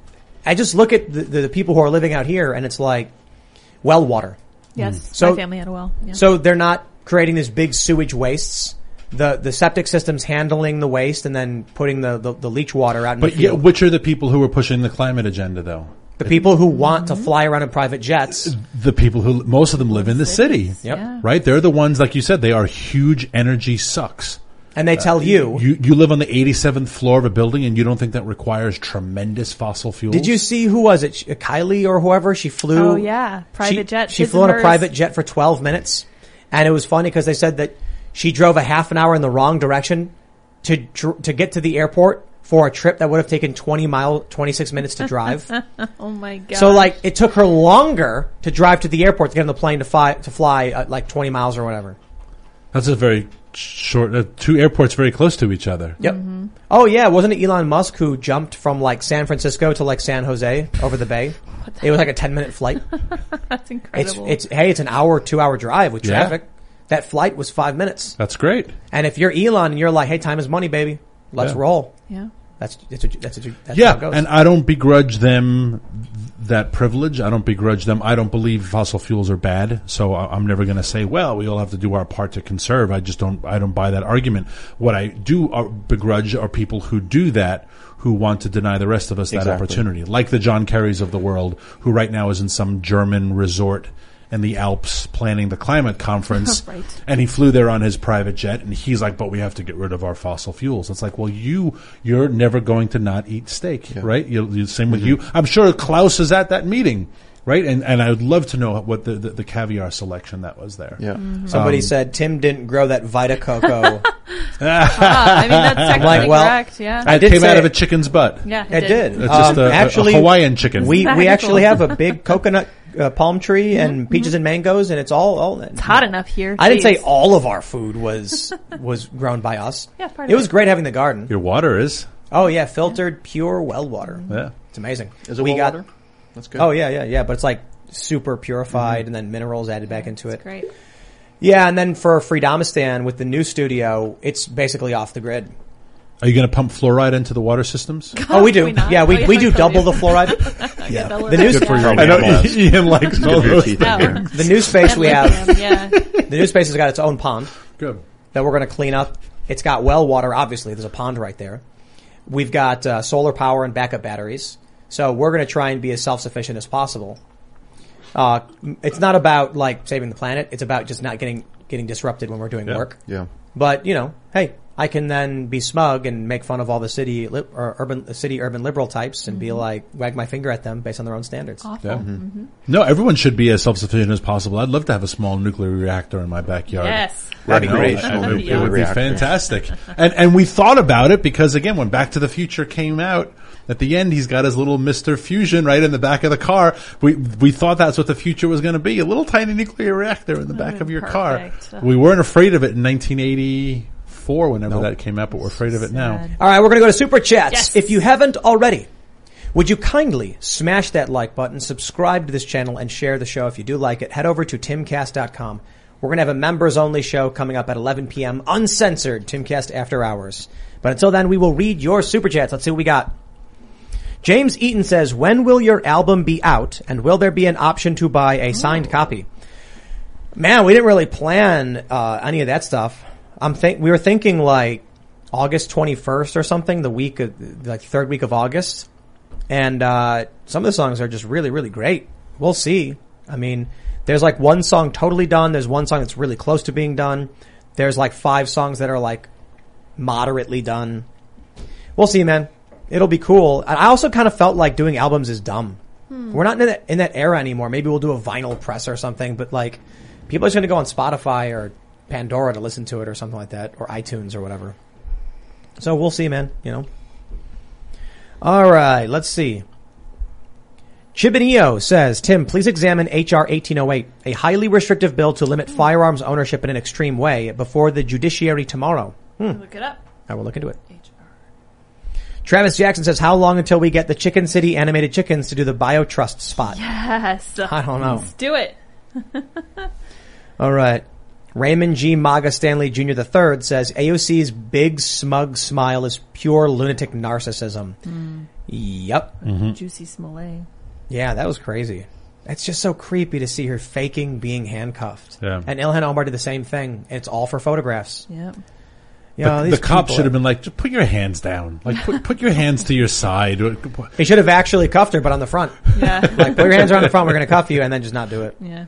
I just look at the, the, the people who are living out here, and it's like well water. Yes, mm. so, my family had a well. Yeah. So they're not creating these big sewage wastes. The the septic system's handling the waste and then putting the, the, the leach water out in but the field. Yeah, which are the people who are pushing the climate agenda, though? The people who want to fly around in private jets. The people who, most of them live in the city. Yep. Yeah. Right? They're the ones, like you said, they are huge energy sucks. And they tell Uh, you, you. You live on the eighty-seventh floor of a building and you don't think that requires tremendous fossil fuels? did you see, who was it? Kylie or whoever? She flew. Oh yeah, private she, jet. She his flew on and a hers. private jet for twelve minutes. And it was funny because they said that she drove a half an hour in the wrong direction to dr- to get to the airport for a trip that would have taken twenty mile, twenty-six minutes to drive. Oh my god. So like it took her longer to drive to the airport to get on the plane to fly, to fly uh, like twenty miles or whatever. That's a very short, uh, two airports very close to each other. Yep. Mm-hmm. Oh yeah, wasn't it Elon Musk who jumped from like San Francisco to like San Jose over the bay? It was like a ten minute flight. That's It's, incredible. it's, hey, it's an hour, two hour drive with Yeah. traffic. That flight was five minutes. That's great. And if you're Elon and you're like, hey, time is money, baby. Let's Yeah. roll. yeah. That's, that's, a, that's, a, that's how it Yeah, goes. and I don't begrudge them that privilege. I don't begrudge them. I don't believe fossil fuels are bad, so I- I'm never going to say, well, we all have to do our part to conserve. I just don't, I don't buy that argument. What I do uh, begrudge are people who do that, who want to deny the rest of us that Exactly. opportunity. Like the John Kerrys of the world, who right now is in some German resort in the Alps planning the climate conference. Right. And he flew there on his private jet, and he's like, but we have to get rid of our fossil fuels. It's like, well, you, you're never going to not eat steak, Yeah. right? You, you, same with you. I'm sure Klaus is at that meeting, right? And, and I would love to know what the, the, the caviar selection that was there. Yeah. Somebody Um, said Tim didn't grow that Vita Coco. Ah, I mean, that's technically Like, well, correct. Yeah. I It did came say out of a chicken's butt. yeah. It did. It's just Um, a, a- actually, a Hawaiian chicken. we, we Exactly. actually have a big coconut uh, palm tree and peaches and mangoes, and it's all, all It's hot enough here. I didn't say Jeez. all of our food was was grown by us. Yeah, part of it was it. great having the garden. Your water is. Oh yeah, filtered pure well water. Yeah. It's amazing. Is it we well got, water? That's good. Oh yeah, yeah, yeah. But it's like super purified, and then minerals added back into it. Great. Yeah, and then for Freedomistan with the new studio, it's basically off the grid. Are you going to pump fluoride into the water systems? Oh, we do. we not? yeah, we Oh, yeah, we I do told double you. the fluoride. Yeah. The new Good for your I know Yes. Ian likes all Good for your those. teeth in No. here. The new space we have, Yeah. the new space has got its own pond Good. that we're going to clean up. It's got well water, obviously. There's a pond right there. We've got uh, solar power and backup batteries. So we're going to try and be as self-sufficient as possible. Uh, it's not about like saving the planet. It's about just not getting getting disrupted when we're doing Yeah. work. Yeah. But you know, hey, I can then be smug and make fun of all the city li- or urban city urban liberal types and be like wag my finger at them based on their own standards. Awful. Yeah. No, everyone should be as self-sufficient as possible. I'd love to have a small nuclear reactor in my backyard. Yes. That'd be You know, great. It, Small it- it nuclear would be reactor. fantastic. And and we thought about it because again, when Back to the Future came out, at the end he's got his little Mister Fusion right in the back of the car. We we thought that's what the future was going to be, a little tiny nuclear reactor in the back Oh, of your perfect. car. We weren't afraid of it in nineteen eighty-four whenever that came out, but we're afraid of it now. Sad. All right, we're going to go to Super Chats. Yes. If you haven't already, would you kindly smash that like button, subscribe to this channel, and share the show if you do like it. Head over to timcast dot com. We're going to have a members-only show coming up at eleven p.m., uncensored Timcast After Hours. But until then, we will read your Super Chats. Let's see what we got. James Eaton says, when will your album be out, and will there be an option to buy a signed oh. copy? Man, we didn't really plan uh any of that stuff. I'm think we were thinking like August twenty-first or something, the week of like third week of August. And uh some of the songs are just really, really great. We'll see. I mean, there's like one song totally done. There's one song that's really close to being done. There's like five songs that are like moderately done. We'll see, man. It'll be cool. And I also kind of felt like doing albums is dumb. Hmm. We're not in that, in that era anymore. Maybe we'll do a vinyl press or something, but like people are just going to go on Spotify or Pandora to listen to it or something like that, or iTunes or whatever. So we'll see, man, you know. All right, let's see. Chibinio says, Tim, please examine H R eighteen oh eight, a highly restrictive bill to limit firearms ownership in an extreme way, before the judiciary tomorrow. Hmm. Look it up. I will look into it. H R. Travis Jackson says, how long until we get the Chicken City animated chickens to do the BioTrust spot? Yes. I don't know. Let's do it. All right. Raymond G. Maga Stanley Junior the third says, A O C's big smug smile is pure lunatic narcissism. Mm. Yep. Mm-hmm. Juicy Smollett. Yeah, that was crazy. It's just so creepy to see her faking being handcuffed. Yeah. And Ilhan Omar did the same thing. It's all for photographs. Yep. You know, the cops should have been like, just put your hands down. Like, put, put your hands to your side. He should have actually cuffed her, but on the front. Yeah. Like, put your hands around the front, we're going to cuff you, and then just not do it. Yeah.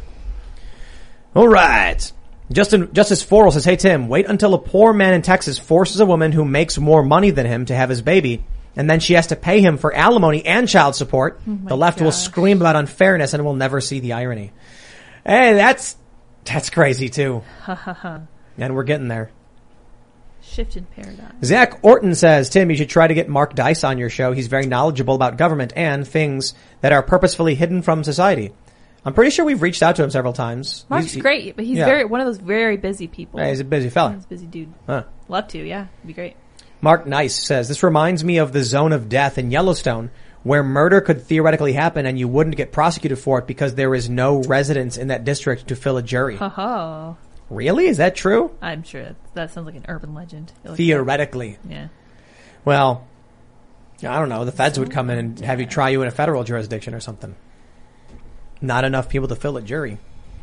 All right. Justin, Justice Forrell says, hey, Tim, wait until a poor man in Texas forces a woman who makes more money than him to have his baby, and then she has to pay him for alimony and child support. Oh the left gosh. will scream about unfairness and will never see the irony. Hey, that's, that's crazy too. And we're getting there. Shift in paradigm. Zach Orton says, Tim, you should try to get Mark Dice on your show. He's very knowledgeable about government and things that are purposefully hidden from society. I'm pretty sure we've reached out to him several times. Mark's he's, great, but he's yeah. very one of those very busy people. Yeah, he's a busy fella. He's a busy dude. Huh. Love to, yeah. It'd be great. Mark Nice says, this reminds me of the zone of death in Yellowstone, where murder could theoretically happen and you wouldn't get prosecuted for it because there is no residents in that district to fill a jury. Ha Really? Is that true? I'm sure that, that sounds like an urban legend. Theoretically. Yeah. Well, I don't know. The feds would come in and have you try you in a federal jurisdiction or something. Not enough people to fill a jury.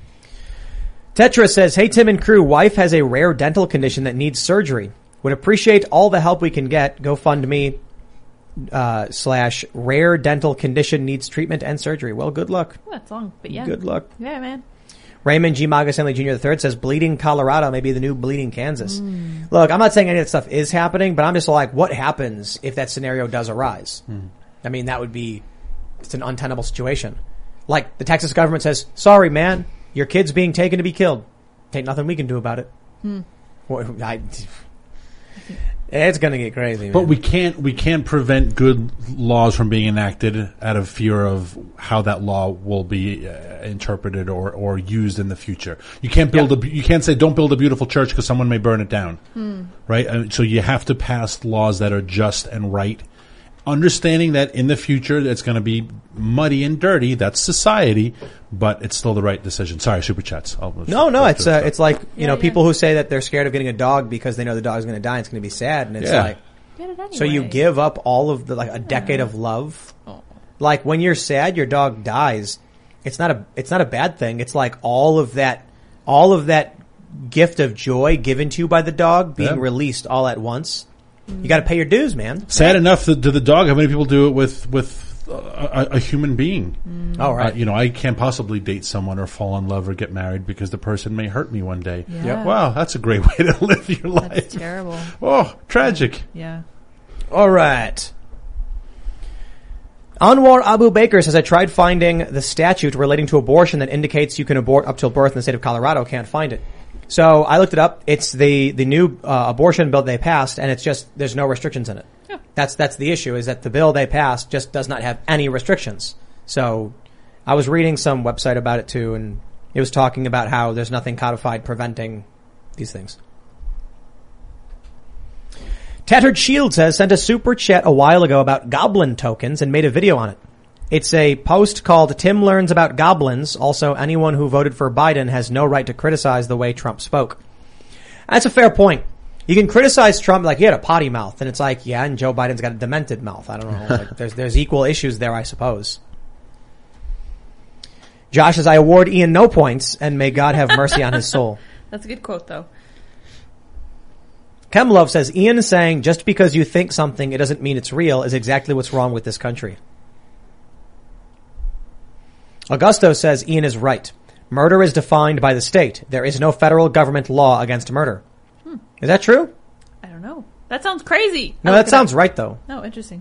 Tetra says, hey, Tim and crew, wife has a rare dental condition that needs surgery. Would appreciate all the help we can get. GoFundMe uh, slash rare dental condition needs treatment and surgery. Well, good luck. Oh, that's long, but yeah. Good luck. Yeah, man. Raymond G. Maga Stanley Junior the third says, bleeding Colorado may be the new bleeding Kansas. Mm. Look, I'm not saying any of that stuff is happening, but I'm just like, what happens if that scenario does arise? Mm. I mean, that would be, it's an untenable situation. Like, the Texas government says, sorry, man, your kid's being taken to be killed. Ain't nothing we can do about it. Hmm. Well, I, it's gonna get crazy, man. But we can't, we can't prevent good laws from being enacted out of fear of how that law will be uh, interpreted or, or used in the future. You can't build yep. a, you can't say don't build a beautiful church because someone may burn it down. Hmm. Right? I mean, so you have to pass laws that are just and right. Understanding that in the future it's going to be muddy and dirty, that's society, but it's still the right decision. Sorry, super chats. I'll no, no, it's uh, it's like you yeah, know yeah. people who say that they're scared of getting a dog because they know the dog's going to die and it's going to be sad, and it's yeah. like, Get it anyway. So you give up all of the like a decade of love. Oh. Like when you're sad, your dog dies. It's not a it's not a bad thing. It's like all of that all of that gift of joy given to you by the dog being yeah. released all at once. You got to pay your dues, man. Sad yeah. enough to, to the dog. How many people do it with with a, a human being? Mm. Oh, right. Uh, you know, I can't possibly date someone or fall in love or get married because the person may hurt me one day. Yeah. Yep. Wow, that's a great way to live your life. That's terrible. Oh, tragic. Yeah. All right. Anwar Abu Baker says, I tried finding the statute relating to abortion that indicates you can abort up till birth in the state of Colorado. Can't find it. So I looked it up. It's the, the new uh, abortion bill they passed, and it's just, there's no restrictions in it. Yeah. That's, that's the issue, is that the bill they passed just does not have any restrictions. So I was reading some website about it too, and it was talking about how there's nothing codified preventing these things. Tattered Shield says, sent a super chat a while ago about goblin tokens and made a video on it. It's a post called Tim Learns About Goblins. Also, anyone who voted for Biden has no right to criticize the way Trump spoke. That's a fair point. You can criticize Trump like he had a potty mouth, and it's like, yeah, and Joe Biden's got a demented mouth. I don't know. Like, there's there's equal issues there, I suppose. Josh says, I award Ian no points, and may God have mercy on his soul. That's a good quote, though. Kemlov says, Ian saying just because you think something, it doesn't mean it's real, is exactly what's wrong with this country. Augusto says, Ian is right. Murder is defined by the state. There is no federal government law against murder. Hmm. Is that true? I don't know. That sounds crazy. No, I'll that sounds right, though. No, interesting.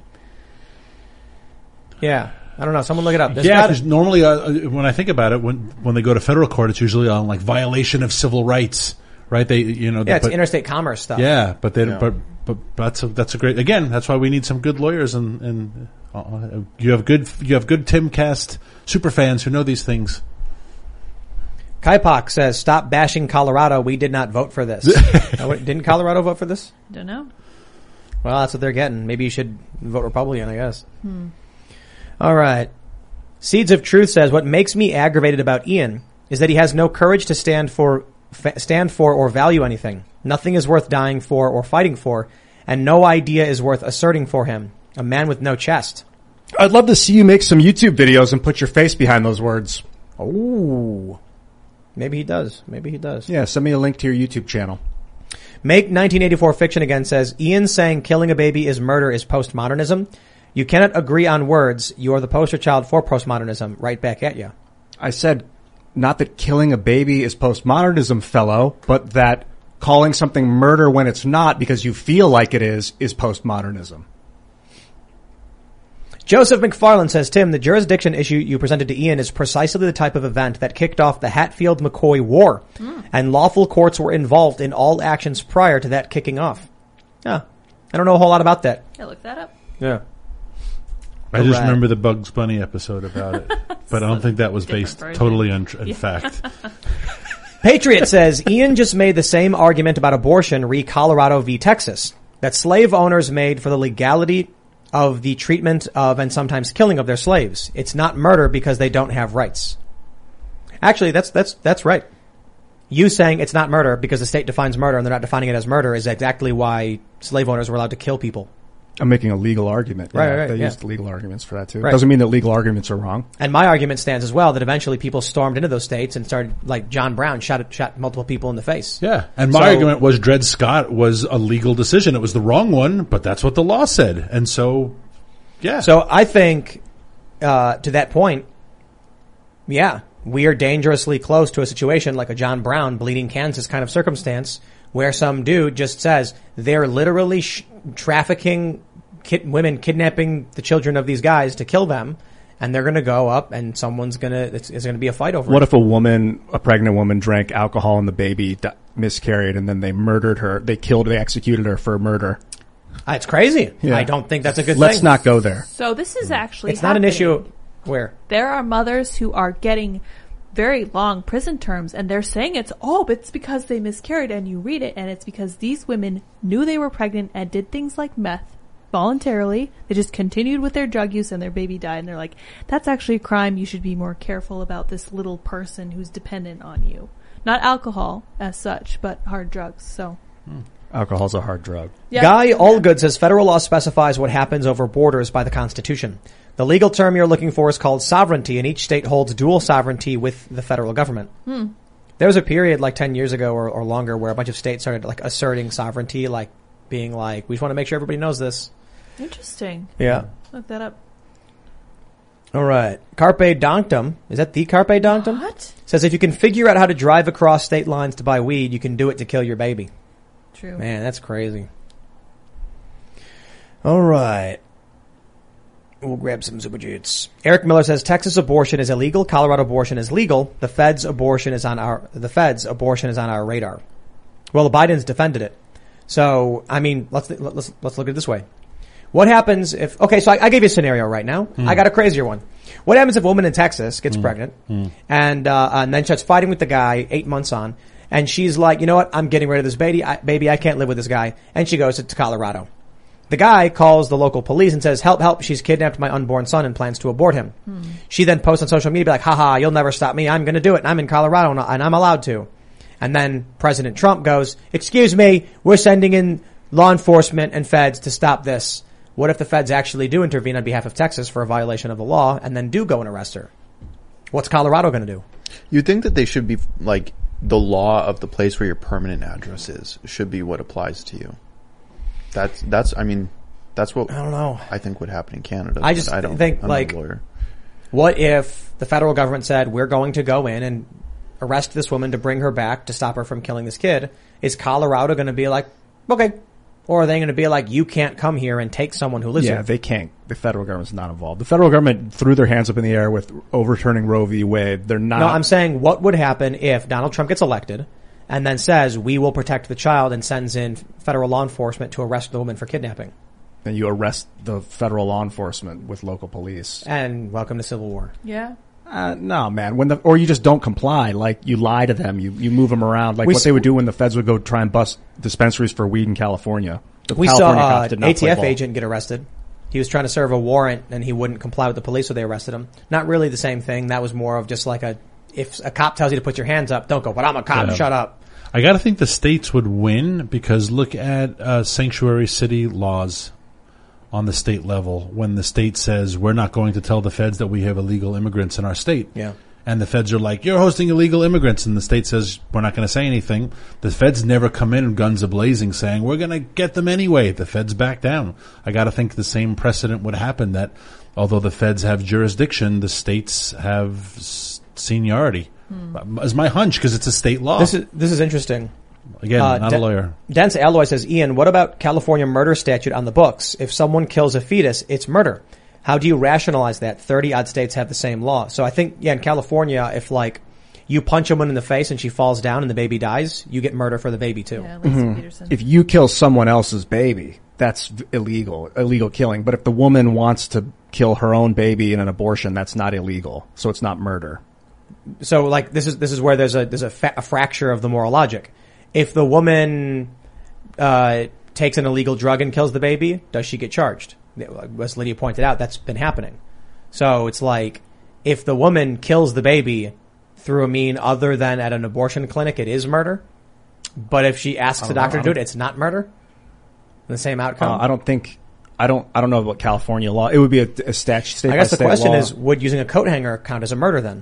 Yeah. I don't know. Someone look it up. There's yeah, gotta- because normally uh, when I think about it, when when they go to federal court, it's usually on like violation of civil rights, right? They, you know, yeah, they, it's but, interstate commerce stuff. yeah, but they, Yeah. but but that's a, that's a great. Again, that's why we need some good lawyers, and and uh, you have good you have good Timcast super fans who know these things. Kaipak says, stop bashing Colorado. We did not vote for this. Oh, wait, didn't Colorado vote for this? Don't know. Well, that's what they're getting. Maybe you should vote Republican, I guess. Hmm. All right. Seeds of Truth says, what makes me aggravated about Ian is that he has no courage to stand for, fa- stand for or value anything. Nothing is worth dying for or fighting for, and no idea is worth asserting for him. A man with no chest. I'd love to see you make some YouTube videos and put your face behind those words. Oh. Maybe he does. Maybe he does. Yeah, send me a link to your YouTube channel. Make nineteen eighty-four Fiction again says, Ian saying killing a baby is murder is postmodernism. You cannot agree on words. You are the poster child for postmodernism. Right back at you. I said not that killing a baby is postmodernism, fellow, but that calling something murder when it's not because you feel like it is, is postmodernism. Joseph McFarland says, Tim, the jurisdiction issue you presented to Ian is precisely the type of event that kicked off the Hatfield-McCoy War, mm. and lawful courts were involved in all actions prior to that kicking off. Yeah. I don't know a whole lot about that. Yeah, look that up. Yeah. I just right. remember the Bugs Bunny episode about it, but I don't think that was based version. totally on tr- in Yeah. fact. Patriot says, Ian just made the same argument about abortion re Colorado v. Texas, that slave owners made for the legality of the treatment of and sometimes killing of their slaves. It's not murder because they don't have rights. Actually, that's, that's, that's right. You saying it's not murder because the state defines murder and they're not defining it as murder is exactly why slave owners were allowed to kill people. I'm making a legal argument. Right, yeah, right, They yeah. used legal arguments for that too. Right. Doesn't mean that legal arguments are wrong. And my argument stands as well that eventually people stormed into those states and started, like John Brown shot shot multiple people in the face. Yeah, and my So- argument was Dred Scott was a legal decision. It was the wrong one, but that's what the law said, and so, yeah. So I think, uh, to that point, yeah, we are dangerously close to a situation like a John Brown, Bleeding Kansas kind of circumstance where some dude just says they're literally sh- trafficking kid- women, kidnapping the children of these guys to kill them, and they're going to go up and someone's going to, it's, it's going to be a fight over What it. if a woman, a pregnant woman, drank alcohol and the baby di- miscarried, and then they murdered her? They killed, they executed her for murder. Uh, It's crazy. Yeah. I don't think that's a good Let's thing. not go there. So this is actually It's not an happening. issue where There are mothers who are getting very long prison terms, and they're saying it's, oh, but it's because they miscarried, and you read it, and it's because these women knew they were pregnant and did things like meth voluntarily. They just continued with their drug use and their baby died, and they're like, that's actually a crime. You should be more careful about this little person who's dependent on you. Not alcohol as such, but hard drugs. So Alcohol's a hard drug. yeah. Guy Allgood says federal law specifies what happens over borders by the Constitution. The legal term you're looking for is called sovereignty, and each state holds dual sovereignty with the federal government. Hmm. There was a period like ten years ago or, or longer where a bunch of states started like asserting sovereignty, like being like, we just want to make sure everybody knows this. Interesting. Yeah. Look that up. All right. Carpe Donctum. Is that the Carpe Donctum? What? Says if you can figure out how to drive across state lines to buy weed, you can do it to kill your baby. True. Man, that's crazy. All right. We'll grab some super jets. Eric Miller says Texas abortion is illegal. Colorado abortion is legal. The feds abortion is on our, the feds abortion is on our radar. Well, the Bidens defended it. So, I mean, let's, let's, let's look at it this way. What happens if, okay, so I, I gave you a scenario right now. Mm. I got a crazier one. What happens if a woman in Texas gets mm. pregnant mm. and, uh, and then starts fighting with the guy eight months on, and she's like, you know what? I'm getting rid of this baby. I, baby, I can't live with this guy. And she goes to, to Colorado. The guy calls the local police and says, help, help, she's kidnapped my unborn son and plans to abort him. Hmm. She then posts on social media, be like, haha, you'll never stop me. I'm going to do it. And I'm in Colorado and I'm allowed to. And then President Trump goes, excuse me, we're sending in law enforcement and feds to stop this. What if the feds actually do intervene on behalf of Texas for a violation of the law and then do go and arrest her? What's Colorado going to do? You'd think that they should be, like, the law of the place where your permanent address is should be what applies to you. That's, that's, I mean, that's what I don't know. I think would happen in Canada. I just I don't think, I'm like, not a lawyer. What if the federal government said, we're going to go in and arrest this woman to bring her back to stop her from killing this kid? Is Colorado going to be like, okay. Or are they going to be like, you can't come here and take someone who lives Yeah, here? they can't. The federal government's not involved. The federal government threw their hands up in the air with overturning Roe v. Wade. They're not. No, I'm saying what would happen if Donald Trump gets elected and then says, we will protect the child, and sends in federal law enforcement to arrest the woman for kidnapping. And you arrest the federal law enforcement with local police. And welcome to civil war. Yeah. Uh, no, man. When the, or you just don't comply. Like, you lie to them. You, you move them around. Like We what s- they would do when the feds would go try and bust dispensaries for weed in California. The We California saw cops uh, did an not A T play F ball. agent get arrested. He was trying to serve a warrant and he wouldn't comply with the police, so they arrested him. Not really the same thing. That was more of just like a, if a cop tells you to put your hands up, don't go, but I'm a cop, Yeah. shut up. I got to think the states would win because look at uh, sanctuary city laws on the state level. When the state says we're not going to tell the feds that we have illegal immigrants in our state. Yeah. And the feds are like, you're hosting illegal immigrants. And the state says, we're not going to say anything. The feds never come in guns a-blazing saying, we're going to get them anyway. The feds back down. I got to think the same precedent would happen, that although the feds have jurisdiction, the states have s- seniority. Hmm. Is my hunch, because it's a state law. This is, this is interesting. Again, Uh, not De- a lawyer. Dense Alloy says, Ian, what about California murder statute on the books? If someone kills a fetus, it's murder. How do you rationalize that? thirty odd states have the same law. So I think, yeah, in California, if like you punch a woman in the face and she falls down and the baby dies, you get murder for the baby too. Yeah, Lacey Peterson. If you kill someone else's baby, that's v- illegal, illegal killing. But if the woman wants to kill her own baby in an abortion, that's not illegal. So it's not murder. So like this is this is where there's a there's a, fa- a fracture of the moral logic. If the woman uh takes an illegal drug and kills the baby, does she get charged? As Lydia pointed out, that's been happening. So it's like if the woman kills the baby through a mean other than at an abortion clinic, it is murder. But if she asks the know. doctor I to do it, don't- it's not murder. The same outcome. Uh, I don't think. I don't. I don't know about California law. It would be a, a statute. State I guess by the state question law. is, would using a coat hanger count as a murder then?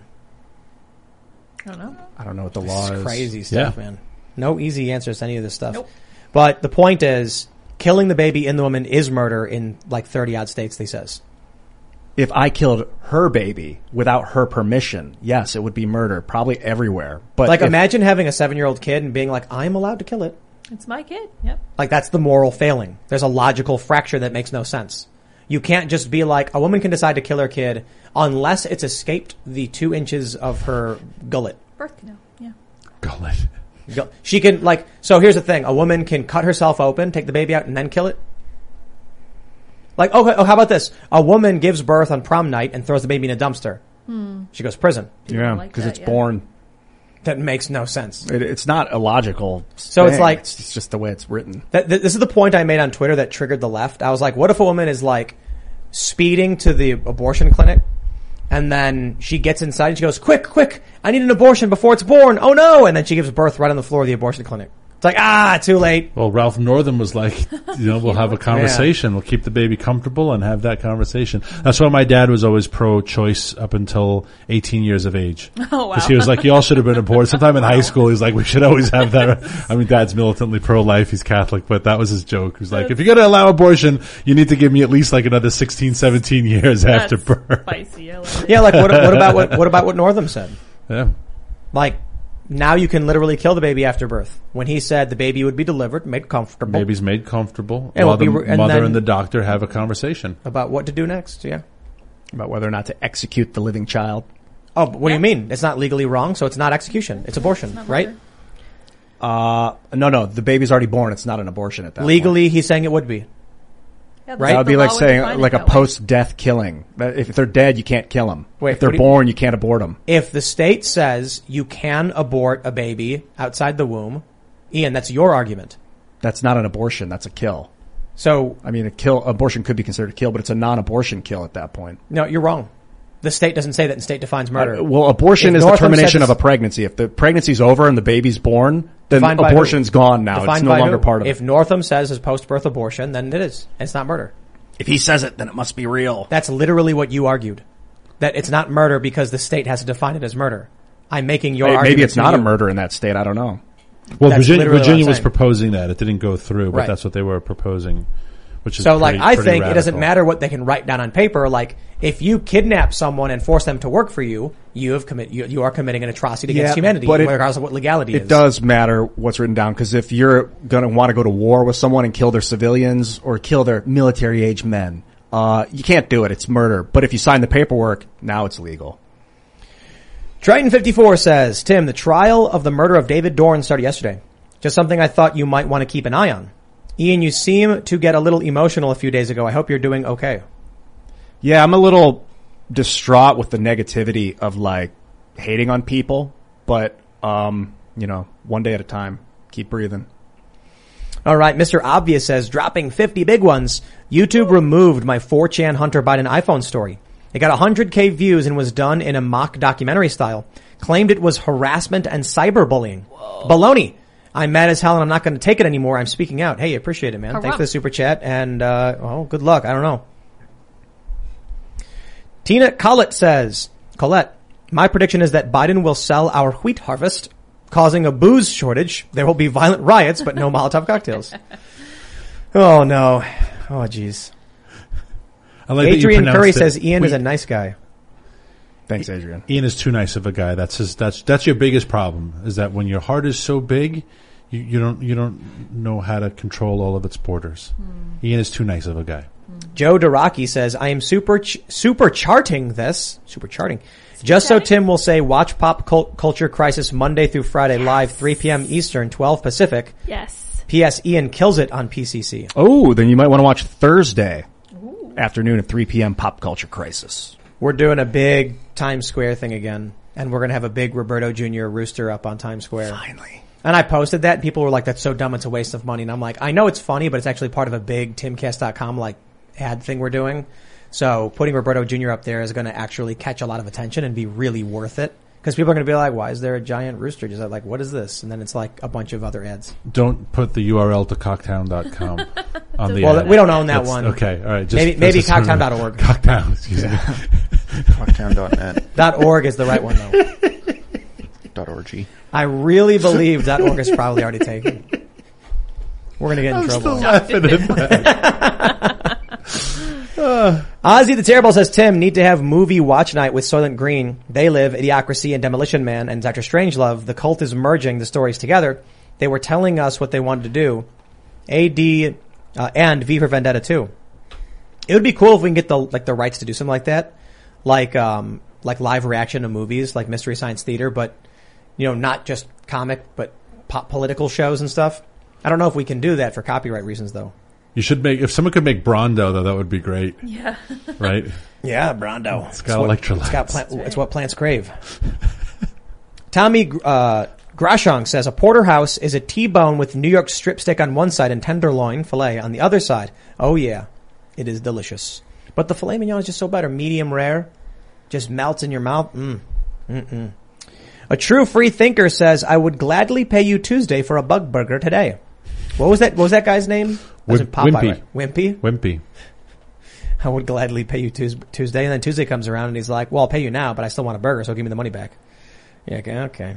I don't know. I don't know what the This law is is. crazy stuff, Yeah. man. No easy answers to any of this stuff. Nope. But the point is, killing the baby in the woman is murder in like thirty odd states, they says. If I killed her baby without her permission, yes, it would be murder. Probably everywhere. But Like if- imagine having a seven year old kid and being like, I'm allowed to kill it. It's my kid. Yep. Like that's the moral failing. There's a logical fracture that makes no sense. You can't just be like, a woman can decide to kill her kid unless it's escaped the two inches of her gullet. Birth canal. Yeah. Gullet. Gu- She can like, so here's the thing. A woman can cut herself open, take the baby out and then kill it. Like, okay, oh, how about this? A woman gives birth on prom night and throws the baby in a dumpster. She goes to prison. People yeah, don't like because that, it's yeah. born. That makes no sense. It, it's not illogical. So it's thing. like- it's, it's just the way it's written. That, th- this is the point I made on Twitter that triggered the left. I was like, what if a woman is like speeding to the abortion clinic and then she gets inside and she goes, quick, quick, I need an abortion before it's born. Oh no. And then she gives birth right on the floor of the abortion clinic. It's like, ah, too late. Well, Ralph Northam was like, you know, we'll have a conversation. We'll keep the baby comfortable and have that conversation. That's why my dad was always pro-choice up until eighteen years of age. Oh, wow. Because he was like, you all should have been aborted. Sometime in high school, he's like, we should always have that. I mean, Dad's militantly pro-life. He's Catholic, but that was his joke. He was like, if you're going to allow abortion, you need to give me at least like another sixteen, seventeen years That's after birth. spicy. I love it. Yeah. Like what, what about what, what about what Northam said? Yeah. Like, now you can literally kill the baby after birth. When he said the baby would be delivered, made comfortable. Baby's made comfortable. And while will the be re- and mother then- and the doctor have a conversation. About what to do next, yeah. About whether or not to execute the living child. Oh, but what do you mean? It's not legally wrong, so it's not execution. It's abortion, Not right? murder. Uh, no, no, the baby's already born. It's not an abortion at that point. Legally, he's saying it would be. Yeah, Right? That would the be like law would saying define it like a that way. post-death killing. That if they're dead, you can't kill them. Wait, if they're what do you- born, you can't abort them. If the state says you can abort a baby outside the womb, Ian, that's your argument. That's not an abortion. That's a kill. So, I mean, a kill abortion could be considered a kill, but it's a non-abortion kill at that point. no, you're wrong. The state doesn't say that, and state defines murder. Uh, well, abortion If is Northam the termination says of a pregnancy. If the pregnancy's over and the baby's born, then Defined by abortion's who? gone now. Defined It's no by longer who? part of If it. Northam says it's post-birth abortion, then it is. It's not murder. If he says it, then it must be real. That's literally what you argued. That it's not murder because the state has to define it as murder. I'm making your Hey, argument. maybe it's to not you. a murder in that state. I don't know. Well, That's Virginia, literally what Virginia I'm was saying. proposing that. It didn't go through, but Right. that's what they were proposing, which is So, like, pretty- I pretty think it doesn't radical. matter what they can write down on paper. Like, if you kidnap someone and force them to work for you, you have commit you, you are committing an atrocity against Yeah, humanity, but it- regardless of what legality It is. does matter what's written down, because if you're going to want to go to war with someone and kill their civilians or kill their military-age men, uh, you can't do it. It's murder. But if you sign the paperwork, now it's legal. Triton fifty-four says, Tim, the trial of the murder of David Dorn started yesterday. Just something I thought you might want to keep an eye on. Ian, you seem to get a little emotional a few days ago. I hope you're doing okay. Yeah, I'm a little distraught with the negativity of, like, hating on people, but, um, you know, one day at a time. Keep breathing. All right, Mister Obvious says, dropping fifty big ones. YouTube removed my four chan Hunter Biden iPhone story. It got one hundred K views and was done in a mock documentary style. Claimed it was harassment and cyberbullying. Baloney. I'm mad as hell and I'm not going to take it anymore. I'm speaking out. Hey, appreciate it, man. Hurrah. Thanks for the super chat. And, uh, well, good luck. I don't know. Tina Collett says, Colette, my prediction is that Biden will sell our wheat harvest, causing a booze shortage. There will be violent riots, but no Molotov cocktails. Oh, no. Oh, jeez. I like that you Adrian pronounced Curry it. says Ian We- is a nice guy. Thanks, Adrian. Ian is too nice of a guy. That's his, that's that's your biggest problem. Is that when your heart is so big, you, you don't you don't know how to control all of its borders. Ian is too nice of a guy. Joe Daraki says, I am super, ch- super charting this, super charting, just so Tim will say, watch Pop Cult- Culture Crisis Monday through Friday live, three p.m. Eastern, twelve Pacific. Yes. P S. Ian kills it on P C C. Oh, then you might want to watch Thursday afternoon at three p.m. Pop Culture Crisis. We're doing a big Times Square thing again, and we're going to have a big Roberto Junior rooster up on Times Square. Finally. And I posted that, and people were like, that's so dumb, it's a waste of money. And I'm like, I know it's funny, but it's actually part of a big timcast dot com like ad thing we're doing. So putting Roberto Junior up there is going to actually catch a lot of attention and be really worth it. Because people are going to be like, why is there a giant rooster? Just like, what is this? And then it's like a bunch of other ads. Don't put the U R L to cocktown dot com on the Well, ad. we don't own that That's- one. Okay, all right. Just, Maybe- maybe that's just- cocktown dot org. Cocktown, excuse me. Cocktown dot net. Dot .org is the right one, though. Dot org. I really believe dot .org is probably already taken. We're going to get in trouble. Laughing at that. Ozzy the Terrible says, Tim, need to have movie watch night with Soylent Green. They Live, Idiocracy, and Demolition Man, and Doctor Strangelove. The cult is merging the stories together. They were telling us what they wanted to do. A D uh, and V for Vendetta two. It would be cool if we can get the like the rights to do something like that, like um like live reaction to movies, like Mystery Science Theater, but you know, not just comic, but pop political shows and stuff. I don't know if we can do that for copyright reasons, though. You should make, if someone could make Brondo, though, that would be great. Yeah. Right? Yeah, Brondo. It's got what, electrolytes. It's, got plant, it's what plants crave. Tommy uh, Grashong says, a porterhouse is a T-bone with New York strip steak on one side and tenderloin filet on the other side. Oh, yeah. It is delicious. But the filet mignon is just so better. Medium rare. Just melts in your mouth. Mm. Mm-mm. A true free thinker says, I would gladly pay you Tuesday for a bug burger today. What was that? What was that guy's name? Was Wim- it Popeye, Wimpy. right? Wimpy? Wimpy. I would gladly pay you Tues- Tuesday. And then Tuesday comes around and he's like, well, I'll pay you now, but I still want a burger, so give me the money back. Yeah, okay, okay.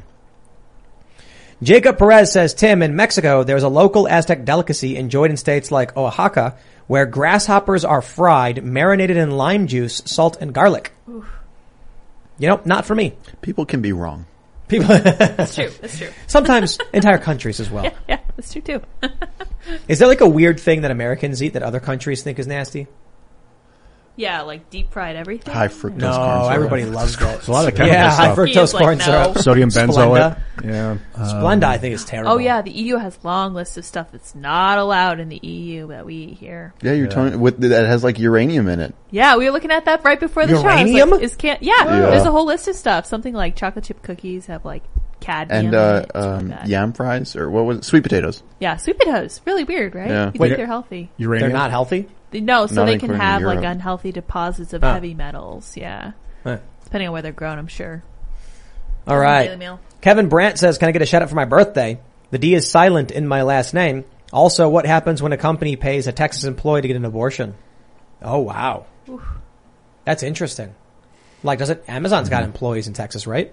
Jacob Perez says, Tim, in Mexico, there's a local Aztec delicacy enjoyed in states like Oaxaca where grasshoppers are fried, marinated in lime juice, salt, and garlic. Oof. You know, not for me. People can be wrong. People, That's true. That's true. sometimes entire countries as well. Yeah, yeah, that's true too. Is there like a weird thing that Americans eat that other countries think is nasty? Yeah, like deep fried everything. High fructance No, corn syrup. everybody loves that. There's a lot of chemical Yeah, high stuff. fructose He is like, corn no. syrup. Sodium benzoate. Splenda. Yeah. Splenda, I think, is terrible. Oh yeah, the E U has long list of stuff that's not allowed in the E U that we eat here. Yeah, you're telling with that has like uranium in it. Yeah, we were looking at that right before the show. Uranium? I was like, is can- yeah, Yeah. there's a whole list of stuff. Something like chocolate chip cookies have like cadmium And in uh, it, stuff um, like that. yam fries or what was it? Sweet potatoes. Yeah, sweet potatoes. Really weird, right? Yeah. You Wait. think they're healthy. Uranium. They're not healthy? They- No, so Not they can including have like Europe. unhealthy deposits of Oh. heavy metals. Yeah. Huh. Depending on where they're grown, I'm sure. All Daily right. Mail. Kevin Brandt says, can I get a shout out for my birthday? The D is silent in my last name. Also, what happens when a company pays a Texas employee to get an abortion? Oh, wow. Oof. That's interesting. Like, does it? Amazon's got employees in Texas, right?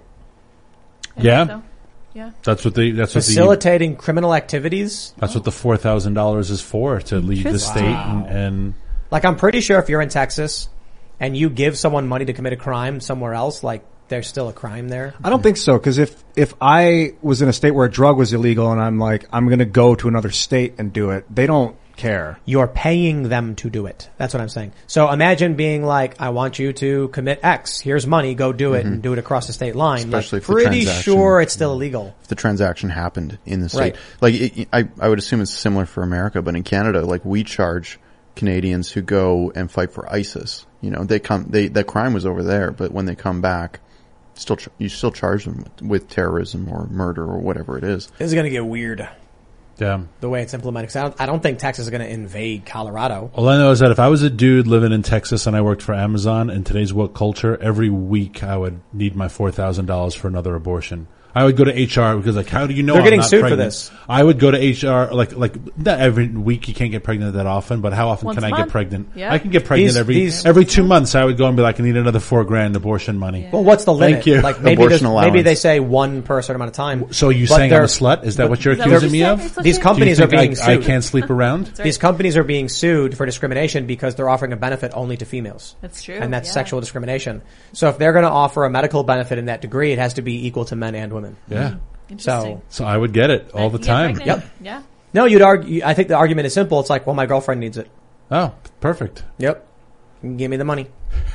I Yeah. think so. Yeah. That's what the that's what the Facilitating criminal activities. that's what the four thousand dollars is for, to leave the Interesting. state and, and Like, I'm pretty sure if you're in Texas and you give someone money to commit a crime somewhere else, like, there's still a crime there. I don't think so, because if if I was in a state where a drug was illegal and I'm like, I'm going to go to another state and do it, they don't care. You're paying them to do it. That's what I'm saying. So imagine being like, I want you to commit X. Here's money. Go do it and do it across the state line. Especially like, if the pretty transaction- sure it's still illegal. If the transaction happened in the state. Right. Like, it, I, I would assume it's similar for America, but in Canada, like, we charge Canadians who go and fight for ISIS. You know, they come, they, the crime was over there, but when they come back, still, ch- you still charge them with, with terrorism or murder or whatever it is. This is going to get weird yeah. the way it's implemented. 'Cause I don't, I don't think Texas is going to invade Colorado. All I know is that if I was a dude living in Texas and I worked for Amazon in today's woke culture, every week I would need my four thousand dollars for another abortion. I would go to H R because, like, how do you know They're I'm getting not sued for pregnant? this. I would go to H R, like, like, not every week you can't get pregnant that often, but how often Once can a I get month. pregnant? Yeah. I can get pregnant These- every, these- every two months. I would go and be like, I need another four grand abortion money. Yeah. Well, what's the limit? Thank you. Like maybe, Abortion there's- allowance. maybe they say one per certain amount of time. So you But saying I'm a they're- slut? Is that what you're Is that what accusing you me said? of? It's These okay. companies Do you are think being I, I sued. can't sleep around? That's right. These companies are being sued for discrimination because they're offering a benefit only to females. That's true. And that's yeah. sexual discrimination. So if they're going to offer a medical benefit in that degree, it has to be equal to men and women. Yeah. Interesting. So I would get it all the You can get time. pregnant. Yep. Yeah. No, you'd argue, I think the argument is simple. It's like, well, my girlfriend needs it. Oh, perfect. Yep. Give me the money.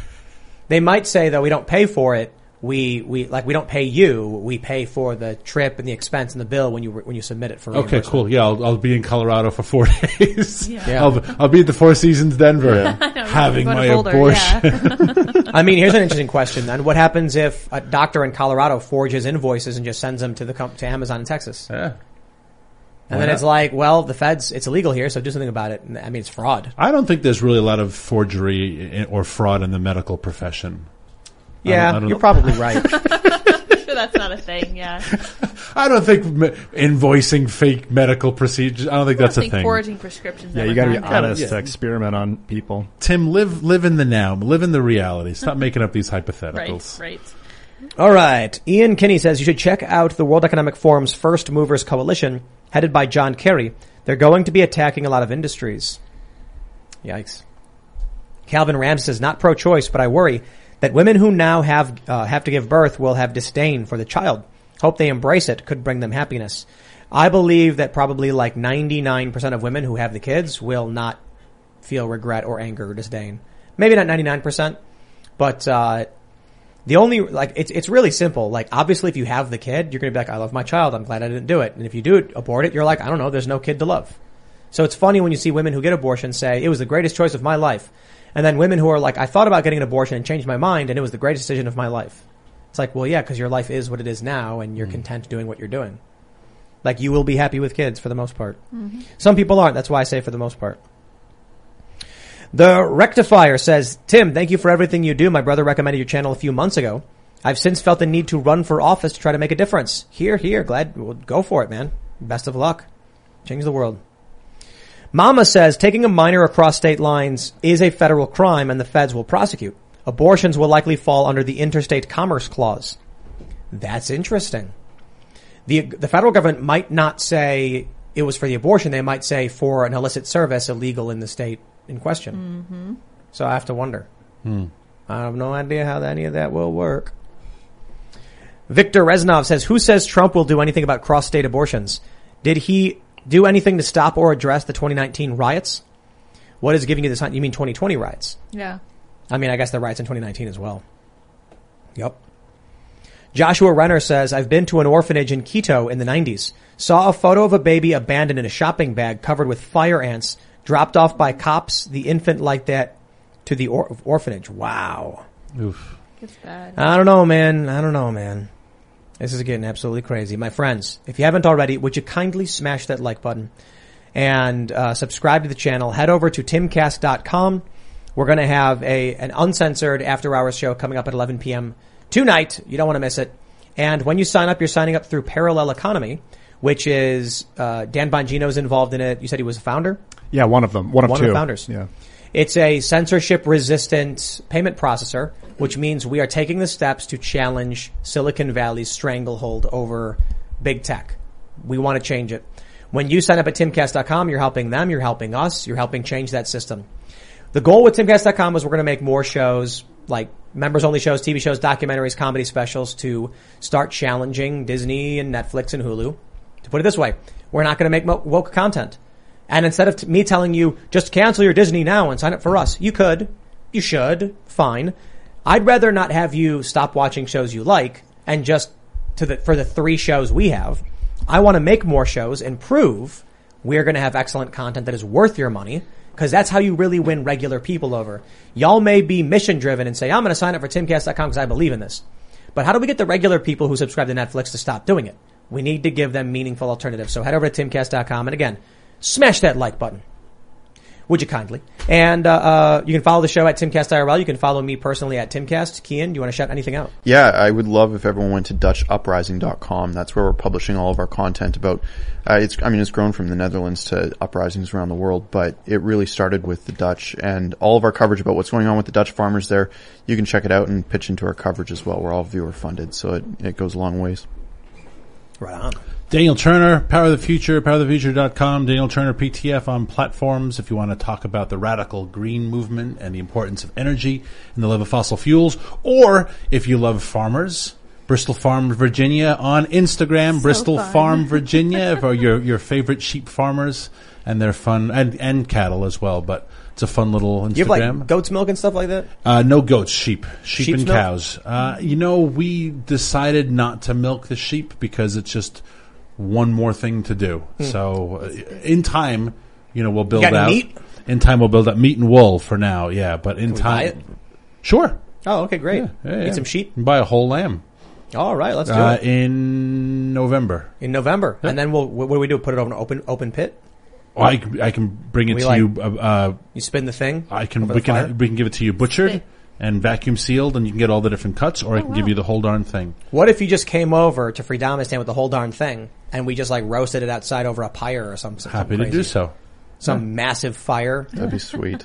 They might say, though, we don't pay for it. We, we, like, we don't pay you. We pay for the trip and the expense and the bill when you, when you submit it for Okay, reimbursement. cool. Yeah, I'll, I'll be in Colorado for four days. Yeah. Yeah. I'll, I'll be at the Four Seasons Denver having Going to my Boulder, abortion. yeah. I mean, here's an interesting question then. What happens if a doctor in Colorado forges invoices and just sends them to the comp- to Amazon in Texas? Yeah. And Why then it's not? like, well, the feds, it's illegal here, so do something about it. And, I mean, it's fraud. I don't think there's really a lot of forgery in- or fraud in the medical profession. Yeah, I don't you're know. probably right. I'm sure that's not a thing. Yeah. I don't think me- invoicing fake medical procedures, I don't think that's I a think thing. forging prescriptions. Yeah, ever you got to be done that. honest yeah. to experiment on people. Tim, live live in the now. Live in the reality. Stop making up these hypotheticals. Right. Right. All right. Ian Kinney says you should check out the World Economic Forum's First Movers Coalition, headed by John Kerry. They're going to be attacking a lot of industries. Yikes. Calvin Rams says, not pro-choice, but I worry that women who now have uh, have to give birth will have disdain for the child. Hope they embrace it. Could bring them happiness. I believe that probably like ninety-nine percent of women who have the kids will not feel regret or anger or disdain. Maybe not ninety-nine percent, but uh the only, like, it's it's really simple. Like, obviously, if you have the kid, you're going to be like, I love my child. I'm glad I didn't do it. And if you do abort it, you're like, I don't know, there's no kid to love. So it's funny when you see women who get abortions say, it was the greatest choice of my life. And then women who are like, I thought about getting an abortion and changed my mind, and it was the greatest decision of my life. It's like, well, yeah, because your life is what it is now, and you're mm. content doing what you're doing. Like, you will be happy with kids for the most part. Mm-hmm. Some people aren't. That's why I say for the most part. The Rectifier says, Tim, thank you for everything you do. My brother recommended your channel a few months ago. I've since felt the need to run for office to try to make a difference. Here, here, glad, well, go for it, man. Best of luck. Change the world. Mama says, taking a minor across state lines is a federal crime and the feds will prosecute. Abortions will likely fall under the Interstate Commerce Clause. That's interesting. The, the federal government might not say it was for the abortion. They might say for an illicit service illegal in the state in question. Mm-hmm. So I have to wonder. Hmm. I have no idea how any of that will work. Victor Reznov says, who says Trump will do anything about cross-state abortions? Did he do anything to stop or address the twenty nineteen riots? What is giving you this? You mean twenty twenty riots? Yeah. I mean, I guess the riots in twenty nineteen as well. Yep. Joshua Renner says, I've been to an orphanage in Quito in the nineties. Saw a photo of a baby abandoned in a shopping bag covered with fire ants, dropped off by cops. The infant like that to the or- orphanage. Wow. Oof. It's bad. I don't know, man. I don't know, man. This is getting absolutely crazy. My friends, if you haven't already, would you kindly smash that like button and uh, subscribe to the channel. Head over to timcast dot com We're going to have a an uncensored after-hours show coming up at eleven p.m. tonight. You don't want to miss it. And when you sign up, you're signing up through Parallel Economy, which is uh, Dan Bongino's involved in it. You said he was a founder? Yeah, one of them. One of one two. One of the founders. Yeah. It's a censorship-resistant payment processor, which means we are taking the steps to challenge Silicon Valley's stranglehold over big tech. We want to change it. When you sign up at timcast dot com, you're helping them, you're helping us, you're helping change that system. The goal with timcast dot com is we're going to make more shows, like members-only shows, T V shows, documentaries, comedy specials, to start challenging Disney and Netflix and Hulu. To put it this way, we're not going to make woke content. And instead of t- me telling you, just cancel your Disney now and sign up for us, you could, you should, fine. I'd rather not have you stop watching shows you like and just to the, for the three shows we have. I want to make more shows and prove we're going to have excellent content that is worth your money, because that's how you really win regular people over. Y'all may be mission driven and say, I'm going to sign up for timcast dot com because I believe in this. But how do we get the regular people who subscribe to Netflix to stop doing it? We need to give them meaningful alternatives. So head over to timcast dot com and again, smash that like button. Would you kindly? And uh, uh you can follow the show at Timcast I R L. You can follow me personally at Timcast. Kian, do you want to shout anything out? Yeah, I would love if everyone went to Dutch Uprising dot com. That's where we're publishing all of our content about, uh, it's, I mean, it's grown from the Netherlands to uprisings around the world, but it really started with the Dutch, and all of our coverage about what's going on with the Dutch farmers there, you can check it out and pitch into our coverage as well. We're all viewer funded, so it, it goes a long ways. Right on. Daniel Turner, Power of the Future, power of the future dot com, Daniel Turner P T F on platforms if you want to talk about the radical green movement and the importance of energy and the love of fossil fuels, or if you love farmers, Bristol Farm, Virginia on Instagram, So Bristol fun. Farm, Virginia, for your, your favorite sheep farmers, and they're fun, and, and cattle as well, but it's a fun little Instagram. You have like goat's milk and stuff like that? Uh, no goats, sheep. Sheep Sheep's and milk? cows. Uh, you know, we decided not to milk the sheep because it's just one more thing to do. So, uh, in time, you know, we'll build got any out. meat? In time, we'll build up meat and wool for now, yeah. But in Can we time. buy it? Sure. Oh, okay, great. Yeah, yeah, Eat yeah. some sheep. You can buy a whole lamb. All right, let's do Uh, it. in November. In November. Yeah. And then we'll, what do we do? Put it over an open, open pit? Well, I, c- I can bring it We to like- you, uh, uh, You spin the thing? I can, over we the fire? can, we can give it to you butchered Spin. and vacuum sealed, and you can get all the different cuts, or I can wow. give you the whole darn thing. What if you just came over to Freedomistan with the whole darn thing, and we just like roasted it outside over a pyre or something? Happy to do so. Some massive fire. That'd be sweet.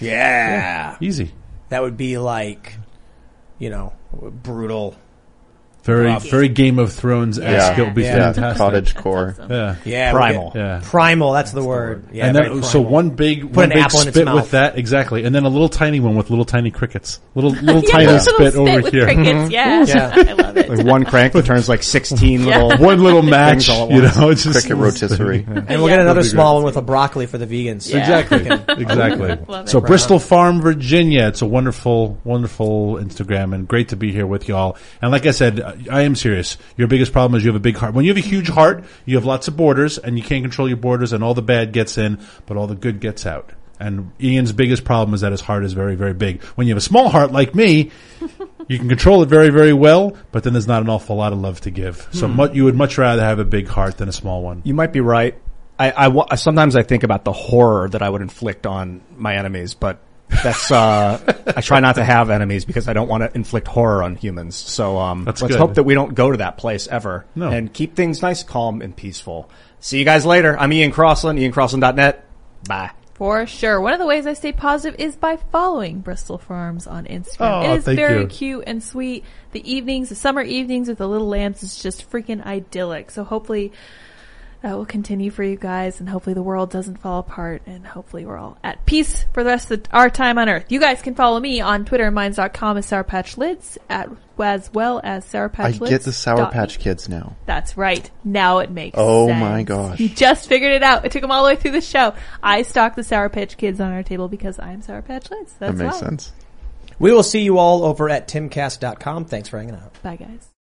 Yeah. Easy. That would be like, you know, brutal. Very, Rough. very Game of Thrones esque. Yeah. It would be Yeah. fantastic. Cottage That's core. awesome. Yeah. Yeah. Primal. we'll Yeah. get- Primal, that's the word. Yeah. and very then, so primal. one big, Put one an big apple in its spit mouth. with that, exactly. And then a little tiny one with little tiny crickets. Little, little Yeah, tiny little spit spit over with here. crickets. Yeah. Yeah. I love it. Like one crank that turns like sixteen Yeah. little. One little match, all at you once. know, it's just Cricket rotisserie. And we'll Yeah. get another That'd be small great. one with a broccoli for the vegans. Yeah. Exactly. exactly. Love it. So Bristol Farm, Virginia. It's a wonderful, wonderful Instagram, and great to be here with y'all. And like I said, I am serious. Your biggest problem is you have a big heart. When you have a huge heart, you have lots of borders, and you can't control your borders, and all the bad gets in, but all the good gets out. And Ian's biggest problem is that his heart is very, very big. When you have a small heart like me, you can control it very, very well, but then there's not an awful lot of love to give. So mu- you would much rather have a big heart than a small one. You might be right. I, I wa- sometimes I think about the horror that I would inflict on my enemies, but that's, uh, I try not to have enemies because I don't want to inflict horror on humans. So, um, That's let's good. hope that we don't go to that place ever. No. And keep things nice, calm, and peaceful. See you guys later. I'm Ian Crossland, ian crossland dot net. Bye. For sure. One of the ways I stay positive is by following Bristol Farms on Instagram. Oh, it is thank very you. cute and sweet. The evenings, the summer evenings with the little lambs is just freaking idyllic. So hopefully that will continue for you guys, and hopefully the world doesn't fall apart, and hopefully we're all at peace for the rest of the, our time on Earth. You guys can follow me on Twitter and minds dot com as Sour Patch Lids, at, as well as Sour I Patch Lids. get the Sour dot Patch Kids now. That's right. Now it makes Oh sense. my gosh. He just figured it out. It took him all the way through the show. I stocked the Sour Patch Kids on our table because I'm Sour Patch Lids. That's That makes why. sense. We will see you all over at timcast dot com. Thanks for hanging out. Bye, guys.